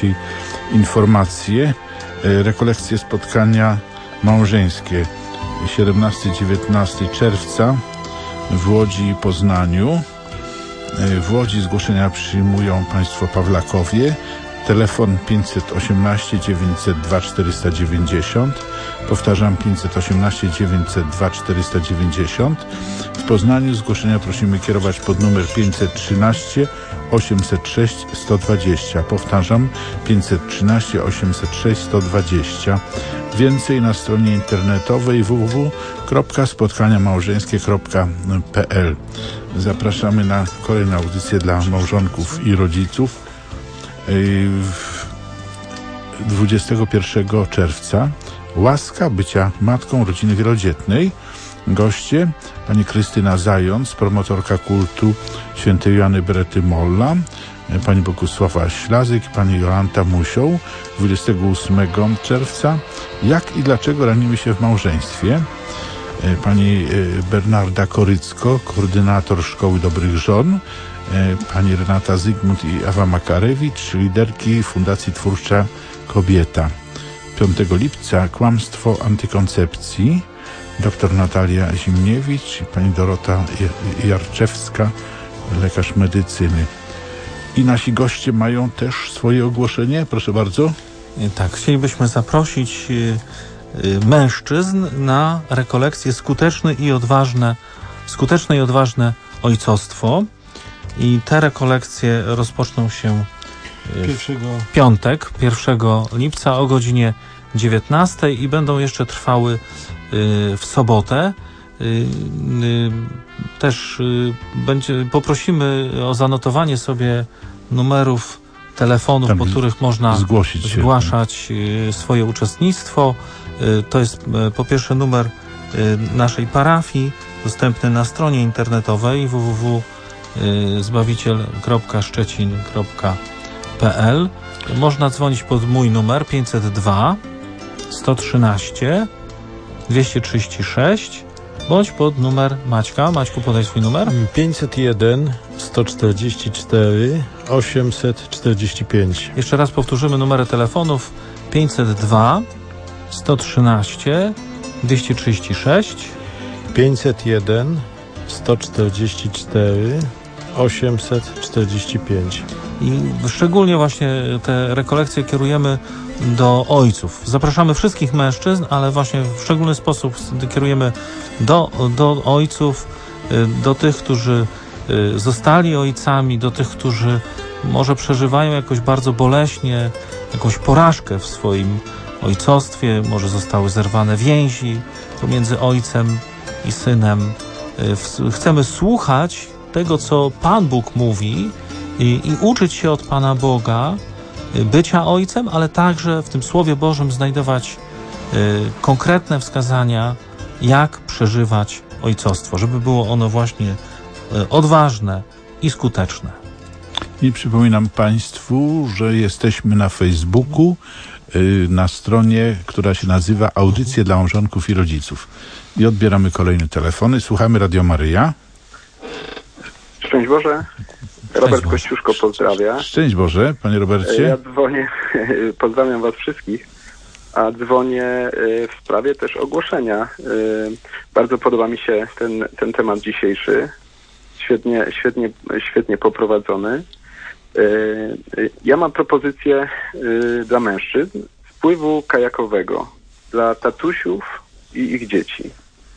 informacje, rekolekcje spotkania małżeńskie 17-19 czerwca w Łodzi i Poznaniu. W Łodzi zgłoszenia przyjmują Państwo Pawlakowie, telefon 518 902 490, powtarzam 518 902 490. W Poznaniu zgłoszenia prosimy kierować pod numer 513 806 120. Powtarzam 513 806 120. Więcej na stronie internetowej www.spotkaniamałżeńskie.pl. Zapraszamy na kolejne audycje dla małżonków i rodziców. 21 czerwca łaska bycia matką rodziny wielodzietnej. Goście pani Krystyna Zając, promotorka kultu świętej Joanny Berety Molla, pani Bogusława Ślazyk i pani Jolanta Musioł. 28 czerwca jak i dlaczego ranimy się w małżeństwie. Pani Bernarda Korycko, koordynator Szkoły Dobrych Żon, pani Renata Zygmunt i Ewa Makarewicz, liderki Fundacji Twórcza Kobieta. 5 lipca kłamstwo antykoncepcji, dr Natalia Zimniewicz i pani Dorota Jarczewska, lekarz medycyny. I nasi goście mają też swoje ogłoszenie, proszę bardzo. Tak, chcielibyśmy zaprosić mężczyzn na rekolekcję skuteczne i odważne ojcostwo. I te rekolekcje rozpoczną się w piątek, 1 lipca o godzinie 19 i będą jeszcze trwały w sobotę. Też poprosimy o zanotowanie sobie numerów telefonów, po których można zgłaszać swoje uczestnictwo. To jest po pierwsze numer naszej parafii, dostępny na stronie internetowej www.zbawiciel.szczecin.pl. Można dzwonić pod mój numer 502 113 236 bądź pod numer Maćka. Maćku, podaj swój numer. 501 144 845. Jeszcze raz powtórzymy numery telefonów 502 113 236 501 144 845. I szczególnie właśnie te rekolekcje kierujemy do ojców. Zapraszamy wszystkich mężczyzn, ale właśnie w szczególny sposób kierujemy do ojców, do tych, którzy zostali ojcami, do tych, którzy może przeżywają jakoś bardzo boleśnie jakąś porażkę w swoim ojcostwie, może zostały zerwane więzi pomiędzy ojcem i synem. Chcemy słuchać tego, co Pan Bóg mówi i uczyć się od Pana Boga bycia ojcem, ale także w tym Słowie Bożym znajdować konkretne wskazania, jak przeżywać ojcostwo, żeby było ono właśnie odważne i skuteczne. I przypominam Państwu, że jesteśmy na Facebooku, na stronie, która się nazywa Audycje dla małżonków i rodziców. I odbieramy kolejne telefony. Słuchamy Radio Maryja. Szczęść Boże. Robert Kościuszko pozdrawia. Szczęść Boże, panie Robercie. Ja dzwonię, pozdrawiam was wszystkich, a dzwonię w sprawie też ogłoszenia. Bardzo podoba mi się ten temat dzisiejszy. Świetnie poprowadzony. Ja mam propozycję dla mężczyzn spływu kajakowego dla tatusiów i ich dzieci.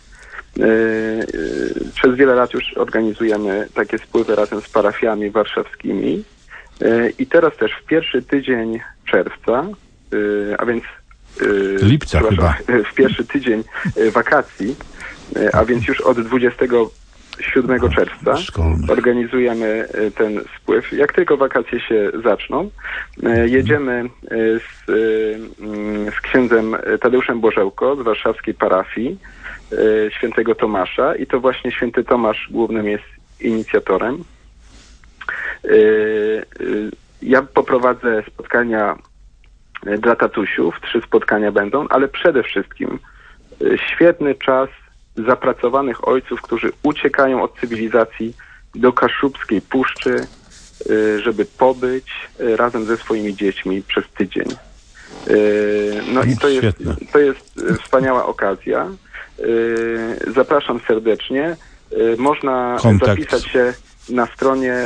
Przez wiele lat już organizujemy takie spływy razem z parafiami warszawskimi i teraz też w pierwszy tydzień czerwca, a więc lipca chyba. W pierwszy tydzień wakacji, a więc już od 27 czerwca organizujemy ten spływ. Jak tylko wakacje się zaczną, jedziemy z księdzem Tadeuszem Bożełko z warszawskiej parafii świętego Tomasza i to właśnie święty Tomasz głównym jest inicjatorem. Ja poprowadzę spotkania dla tatusiów, 3 spotkania będą, ale przede wszystkim świetny czas zapracowanych ojców, którzy uciekają od cywilizacji do Kaszubskiej Puszczy, żeby pobyć razem ze swoimi dziećmi przez tydzień. No i to jest wspaniała okazja. Zapraszam serdecznie. Można zapisać się na stronie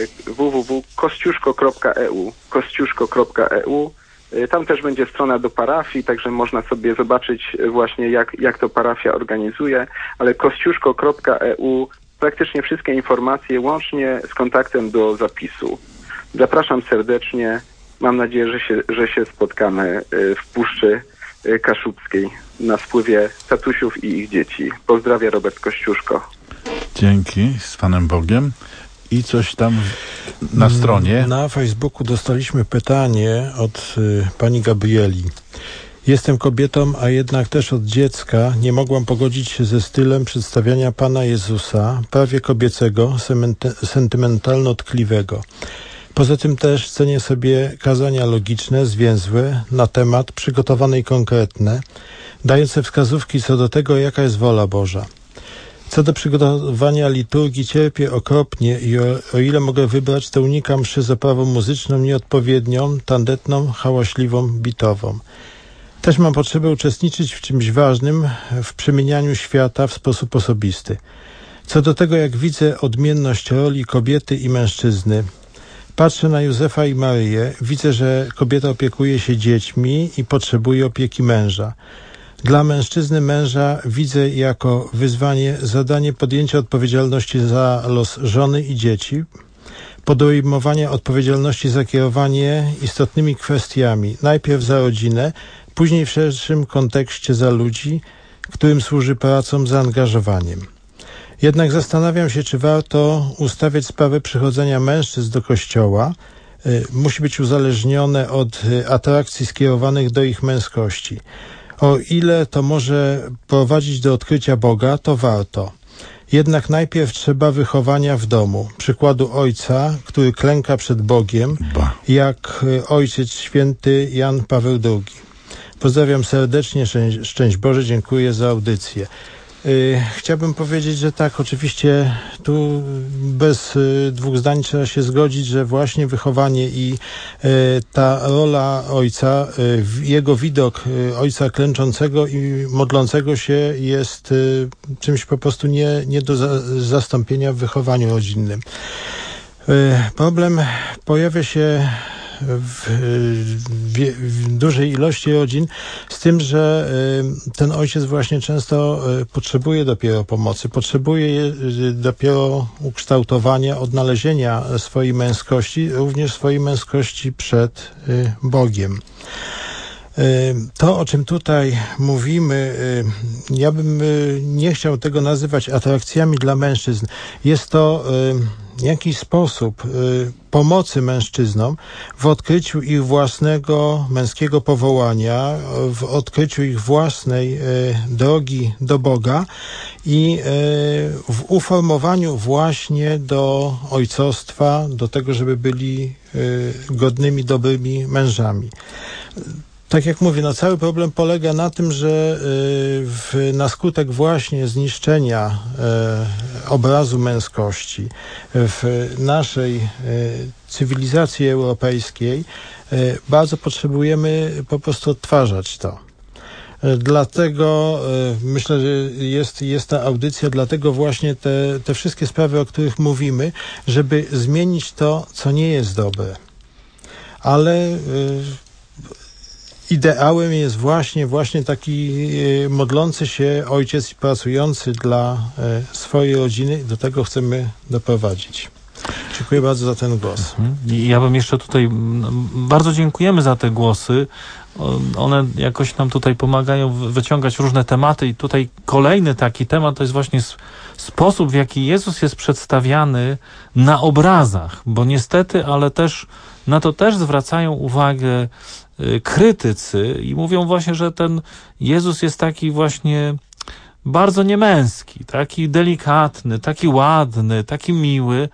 www.kościuszko.eu. Tam też będzie strona do parafii, także można sobie zobaczyć właśnie jak to parafia organizuje, ale kościuszko.eu, praktycznie wszystkie informacje łącznie z kontaktem do zapisu. Zapraszam serdecznie. Mam nadzieję, że się spotkamy w Puszczy Kaszubskiej na spływie tatusiów i ich dzieci. Pozdrawia Robert Kościuszko. Dzięki, z Panem Bogiem. I coś tam na stronie. Na Facebooku dostaliśmy pytanie od pani Gabrieli. Jestem kobietą, a jednak też od dziecka nie mogłam pogodzić się ze stylem przedstawiania Pana Jezusa, prawie kobiecego, sentymentalno-tkliwego. Poza tym też cenię sobie kazania logiczne, zwięzłe, na temat, przygotowane i konkretne, dające wskazówki co do tego, jaka jest wola Boża. Co do przygotowania liturgii cierpię okropnie i o ile mogę wybrać, to unikam mszy z oprawą muzyczną nieodpowiednią, tandetną, hałaśliwą, bitową. Też mam potrzebę uczestniczyć w czymś ważnym, w przemienianiu świata w sposób osobisty. Co do tego, jak widzę odmienność roli kobiety i mężczyzny, patrzę na Józefa i Maryję, widzę, że kobieta opiekuje się dziećmi i potrzebuje opieki męża. Dla mężczyzny męża widzę jako wyzwanie zadanie podjęcia odpowiedzialności za los żony i dzieci, podejmowania odpowiedzialności za kierowanie istotnymi kwestiami, najpierw za rodzinę, później w szerszym kontekście za ludzi, którym służy pracą, zaangażowaniem. Jednak zastanawiam się, czy warto ustawiać sprawę przychodzenia mężczyzn do kościoła. Musi być uzależnione od atrakcji skierowanych do ich męskości. O ile to może prowadzić do odkrycia Boga, to warto. Jednak najpierw trzeba wychowania w domu. Przykładu ojca, który klęka przed Bogiem, jak ojciec święty Jan Paweł II. Pozdrawiam serdecznie, szczęść Boże, dziękuję za audycję. Chciałbym powiedzieć, że tak, oczywiście tu bez dwóch zdań trzeba się zgodzić, że właśnie wychowanie i ta rola ojca, jego widok ojca klęczącego i modlącego się jest czymś po prostu nie do zastąpienia w wychowaniu rodzinnym. Problem pojawia się w dużej ilości rodzin, z tym, że ten ojciec właśnie często potrzebuje dopiero pomocy, potrzebuje dopiero ukształtowania, odnalezienia swojej męskości, również swojej męskości przed Bogiem. To, o czym tutaj mówimy, ja bym nie chciał tego nazywać atrakcjami dla mężczyzn. Jest to jakiś sposób pomocy mężczyznom w odkryciu ich własnego męskiego powołania, w odkryciu ich własnej drogi do Boga i w uformowaniu właśnie do ojcostwa, do tego, żeby byli godnymi, dobrymi mężami. Tak jak mówię, no cały problem polega na tym, że na skutek właśnie zniszczenia obrazu męskości w naszej cywilizacji europejskiej bardzo potrzebujemy po prostu odtwarzać to. Dlatego myślę, że jest ta audycja, dlatego właśnie te wszystkie sprawy, o których mówimy, żeby zmienić to, co nie jest dobre. Ale ideałem jest właśnie taki modlący się ojciec i pracujący dla swojej rodziny. Do tego chcemy doprowadzić. Dziękuję bardzo za ten głos. Ja bym jeszcze tutaj, bardzo dziękujemy za te głosy. One jakoś nam tutaj pomagają wyciągać różne tematy i tutaj kolejny taki temat to jest właśnie sposób, w jaki Jezus jest przedstawiany na obrazach, bo niestety, ale też na to też zwracają uwagę krytycy i mówią właśnie, że ten Jezus jest taki właśnie bardzo niemęski, taki delikatny, taki ładny, taki miły.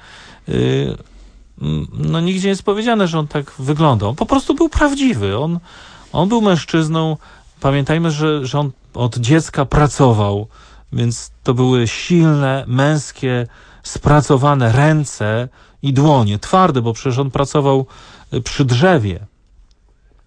No nigdzie nie jest powiedziane, że on tak wyglądał. On po prostu był prawdziwy. On był mężczyzną. Pamiętajmy, że on od dziecka pracował, więc to były silne, męskie, spracowane ręce i dłonie, twarde, bo przecież on pracował przy drzewie.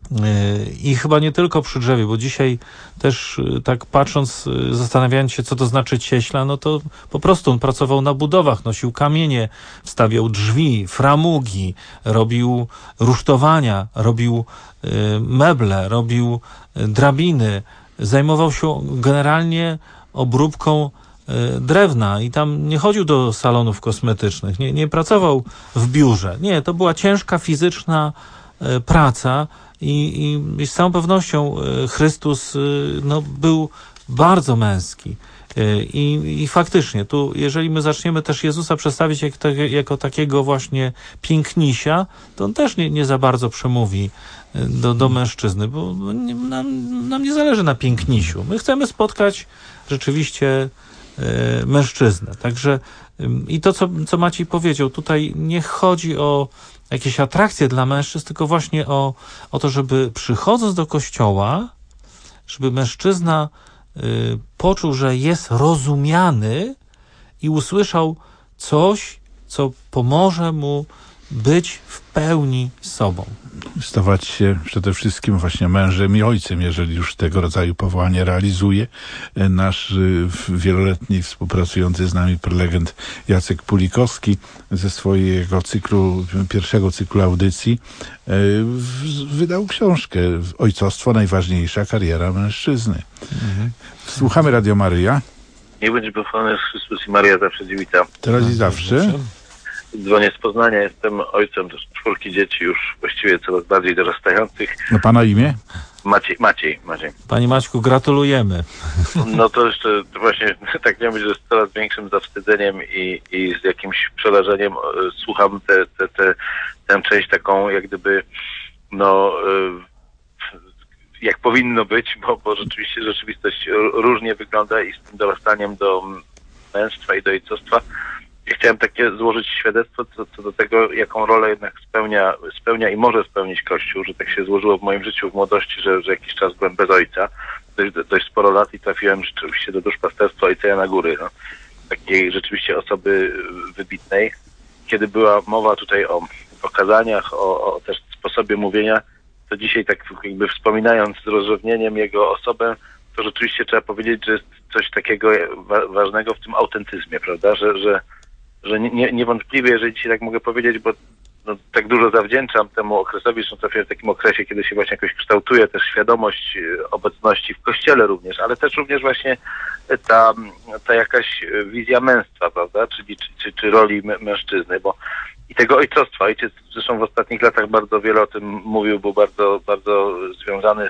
I chyba nie tylko przy drzewie, bo dzisiaj też tak patrząc, zastanawiając się, co to znaczy cieśla, no to po prostu on pracował na budowach, nosił kamienie, wstawiał drzwi, framugi, robił rusztowania, robił meble, robił drabiny, zajmował się generalnie obróbką drewna i tam nie chodził do salonów kosmetycznych, nie pracował w biurze. Nie, to była ciężka fizyczna praca i z całą pewnością Chrystus był bardzo męski. I faktycznie, tu jeżeli my zaczniemy też Jezusa przedstawić jako takiego właśnie pięknisia, to on też nie za bardzo przemówi do mężczyzny, bo nam nie zależy na pięknisiu. My chcemy spotkać rzeczywiście mężczyznę. Także i to, co Maciej powiedział, tutaj nie chodzi o jakieś atrakcje dla mężczyzn, tylko właśnie o to, żeby przychodząc do kościoła, żeby mężczyzna poczuł, że jest rozumiany i usłyszał coś, co pomoże mu być w pełni sobą. Stawać się przede wszystkim właśnie mężem i ojcem, jeżeli już tego rodzaju powołanie realizuje. Nasz wieloletni współpracujący z nami prelegent Jacek Pulikowski ze swojego pierwszego cyklu audycji wydał książkę Ojcostwo, najważniejsza kariera mężczyzny. Słuchamy Radio Maryja. Niech będzie pochwalony Chrystus i Maria zawsze dziewita. Teraz i zawsze. Dzwonię z Poznania, jestem ojcem 4 dzieci, już właściwie coraz bardziej dorastających. No pana imię? Maciej. Panie Maćku, gratulujemy. No to jeszcze właśnie tak miałem być, że z coraz większym zawstydzeniem i z jakimś przerażeniem słucham tę część taką jak gdyby jak powinno być, bo rzeczywiście rzeczywistość różnie wygląda i z tym dorastaniem do męstwa i do ojcostwa. Ja chciałem takie złożyć świadectwo co do tego, jaką rolę jednak spełnia i może spełnić Kościół, że tak się złożyło w moim życiu w młodości, że jakiś czas byłem bez ojca, dość sporo lat i trafiłem rzeczywiście do duszpasterstwa ojca Jana Góry, takiej rzeczywiście osoby wybitnej. Kiedy była mowa tutaj o kazaniach, o też sposobie mówienia, to dzisiaj tak jakby wspominając z rozrzewnieniem jego osobę, to rzeczywiście trzeba powiedzieć, że jest coś takiego ważnego w tym autentyzmie, prawda, że niewątpliwie, jeżeli dzisiaj tak mogę powiedzieć, bo tak dużo zawdzięczam temu okresowi, że trafiłem w takim okresie, kiedy się właśnie jakoś kształtuje też świadomość obecności w Kościele również, ale też również właśnie ta jakaś wizja męstwa, prawda, czy roli mężczyzny, bo i tego ojcostwa. Ojciec zresztą w ostatnich latach bardzo wiele o tym mówił, był bardzo, bardzo związany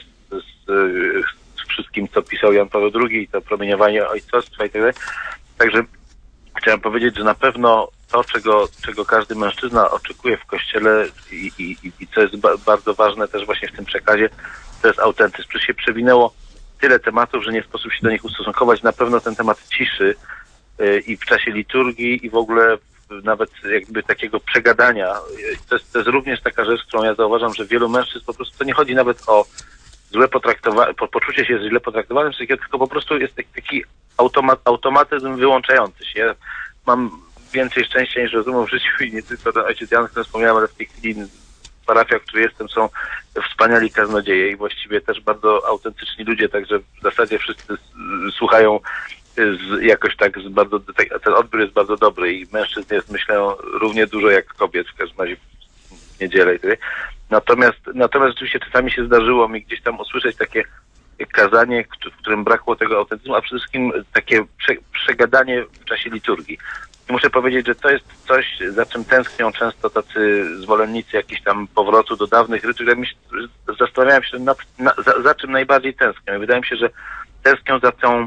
z wszystkim, co pisał Jan Paweł II, to promieniowanie ojcostwa i tak dalej. Także chciałem powiedzieć, że na pewno to, czego każdy mężczyzna oczekuje w Kościele i co jest bardzo ważne też właśnie w tym przekazie, to jest autentyzm. Przecież się przewinęło tyle tematów, że nie sposób się do nich ustosunkować. Na pewno ten temat ciszy i w czasie liturgii i w ogóle nawet jakby takiego przegadania. To jest również taka rzecz, którą ja zauważam, że wielu mężczyzn po prostu, to nie chodzi nawet o złe potraktowanie, poczucie się źle potraktowanym, tylko po prostu jest taki automatyzm wyłączający się. Ja mam więcej szczęścia niż rozumu w życiu i nie tylko ten ojciec Jan, o którym wspomniałem, ale w tej chwili parafia, w której jestem, są wspaniali kaznodzieje i właściwie też bardzo autentyczni ludzie, także w zasadzie wszyscy słuchają jakoś tak ten odbiór jest bardzo dobry i mężczyzn jest, myślę, równie dużo jak kobiet, w każdym razie w niedzielę i tyle. Natomiast rzeczywiście czasami się zdarzyło mi gdzieś tam usłyszeć takie kazanie, w którym brakło tego autentyzmu, a przede wszystkim takie przegadanie w czasie liturgii. I muszę powiedzieć, że to jest coś, za czym tęsknią często tacy zwolennicy jakichś tam powrotu do dawnych rytuałów. Zastanawiałem się za czym najbardziej tęsknią. I wydaje mi się, że tęsknią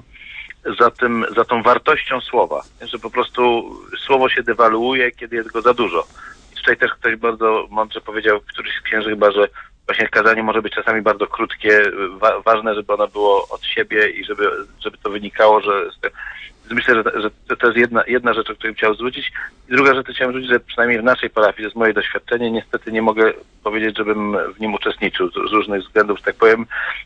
za tą wartością słowa, że po prostu słowo się dewaluuje, kiedy jest go za dużo. I tutaj też ktoś bardzo mądrze powiedział, któryś z księży chyba, że właśnie kazanie może być czasami bardzo krótkie, ważne, żeby ono było od siebie i żeby to wynikało, że myślę, że to jest jedna rzecz, o której chciałem zwrócić. I druga rzecz, chciałem zwrócić, że przynajmniej w naszej parafii, to jest moje doświadczenie, niestety nie mogę powiedzieć, żebym w nim uczestniczył z różnych względów, że tak powiem,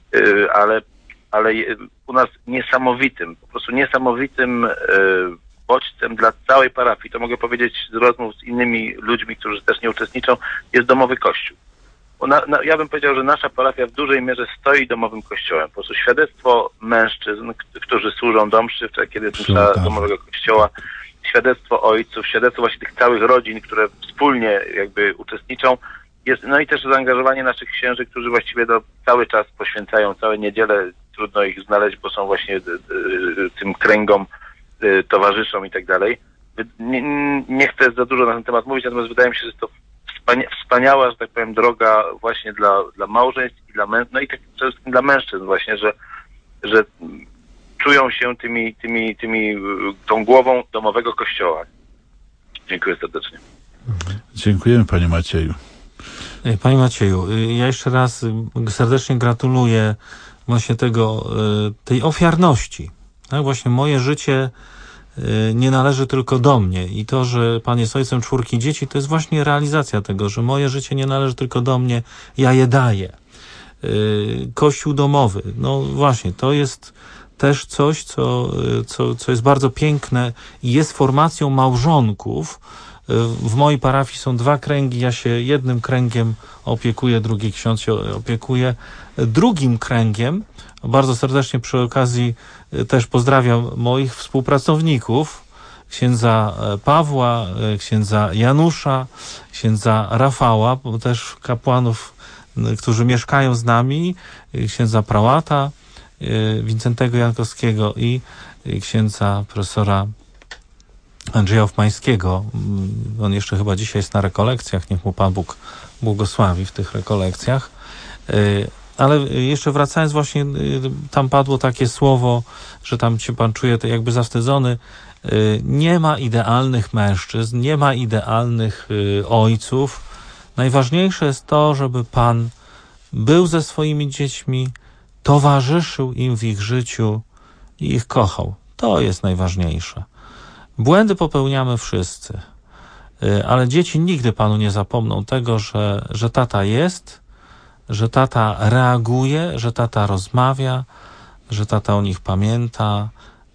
ale u nas po prostu niesamowitym bodźcem dla całej parafii, to mogę powiedzieć z rozmów z innymi ludźmi, którzy też nie uczestniczą, jest domowy kościół. bo ja bym powiedział, że nasza parafia w dużej mierze stoi domowym kościołem. Po prostu świadectwo mężczyzn, którzy służą do mszy, kiedy jest msza domowego kościoła, świadectwo ojców, świadectwo właśnie tych całych rodzin, które wspólnie jakby uczestniczą. No i też zaangażowanie naszych księży, którzy właściwie cały czas poświęcają, całe niedziele, trudno ich znaleźć, bo są właśnie tym kręgom, towarzyszom i tak dalej. Nie chcę za dużo na ten temat mówić, natomiast wydaje mi się, że jest to wspaniała, że tak powiem, droga właśnie dla małżeństw i dla mężczyzn, no i tak przede wszystkim dla mężczyzn właśnie, że czują się tą głową domowego kościoła. Dziękuję serdecznie. Dziękujemy, panie Macieju. Panie Macieju, ja jeszcze raz serdecznie gratuluję właśnie tej ofiarności. Tak? Właśnie moje życie nie należy tylko do mnie i to, że pan jest ojcem 4 dzieci, to jest właśnie realizacja tego, że moje życie nie należy tylko do mnie, ja je daję. Kościół domowy, no właśnie, to jest też coś, co jest bardzo piękne i jest formacją małżonków. W mojej parafii są 2 kręgi, ja się jednym kręgiem opiekuję, drugi ksiądz się opiekuje drugim kręgiem. Bardzo serdecznie przy okazji też pozdrawiam moich współpracowników, księdza Pawła, księdza Janusza, księdza Rafała, bo też kapłanów, którzy mieszkają z nami, księdza prałata Wincentego Jankowskiego i księdza profesora Andrzeja Hofmańskiego. On jeszcze chyba dzisiaj jest na rekolekcjach, niech mu Pan Bóg błogosławi w tych rekolekcjach. Ale jeszcze wracając właśnie, tam padło takie słowo, że tam się pan czuje jakby zawstydzony. Nie ma idealnych mężczyzn, nie ma idealnych ojców. Najważniejsze jest to, żeby pan był ze swoimi dziećmi, towarzyszył im w ich życiu i ich kochał. To jest najważniejsze. Błędy popełniamy wszyscy, ale dzieci nigdy panu nie zapomną tego, że tata jest, że tata reaguje, że tata rozmawia, że tata o nich pamięta,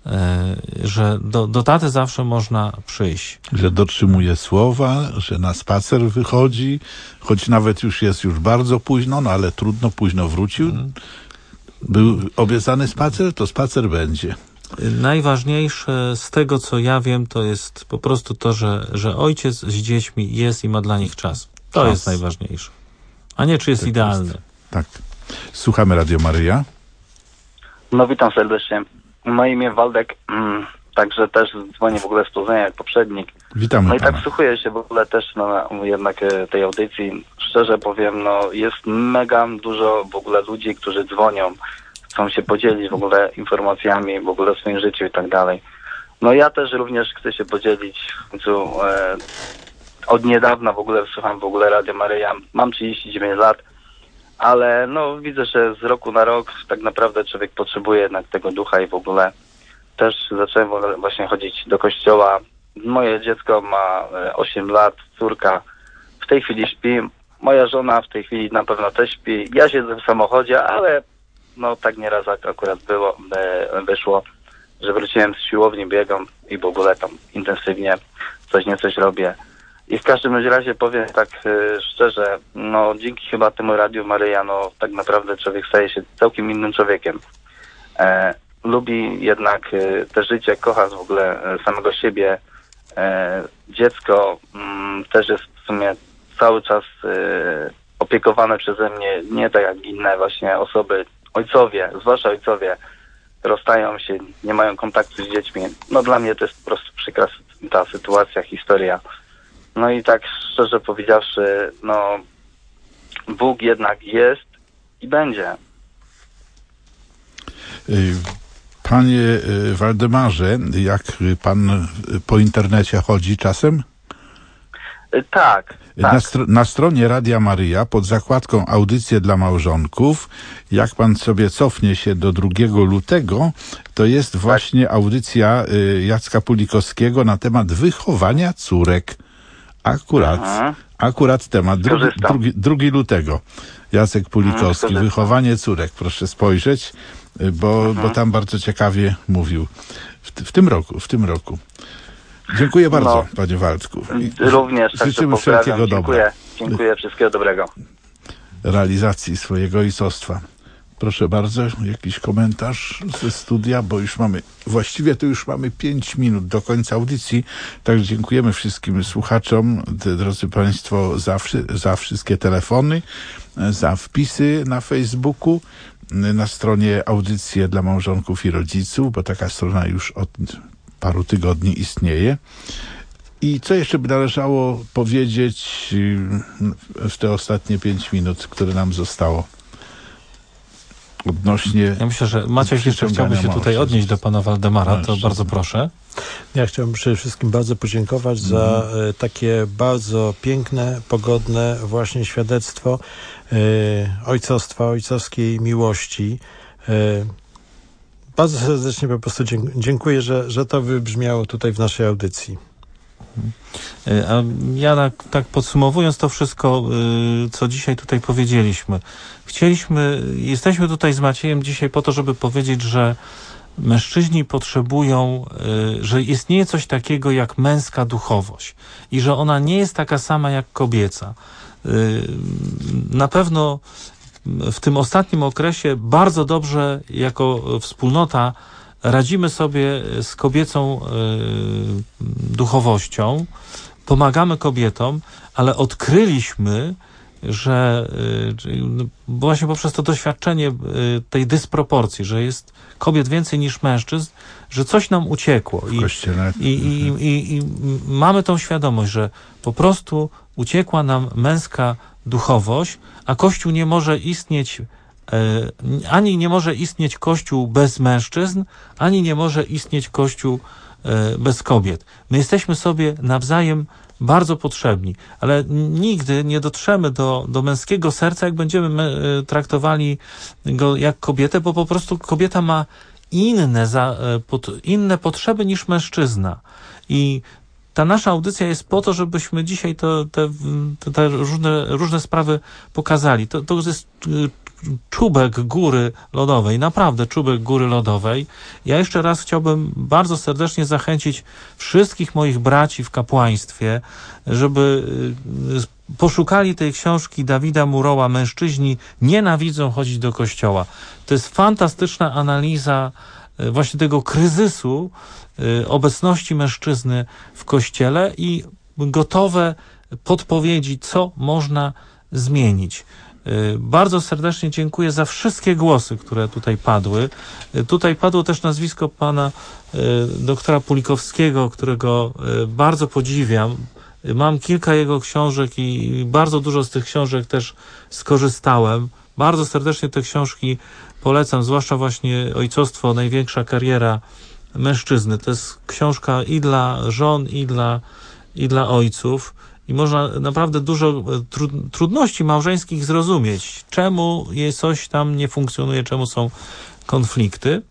że do taty zawsze można przyjść. Że dotrzymuje słowa, że na spacer wychodzi, choć nawet jest już bardzo późno, no ale trudno, późno wrócił. Był obiecany spacer, to spacer będzie. Najważniejsze z tego, co ja wiem, to jest po prostu to, że ojciec z dziećmi jest i ma dla nich czas. To jest najważniejsze. A nie, czy jest idealny. Jest. Tak. Słuchamy Radio Maryja. No witam serdecznie. Moje imię Waldek, także też dzwonię w ogóle z Poznania jak poprzednik. Witamy No i pana. tak wsłuchuję się w ogóle też jednak tej audycji. Szczerze powiem, no jest mega dużo w ogóle ludzi, którzy dzwonią, chcą się podzielić w ogóle informacjami, w ogóle o swoim życiu i tak dalej. No ja też również chcę się podzielić. Od niedawna w ogóle słucham w ogóle Radio Maryja. Mam 39 lat, ale no widzę, że z roku na rok tak naprawdę człowiek potrzebuje jednak tego ducha i w ogóle też zacząłem właśnie chodzić do kościoła. Moje dziecko ma 8 lat, córka w tej chwili śpi, moja żona w tej chwili na pewno też śpi. Ja siedzę w samochodzie, ale no tak nieraz akurat wyszło, że wróciłem z siłowni, biegam i w ogóle tam intensywnie coś robię. I w każdym razie powiem tak szczerze, no dzięki chyba temu Radiu Maryja, no tak naprawdę człowiek staje się całkiem innym człowiekiem. Lubi jednak te życie, kocha w ogóle samego siebie. Dziecko też jest w sumie cały czas opiekowane przeze mnie, nie tak jak inne właśnie osoby, ojcowie, zwłaszcza ojcowie, rozstają się, nie mają kontaktu z dziećmi. No dla mnie to jest po prostu przykra ta sytuacja, historia. No i tak szczerze powiedziawszy, no Bóg jednak jest i będzie. Panie Waldemarze, jak pan po internecie chodzi czasem? Tak. Na stronie Radia Maryja pod zakładką Audycje dla małżonków, jak pan sobie cofnie się do 2 lutego, to jest właśnie audycja Jacka Pulikowskiego na temat wychowania córek. Akurat temat 2 lutego. Jacek Pulikowski, wychowanie córek. Proszę spojrzeć, bo tam bardzo ciekawie mówił w tym roku. Dziękuję bardzo, panie Waldku. Również. Życzymy wszelkiego dobra. Dziękuję. Wszystkiego dobrego. realizacji swojego ojcostwa. Proszę bardzo, jakiś komentarz ze studia, bo właściwie to już mamy 5 minut do końca audycji, także dziękujemy wszystkim słuchaczom, drodzy Państwo, za wszystkie telefony, za wpisy na Facebooku, na stronie Audycje dla Małżonków i Rodziców, bo taka strona już od paru tygodni istnieje. I co jeszcze by należało powiedzieć w te ostatnie 5 minut, które nam zostało? Odnośnie... Ja myślę, że Maciek jeszcze chciałby się tutaj odnieść do pana Waldemara, to bardzo proszę. Ja chciałbym przede wszystkim bardzo podziękować za takie bardzo piękne, pogodne właśnie świadectwo ojcostwa, ojcowskiej miłości. Bardzo serdecznie po prostu dziękuję, że to wybrzmiało tutaj w naszej audycji. A ja tak podsumowując to wszystko, co dzisiaj tutaj powiedzieliśmy, jesteśmy tutaj z Maciejem dzisiaj po to, żeby powiedzieć, że mężczyźni potrzebują, że istnieje coś takiego jak męska duchowość i że ona nie jest taka sama jak kobieca. Na pewno w tym ostatnim okresie bardzo dobrze jako wspólnota radzimy sobie z kobiecą duchowością, pomagamy kobietom, ale odkryliśmy, że właśnie poprzez to doświadczenie tej dysproporcji, że jest kobiet więcej niż mężczyzn, że coś nam uciekło. I mamy tą świadomość, że po prostu uciekła nam męska duchowość, a Kościół nie może istnieć, ani nie może istnieć Kościół bez mężczyzn, ani nie może istnieć Kościół bez kobiet. My jesteśmy sobie nawzajem bardzo potrzebni, ale nigdy nie dotrzemy do męskiego serca, jak będziemy traktowali go jak kobietę, bo po prostu kobieta ma inne potrzeby niż mężczyzna. I ta nasza audycja jest po to, żebyśmy dzisiaj te różne sprawy pokazali. To jest czubek góry lodowej, naprawdę czubek góry lodowej. Ja jeszcze raz chciałbym bardzo serdecznie zachęcić wszystkich moich braci w kapłaństwie, żeby poszukali tej książki Dawida Muroła Mężczyźni nienawidzą chodzić do kościoła. To jest fantastyczna analiza właśnie tego kryzysu obecności mężczyzny w kościele i gotowe podpowiedzi, co można zmienić. Bardzo serdecznie dziękuję za wszystkie głosy, które tutaj padły. Tutaj padło też nazwisko pana doktora Pulikowskiego, którego bardzo podziwiam. Mam kilka jego książek i bardzo dużo z tych książek też skorzystałem. Bardzo serdecznie te książki polecam, zwłaszcza właśnie Ojcostwo, największa kariera mężczyzny. To jest książka i dla żon, i dla ojców. I można naprawdę dużo trudności małżeńskich zrozumieć, czemu coś tam nie funkcjonuje, czemu są konflikty.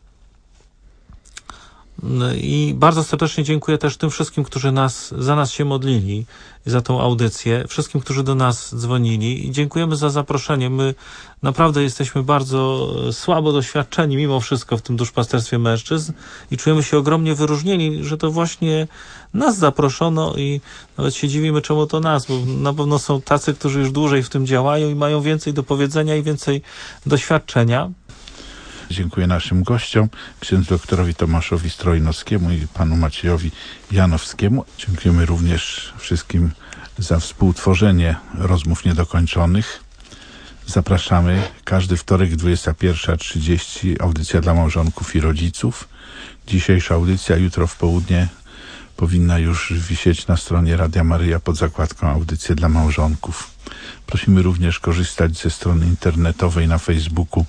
I bardzo serdecznie dziękuję też tym wszystkim, którzy za nas się modlili, za tą audycję, wszystkim, którzy do nas dzwonili i dziękujemy za zaproszenie. My naprawdę jesteśmy bardzo słabo doświadczeni mimo wszystko w tym duszpasterstwie mężczyzn i czujemy się ogromnie wyróżnieni, że to właśnie nas zaproszono i nawet się dziwimy, czemu to nas, bo na pewno są tacy, którzy już dłużej w tym działają i mają więcej do powiedzenia i więcej doświadczenia. Dziękuję naszym gościom, księdzu doktorowi Tomaszowi Strojnowskiemu i panu Maciejowi Janowskiemu. Dziękujemy również wszystkim za współtworzenie rozmów niedokończonych. Zapraszamy każdy wtorek 21:30 audycja dla małżonków i rodziców. Dzisiejsza audycja jutro w południe powinna już wisieć na stronie Radia Maryja pod zakładką Audycje dla małżonków. Prosimy również korzystać ze strony internetowej na Facebooku.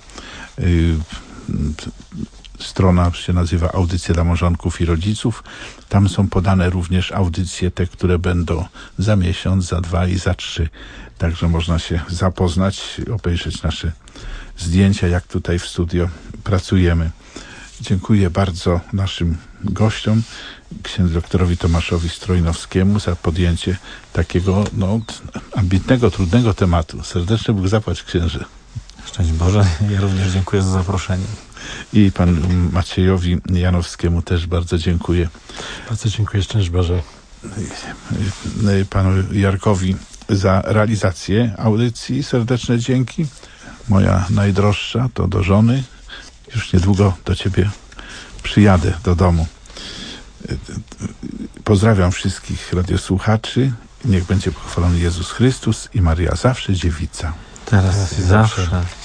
Strona się nazywa Audycje dla małżonków i rodziców. Tam są podane również audycje, te, które będą za miesiąc, za 2 i za 3. Także można się zapoznać, obejrzeć nasze zdjęcia, jak tutaj w studio pracujemy. Dziękuję bardzo naszym gościom, księdzu doktorowi Tomaszowi Strojnowskiemu za podjęcie takiego ambitnego, trudnego tematu. Serdecznie Bóg zapłać, księże. Szczęść Boże, ja również dziękuję za zaproszenie. I panu Maciejowi Janowskiemu też bardzo dziękuję. Bardzo dziękuję, szczęść Boże. Panu Jarkowi za realizację audycji. Serdeczne dzięki. Moja najdroższa to do żony. Już niedługo do ciebie przyjadę do domu. Pozdrawiam wszystkich radiosłuchaczy. Niech będzie pochwalony Jezus Chrystus i Maria zawsze dziewica. Teraz i zawsze.